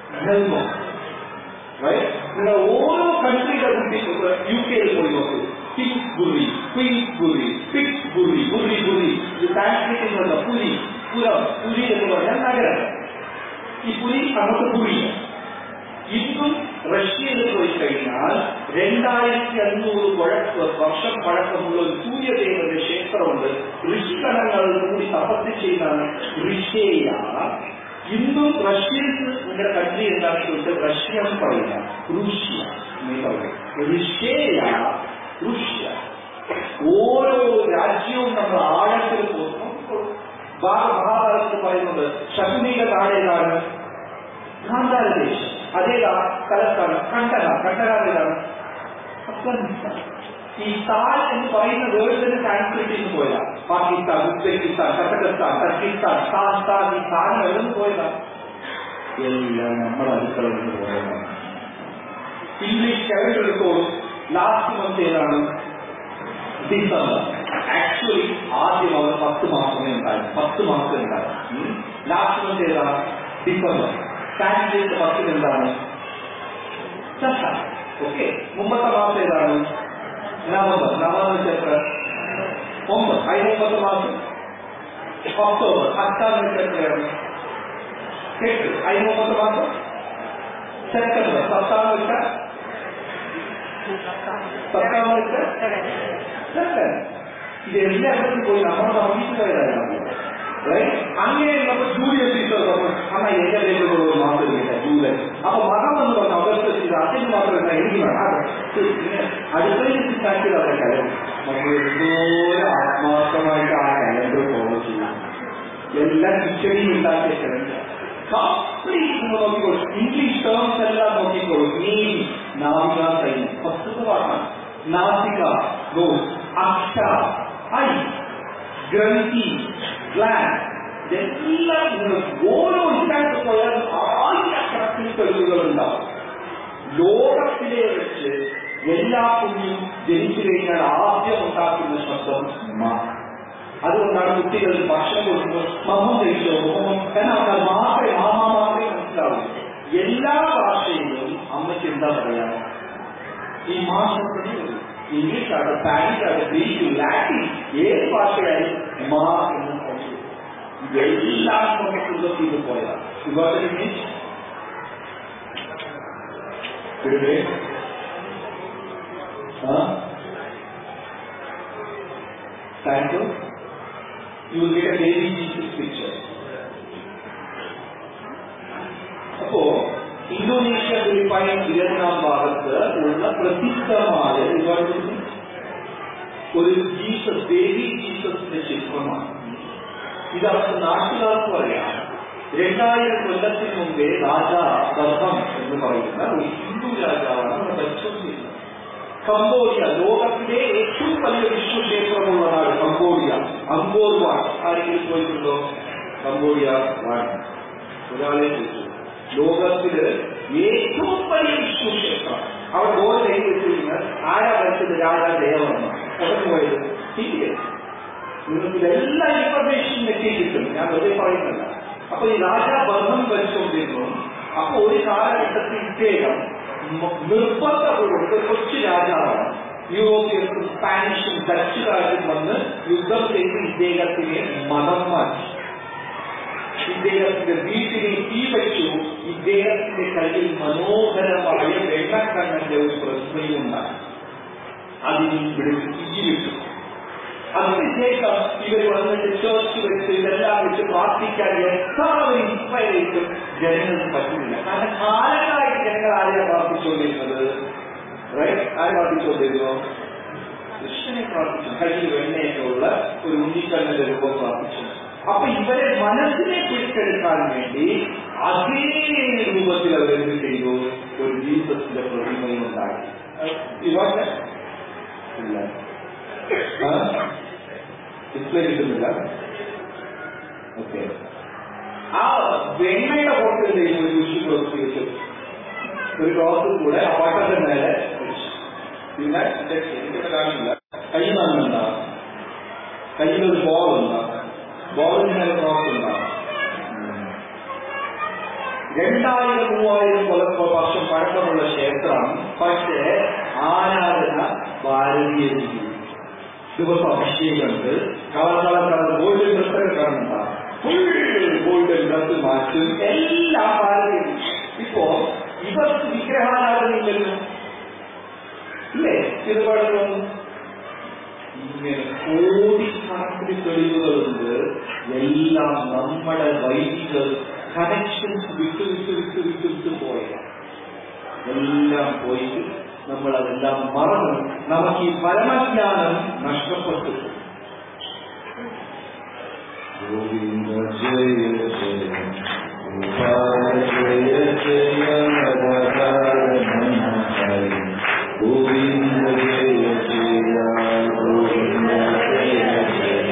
നിങ്ങൾ ഓരോ കൺട്രിയുടെ കുട്ടി യു കെയിൽ പോയി നോക്കൂ. കിങ്സ്ബുറി, ക്വീൻസ്ബുറി, പിറ്റ്സ്ബുറി, ബുറി ബുറി. ഇത് സാൻസ്ക്രിറ്റിൽ നിന്നുള്ള പുരി, പുരം, പുരി എന്ന് പറഞ്ഞാൽ നഗരം. ഈ പുരി അങ്ങോട്ട് പുരി. ഇന്നും റഷ്യയിൽ പോയി കഴിഞ്ഞാൽ രണ്ടായിരത്തി അഞ്ഞൂറ് വർഷം പഴക്കമുള്ള ഒരു സൂര്യദേവന്റെ ക്ഷേത്രമുണ്ട്. ഋഷിഗണങ്ങൾ കൂടി തപസ് ചെയ്യുന്നതാണ് ഋഷേയ. ഇന്നും റഷ്യയിൽ നിങ്ങളുടെ കൺട്രി എന്താണെന്ന് ചോദിച്ചാൽ റഷ്യ എന്ന് പറയില്ല, റുഷ്യ എന്ന് പറയും. ഋഷേയ, റുഷ്യ. ഓരോ രാജ്യവും നമ്മൾ ആഴത്തിൽ പോകുന്നു. മഹാഭാരതത്തിൽ പറയുന്നത് ശകുനിയുടെ നാടേതാണ് ഗാന്ധാരദേശം. അതേതാ സ്ഥലത്താണ് കണ്ടക. കണ്ടക ഏതാണ്? അഫ്ഗാനിസ്ഥാൻ. ഈ താൻ എന്ന് പറയുന്ന വേർഡിന് സാൻസ്ക്രിറ്റിൽ നിന്ന് പോയതാ. പാകിസ്ഥാൻ, ഉസ്ബെക്കിസ്ഥാൻ, കസഖസ്ഥാൻ, ടർക്കിസ്ഥാൻ, സ്ഥാൻ ഈ സ്ഥാനം എവിടെ നിന്ന് പോയതാ? എല്ലാം നമ്മുടെ അടുക്കളയിൽ നിന്ന് പോയതാണ്. ഇംഗ്ലീഷ് കവികളെടുത്തോളും ലാസ്റ്റ് മന്ത് ഏതാണ്? ഡിസംബർ. ആക്ച്വലി ആദ്യം അവർ പത്ത് മാസമേ ഉണ്ടായിരുന്നു, പത്ത് മാസം ഉണ്ടായിരുന്നു. ലാസ്റ്റ് മന്ത് ഏതാണ്? ഡിസംബർ. സാൻസ്ക്രിറ്റ് പത്തിന് എന്താണ്? ഓക്കെ. മുമ്പത്തെ മാസം ഏതാണ്? നവംബർ. നവംബർ എത്ര? ഒമ്പത്. അതിന് മുമ്പത്തെ മാസം ഒക്ടോബർ. അഞ്ചാം എത്രയാണ്? എട്ട്. അതിന് മുമ്പത്തെ മാസം സെപ്റ്റംബർ. പത്താം വെച്ച പത്താം വെച്ച സെപ്റ്റംബർ. ഇതെല്ലായിടത്തും പോയി നമ്മുടെ സമീപ പോയതാണ്. അങ്ങനെയുള്ളപ്പോൾ ജൂലൈ സീസൺ അമ്മ എന്റെ പേരിലുള്ള മാസം ജൂലൈ. അപ്പൊ മകം എന്ന് പറഞ്ഞ അവസ്ഥ ചെയ്ത് അതിന് മാത്രമല്ല എനിക്ക് വേണം. അടുക്കളയിൽ സ്റ്റാർട്ട് അവരുടെ കലം നമ്മൾ എന്തോരം ആത്മാർത്ഥമായിട്ട് ആ കലണ്ടർ ഫോളോ ചെയ്യും. എല്ലാം കിച്ചടിയും ഉണ്ടാക്കിയ കലണ്ടർ കംപ്ലീറ്റ് നോക്കിക്കോളൂ. ഇംഗ്ലീഷ് ടേംസ് എല്ലാം നോക്കിക്കോളൂ. നീ നാവിക സൈന്യം ഫസ്റ്റ് പാട്ടാണ്. നാസിക, അക്ഷ, ഐ, ഗ്രന്ഥി, ഗ്ലാൻഡ്, ഇതെല്ലാം നിങ്ങൾ ഓരോ ഇല്ലാത്ത പോയാലും ആയിരക്കണക്കിന് തെളിവുകളുണ്ടാവും. ലോകത്തിലെ വെച്ച് എല്ലാ കുഞ്ഞും ജനിച്ചു കഴിഞ്ഞാൽ ആദ്യം ഉണ്ടാക്കുന്ന ശബ്ദം മ. അതുകൊണ്ടാണ് കുട്ടികൾ ഭക്ഷണം കൊടുക്കുമ്പോൾ മമ്മം കഴിച്ചോ മമ്മം എന്നാൽ മാത്രമേ മാമ മാത്രമേ മനസ്സിലാവൂ. എല്ലാ ഭാഷയിലും അമ്മയ്ക്ക് എന്താ പറയാ? ഈ മാസത്തിൽ ഇംഗ്ലീഷാണ്, സ്പാനിഷാണ്, ഗ്രീക്ക്, ലാറ്റിൻ, ഏത് ഭാഷയായാലും മാ എന്ന് പറയും. ഇതെല്ലാം നമുക്കുള്ള ഇത് പോയതാണ്. ഇവരുടെ means thank you. You will get a baby Jesus picture. അപ്പോ ഇന്തോനേഷ്യ ഫിലിപ്പൈൻ വിയറ്റ്നാം ഭാഗത്ത് ഉള്ള പ്രസിദ്ധമായ ഒരു ജീസസ്, ബേബി ജീസസിന്റെ ചിത്രമാണ്. ഇത് അവർക്ക് നാട്ടുകാർക്ക് പറയാം. രണ്ടായിരം കൊല്ലത്തിന് മുമ്പേ രാജാ ബർഹം എന്ന് പറയുന്ന ഒരു ഹിന്ദു രാജാവാണ് നമ്മുടെ പരിശോധിക്കുന്നത്. കംബോഡിയ ലോകത്തിലെ ഏറ്റവും വലിയ വിശ്വക്ഷേത്രമുള്ള നാട് കംബോഡിയ. അങ്കോർ വാട്ട് ആരെങ്കിലും പോയിട്ടുണ്ടോ? കംബോഡിയ വാട്ട് ഒരാളെ ചോദിച്ചു. ലോകത്തില് ഏറ്റവും വലിയ വിശ്വക്ഷേത്രം. അവർ ബോർഡ് എഴുതി വെച്ചിരുന്നത് ആരാ ഭരിച്ചത്? രാജാ ജയവർമ്മ. എവിടെ പോയത്? ഇന്ത്യ. നിങ്ങൾക്ക് ഇതെല്ലാ ഇൻഫർമേഷനും നെറ്റി കിട്ടും, ഞാൻ വെറുതെ പറയുന്നില്ല. അപ്പൊ ഈ രാജാ ബർഹം ഭരിച്ചുകൊണ്ടിരുന്നു. അപ്പൊ ഒരു കാലഘട്ടത്തിൽ ഇദ്ദേഹം നിർബന്ധപൂർവ്വം കൊച്ചു രാജാവാണ്. യൂറോപ്യൻസും സ്പാനിഷും ഡച്ചുകാരും വന്ന് യുദ്ധം ചെയ്ത് ഇദ്ദേഹത്തിനെ മതം മാറ്റി. ഇദ്ദേഹത്തിന്റെ വീട്ടിനെ തീ വെച്ചു. ഇദ്ദേഹത്തിന്റെ കയ്യിൽ മനോഹരമായ വെള്ളക്കണ്ണന്റെ ഒരു പ്രതിമയുണ്ടായി. അതിന് വിളിച്ച് തീയിട്ടു. അതിനുശേഷം ഇവർ വന്നിട്ട് ചേർച്ച് വെച്ച് ഇതെല്ലാം വെച്ച് പ്രാർത്ഥിക്കാൻ എത്ര ഇൻസ്പയർ ചെയ്തിട്ടും ജനങ്ങൾക്ക് പറ്റുന്നില്ല. കാരണം കാലങ്ങളായിട്ട് ജനങ്ങൾ ആരെയാണ് പ്രാർത്ഥിച്ചുകൊണ്ടിരുന്നത്? ആരെ പ്രാർത്ഥിച്ചുകൊണ്ടിരുന്നു? കൃഷ്ണനെ പ്രാർത്ഥിച്ചു. കയ്യിൽ വെണ്ണയൊക്കെ ഉള്ള ഒരു ഉണ്ണിക്കണ്ണന്റെ രൂപം പ്രാർത്ഥിച്ചു. അപ്പൊ ഇവരെ മനസ്സിനെ പിടിച്ചെടുക്കാൻ വേണ്ടി അതേ രൂപത്തിൽ അവരെന്ത് ചെയ്തു? ഒരു ജീസസിന്റെ പ്രതിമയും ഉണ്ടാക്കി. ഇവരുടെ ഇല്ല ഡിസ്പ്ലേ കിട്ടുന്നില്ല. ഓക്കെ. ആ വെണ്ണയുടെ ഫോട്ടോ ചെയ്യുന്ന ഒരു വിഷു ക്ലോസ് വെച്ചു. ഒരു ക്ലോസ് കൂടെ ആ വട്ടത്തിന്റെ മേലെ പിന്നെ എനിക്കൊക്കെ കാണില്ല. കൈ നന്നുണ്ടാവും, കയ്യിലൊരു ബോൾ ഉണ്ടാവും, ബോളിന് മേലെ ക്ലോസ് ഉണ്ടാവും. രണ്ടായിരം മൂവായിരം കൊല്ലം വർഷം പഴക്കമുള്ള ക്ഷേത്രം. പക്ഷേ ആരാധന ഭാരതീയ രീതി. ദിവസം അഭിഷേകമുണ്ട്, കളർ കളർ കളർ ഗോൾഡൻ ഡ്രസ്സൊക്കെ കാണുന്ന ഫുൾ ഗോൾഡൻ ഡ്രസ് മാറ്റും, എല്ലാം ഭാരതീയ. ഇപ്പോ ഇവർക്ക് വിഗ്രഹാരാധനയില്ലല്ലോ ഇല്ലേ? ചെറുപാടുകളൊന്നും ഇങ്ങനെ കോടിക്കണക്കിന് തെളിവുകളുണ്ട്. എല്ലാം നമ്മുടെ വൈദിക കണക്ഷൻസ് വിട്ടു വിട്ടു വിട്ടു വിട്ടു വിട്ടു പോയതാണ്. എല്ലാം പോയിട്ട് നമ്മളതെല്ലാം മറന്നു. നമുക്ക് ഈ പരമജ്ഞാനം നഷ്ടപ്പെട്ടു. ഗോവിന്ദ ജയ ജയ ജയ ജയ ഗോവിന്ദ ജയ ജയ ഗോവിന്ദ ജയ ജയ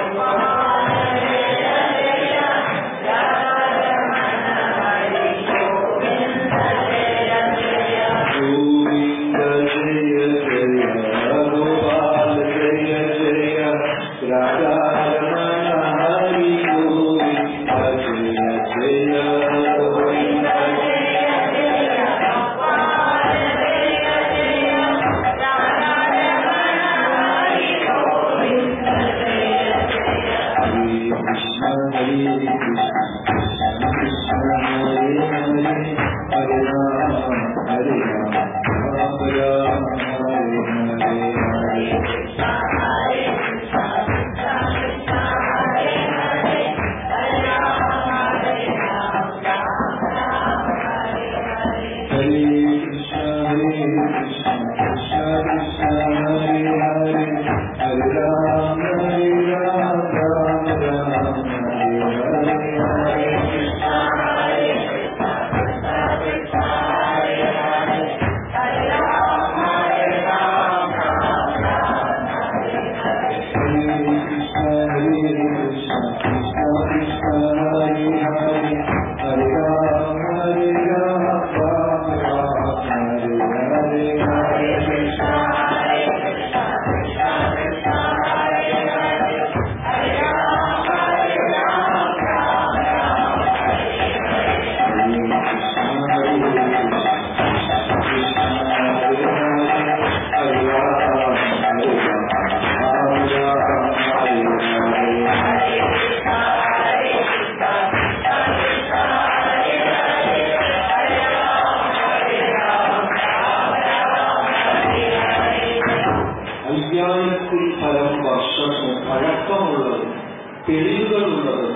തെളിവുകളുള്ളതും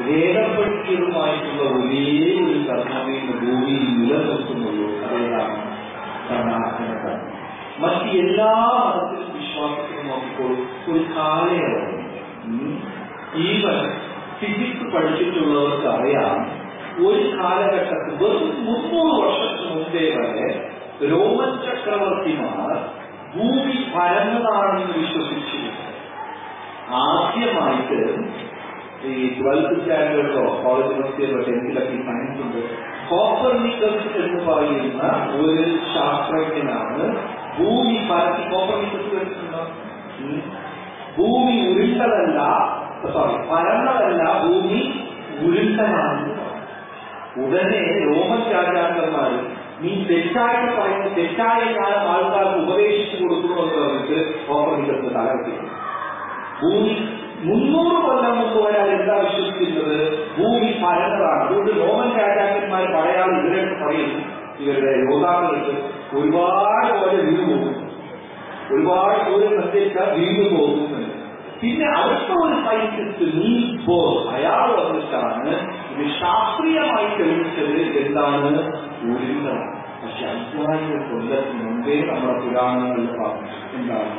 രേഖപ്പെടുത്തിയതുമായിട്ടുള്ള ഒരേ ഒരു കർമ്മമേ ഭൂമിയിൽ നിലനിർത്തുന്നുള്ളൂ. അതേതാണ് സനാതന കർമ്മം. മറ്റ് എല്ലാ മതത്തിലും വിശ്വാസത്തിലും നോക്കിക്കോളൂ, ഒരു കാലയളവ്. ഈവൻ ഫിസിക്സ് പഠിച്ചിട്ടുള്ളവർക്ക് അറിയാം, ഒരു കാലഘട്ടത്തിൽ വെറും മുന്നൂറ് വർഷത്തിന് മുമ്പേ വരെ റോമൻ ചക്രവർത്തിമാർ ഭൂമി പരന്നതാണെന്ന് വിശ്വസിച്ചിരുന്നു. ആദ്യമായിട്ട് ഈ ട്വൽത്ത് സ്റ്റാൻഡേർഡോ കോളേജ് ഫസ്റ്റ് ടെൻത്തിലൊക്കെ ഈ സയൻസ് ഉണ്ട്. കോപ്പർനിക്കസ് എന്ന് പറയുന്ന ഒരു ശാസ്ത്രജ്ഞനാണ് ഭൂമി പരത്തി. കോപ്പർനിക്കസ് കേട്ടിട്ടുണ്ടോ? ഭൂമി ഉരുണ്ടതല്ല, സോറി പരന്നതല്ല, ഭൂമി ഉരുണ്ടതാണ്. ഉടനെ റോമൻ രാജാക്കന്മാർ നീ തെറ്റായിട്ട് പറയുന്ന തെറ്റായ കാലം ആൾക്കാർക്ക് ഉപദേശിച്ചു കൊടുക്കണമെന്ന് പറഞ്ഞിട്ട് കോപ്പർനിക്കസ് തകർത്തി. ഭൂമി മുന്നൂറ് കൊല്ലം മുമ്പ് ഒരാൾ എന്താ വിശ്വസിക്കുന്നത്? ഭൂമി പരന്നതാണ്. അതുകൊണ്ട് റോമൻ രാജാക്കന്മാർ പഴയാൾ ഇവരൊക്കെ പറയുന്നു, ഇവരുടെ യോദ്ധാക്കൾക്ക് ഒരുപാട് പോലെ വീണു പോകും, ഒരുപാട് ദൂരം സഞ്ചരിച്ചാൽ വീണു പോകുന്നുണ്ട്. പിന്നെ അടുത്ത ഒരു സയന്റിസ്റ്റ് നീൽസ് ബോർ അയാൾ വന്നിട്ടാണ് ഇത് ശാസ്ത്രീയമായി തെളിയിച്ചത്. എന്താണ്? ഉരുണ്ടതാണ്. പക്ഷെ അഞ്ചായിരം കൊല്ലത്തിന് മുമ്പേ നമ്മുടെ പുരാണങ്ങളിൽ പറഞ്ഞു എന്താണ്?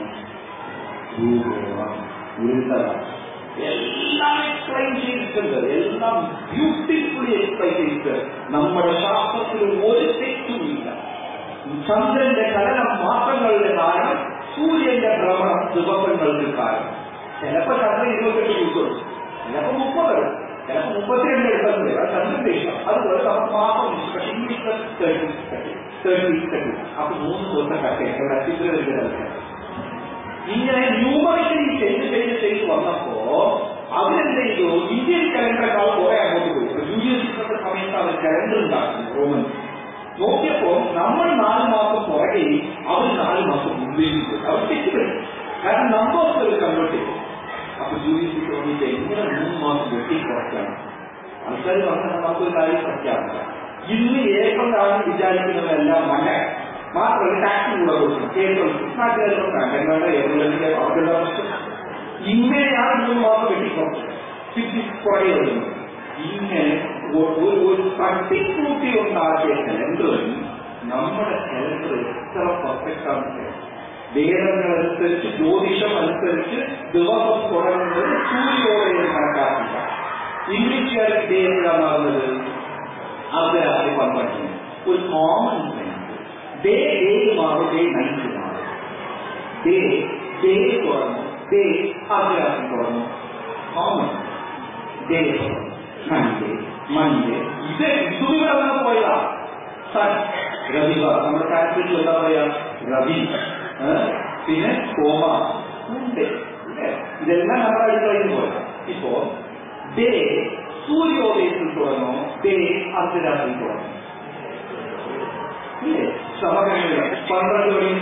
ഉരുണ്ടതാണ്. എല്ലാം എക്സ്പ്ലെയിൻ ചെയ്തിട്ടുണ്ട്, എല്ലാം ബ്യൂട്ടിഫുള്ളി എക്സ്പ്ലെയിൻ ചെയ്തിട്ട് നമ്മുടെ ശാസ്ത്രത്തിൽ ഒരു തെറ്റുമില്ല. ചന്ദ്രന്റെ ചലനം മാസങ്ങളുടെ കാരണം, സൂര്യന്റെ ഭ്രമണം ദിവസങ്ങൾക്ക് കാരണം. ചിലപ്പോ ചന്ദ്രൻ ഇരുപത്തെട്ട് ദിവസം, ചിലപ്പോ മുപ്പത്, ചിലപ്പോ മുപ്പത്തിരണ്ട് എടുക്കുന്നത് അത് ചന്ദ്രന്റെ ഇഷ്ടം. അതുപോലെ നമുക്ക് മാസം പക്ഷെ ഇംഗ്ലീഷ് തേർട്ടി തേർട്ടി തേർട്ടി അപ്പൊ മൂന്ന് ദിവസം കട്ടയൊക്കെ ചിത്രമെടുക്കുന്നത്. ഇങ്ങനെ ന്യൂമറിക്കലി ചെയ്ത് ചെയ്ത് ചെയ്ത് വന്നപ്പോ അവരെന്ത് ചെയ്തു? ഇന്ത്യൻ കലണ്ടറേക്കാൾ കുറെ അങ്ങോട്ട് പോയി. ജൂലിയസ് സീസറിന്റെ സമയത്ത് അവർ കലണ്ടർ ഉണ്ടാക്കി റോമൻ. നോക്കിയപ്പോ നമ്മൾ നാല് മാസം പുറകെയും അവർ നാല് മാസം മുമ്പേയും പോയി. അവർ തെറ്റുപറ്റി. കാരണം നമ്പേഴ്സ് ഒരു കൺവേർട്ട് ചെയ്തു. അപ്പൊ ജൂലിയസ് തോന്നിയിട്ട് എങ്ങനെ മൂന്ന് മാസം വെട്ടി കുറയ്ക്കണം? ആൾക്കാർ പറഞ്ഞാൽ നമുക്കൊരു കാര്യം പ്രഖ്യാപിക്കാം. ഇന്ന് ഏപ്രിലാണ് വിചാരിക്കുന്നതെല്ലാം മഴ മാത്രമല്ല, ടാക്സ് കൂടെ കൊടുക്കണം. ഏപ്രിൽ നാട്ടുകാരും വേണ്ട ഏപ്രിലിന്റെ അവർക്കുള്ള പ്രശ്നം. ഇങ്ങനെയാണ് മൂന്ന് മാസം വെട്ടിക്കുറച്ചത്. ഫിഫ്റ്റി പുറകെ വരുന്നത്. ഇങ്ങനെ ഒരു തട്ടിക്കൂട്ടി ഉണ്ടാക്കിയ കലണ്ടറിൽ നമ്മുടെ കലണ്ടർ എത്ര പെർഫെക്റ്റ് ആണ്. വേദങ്ങളനുസരിച്ച് ജ്യോതിഷം അനുസരിച്ച് ദിവസം തുടങ്ങുന്നത് സൂര്യോദയം കണക്കാക്കില്ല. ഇംഗ്ലീഷുകാർക്ക് ഡേ എത്രയാണുള്ളത്? അർദ്ധരാത്രി പന്ത്രണ്ട്. ഒരു കോമൺ സെൻസ് ഡേ ഡേ മാറും, ഡേ നൈറ്റ് മാറും. ഡേ ഡേ തുടങ്ങും, ഡേ അർദ്ധരാത്രി തുടങ്ങും. Common day Sunday Monday. ഇത് ഇതുവിടെ വന്ന് പോയതാ. സൺ രവിവാർ, നമ്മുടെ കാൽക്കുലേഷൻ എന്താ പറയാ? രവി. പിന്നെ സോമ, മൺഡേ. ഇതെല്ലാം നമ്മുടെ അടുക്കളയിൽ പോയ. ഇപ്പോ ഡേ സൂര്യോദയത്തിൽ തുടങ്ങും, ഡേ അർദ്ധരാത്രി തുടങ്ങും. ഇല്ലേ? സമയമില്ല. പന്ത്രണ്ട് മണി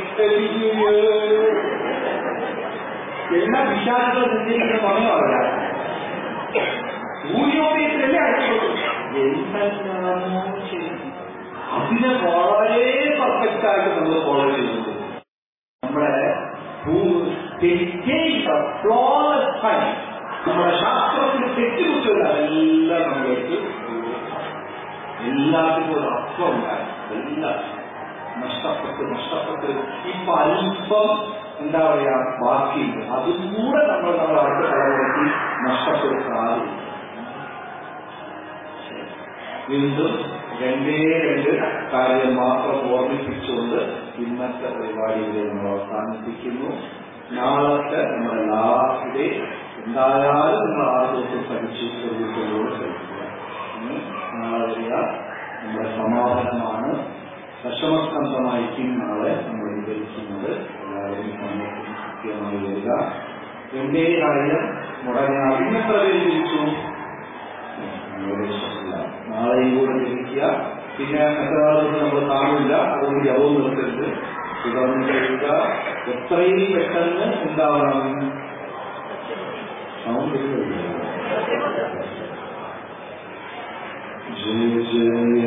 എല്ലാ വിശാലങ്ങളും സഞ്ചരിക്കുന്ന സമയമല്ല. സൂര്യോദയത്തിലല്ലേ അടുത്തുള്ളൂ. എന്താണോ ശരി, അതിനെ വളരെ പെർഫെക്റ്റ് ആയിട്ട് നമ്മൾ ഫോളോ ചെയ്യുന്നത്. നമ്മുടെ നമ്മുടെ ശാസ്ത്രത്തിന് തെറ്റുകുറ്റമില്ല. എല്ലാം നമ്മൾക്ക് എല്ലാത്തിനും ഒരു അർത്ഥമുണ്ടായി. എല്ലാം നഷ്ടപ്പെട്ട് നഷ്ടപ്പെട്ട് ഇപ്പൊ അല്പം എന്താ പറയാ ബാക്കിയുണ്ട്. അതും കൂടെ നമ്മൾ നമ്മുടെ അടുത്ത തലമുറയ്ക്ക് നഷ്ടപ്പെടുത്താതെ വീണ്ടും രണ്ടേ രണ്ട് കാര്യം മാത്രം ഓർമ്മിപ്പിച്ചുകൊണ്ട് ഇന്നത്തെ പരിപാടികളെ നമ്മൾ അവസാനിപ്പിക്കുന്നു. നാളത്തെ നമ്മുടെ ലാസ്റ്റ് ഡേ എന്തായാലും നമ്മൾ ആറ് ദിവസം പഠിച്ചു കുടുംബത്തോട് കഴിക്കുക. നാളെ വരിക നമ്മുടെ സമാപനമാണ്. ദശമസ്കന്ധമായിരിക്കും നാളെ നമ്മൾ വിവരിക്കുന്നത്. എല്ലാവരും സമയത്തിന് കൃത്യമായി വരിക. രണ്ടേ കാര്യം മുടങ്ങി അതിനെത്ര പേര് തിരിച്ചു? നാളെയും കൂടെ ലഭിക്കുക. പിന്നെ മറ്റൊരാൾക്ക് നമ്മൾ കാണില്ല, അതുകൊണ്ട് ജപവും നിർത്തരുത്. തുടർന്ന് കഴിയുക. എത്രയും പെട്ടെന്ന് ഉണ്ടാവണം. ജയ ജയ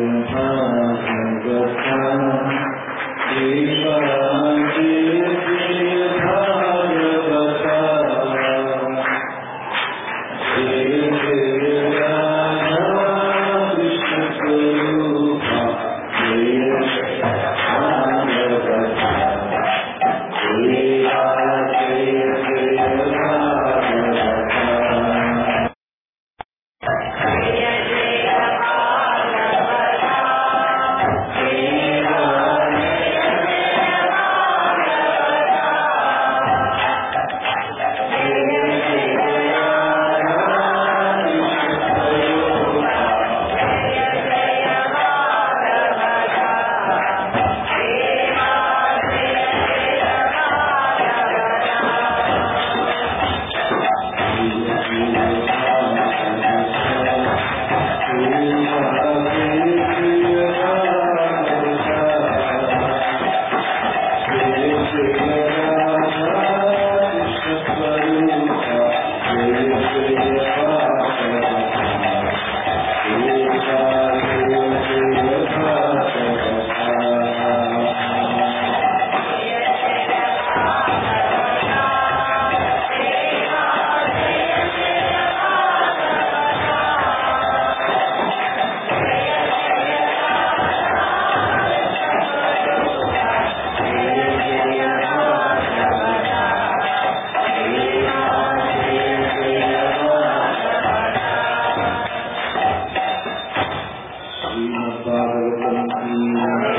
ശ്രീമദ്ഭാഗവതം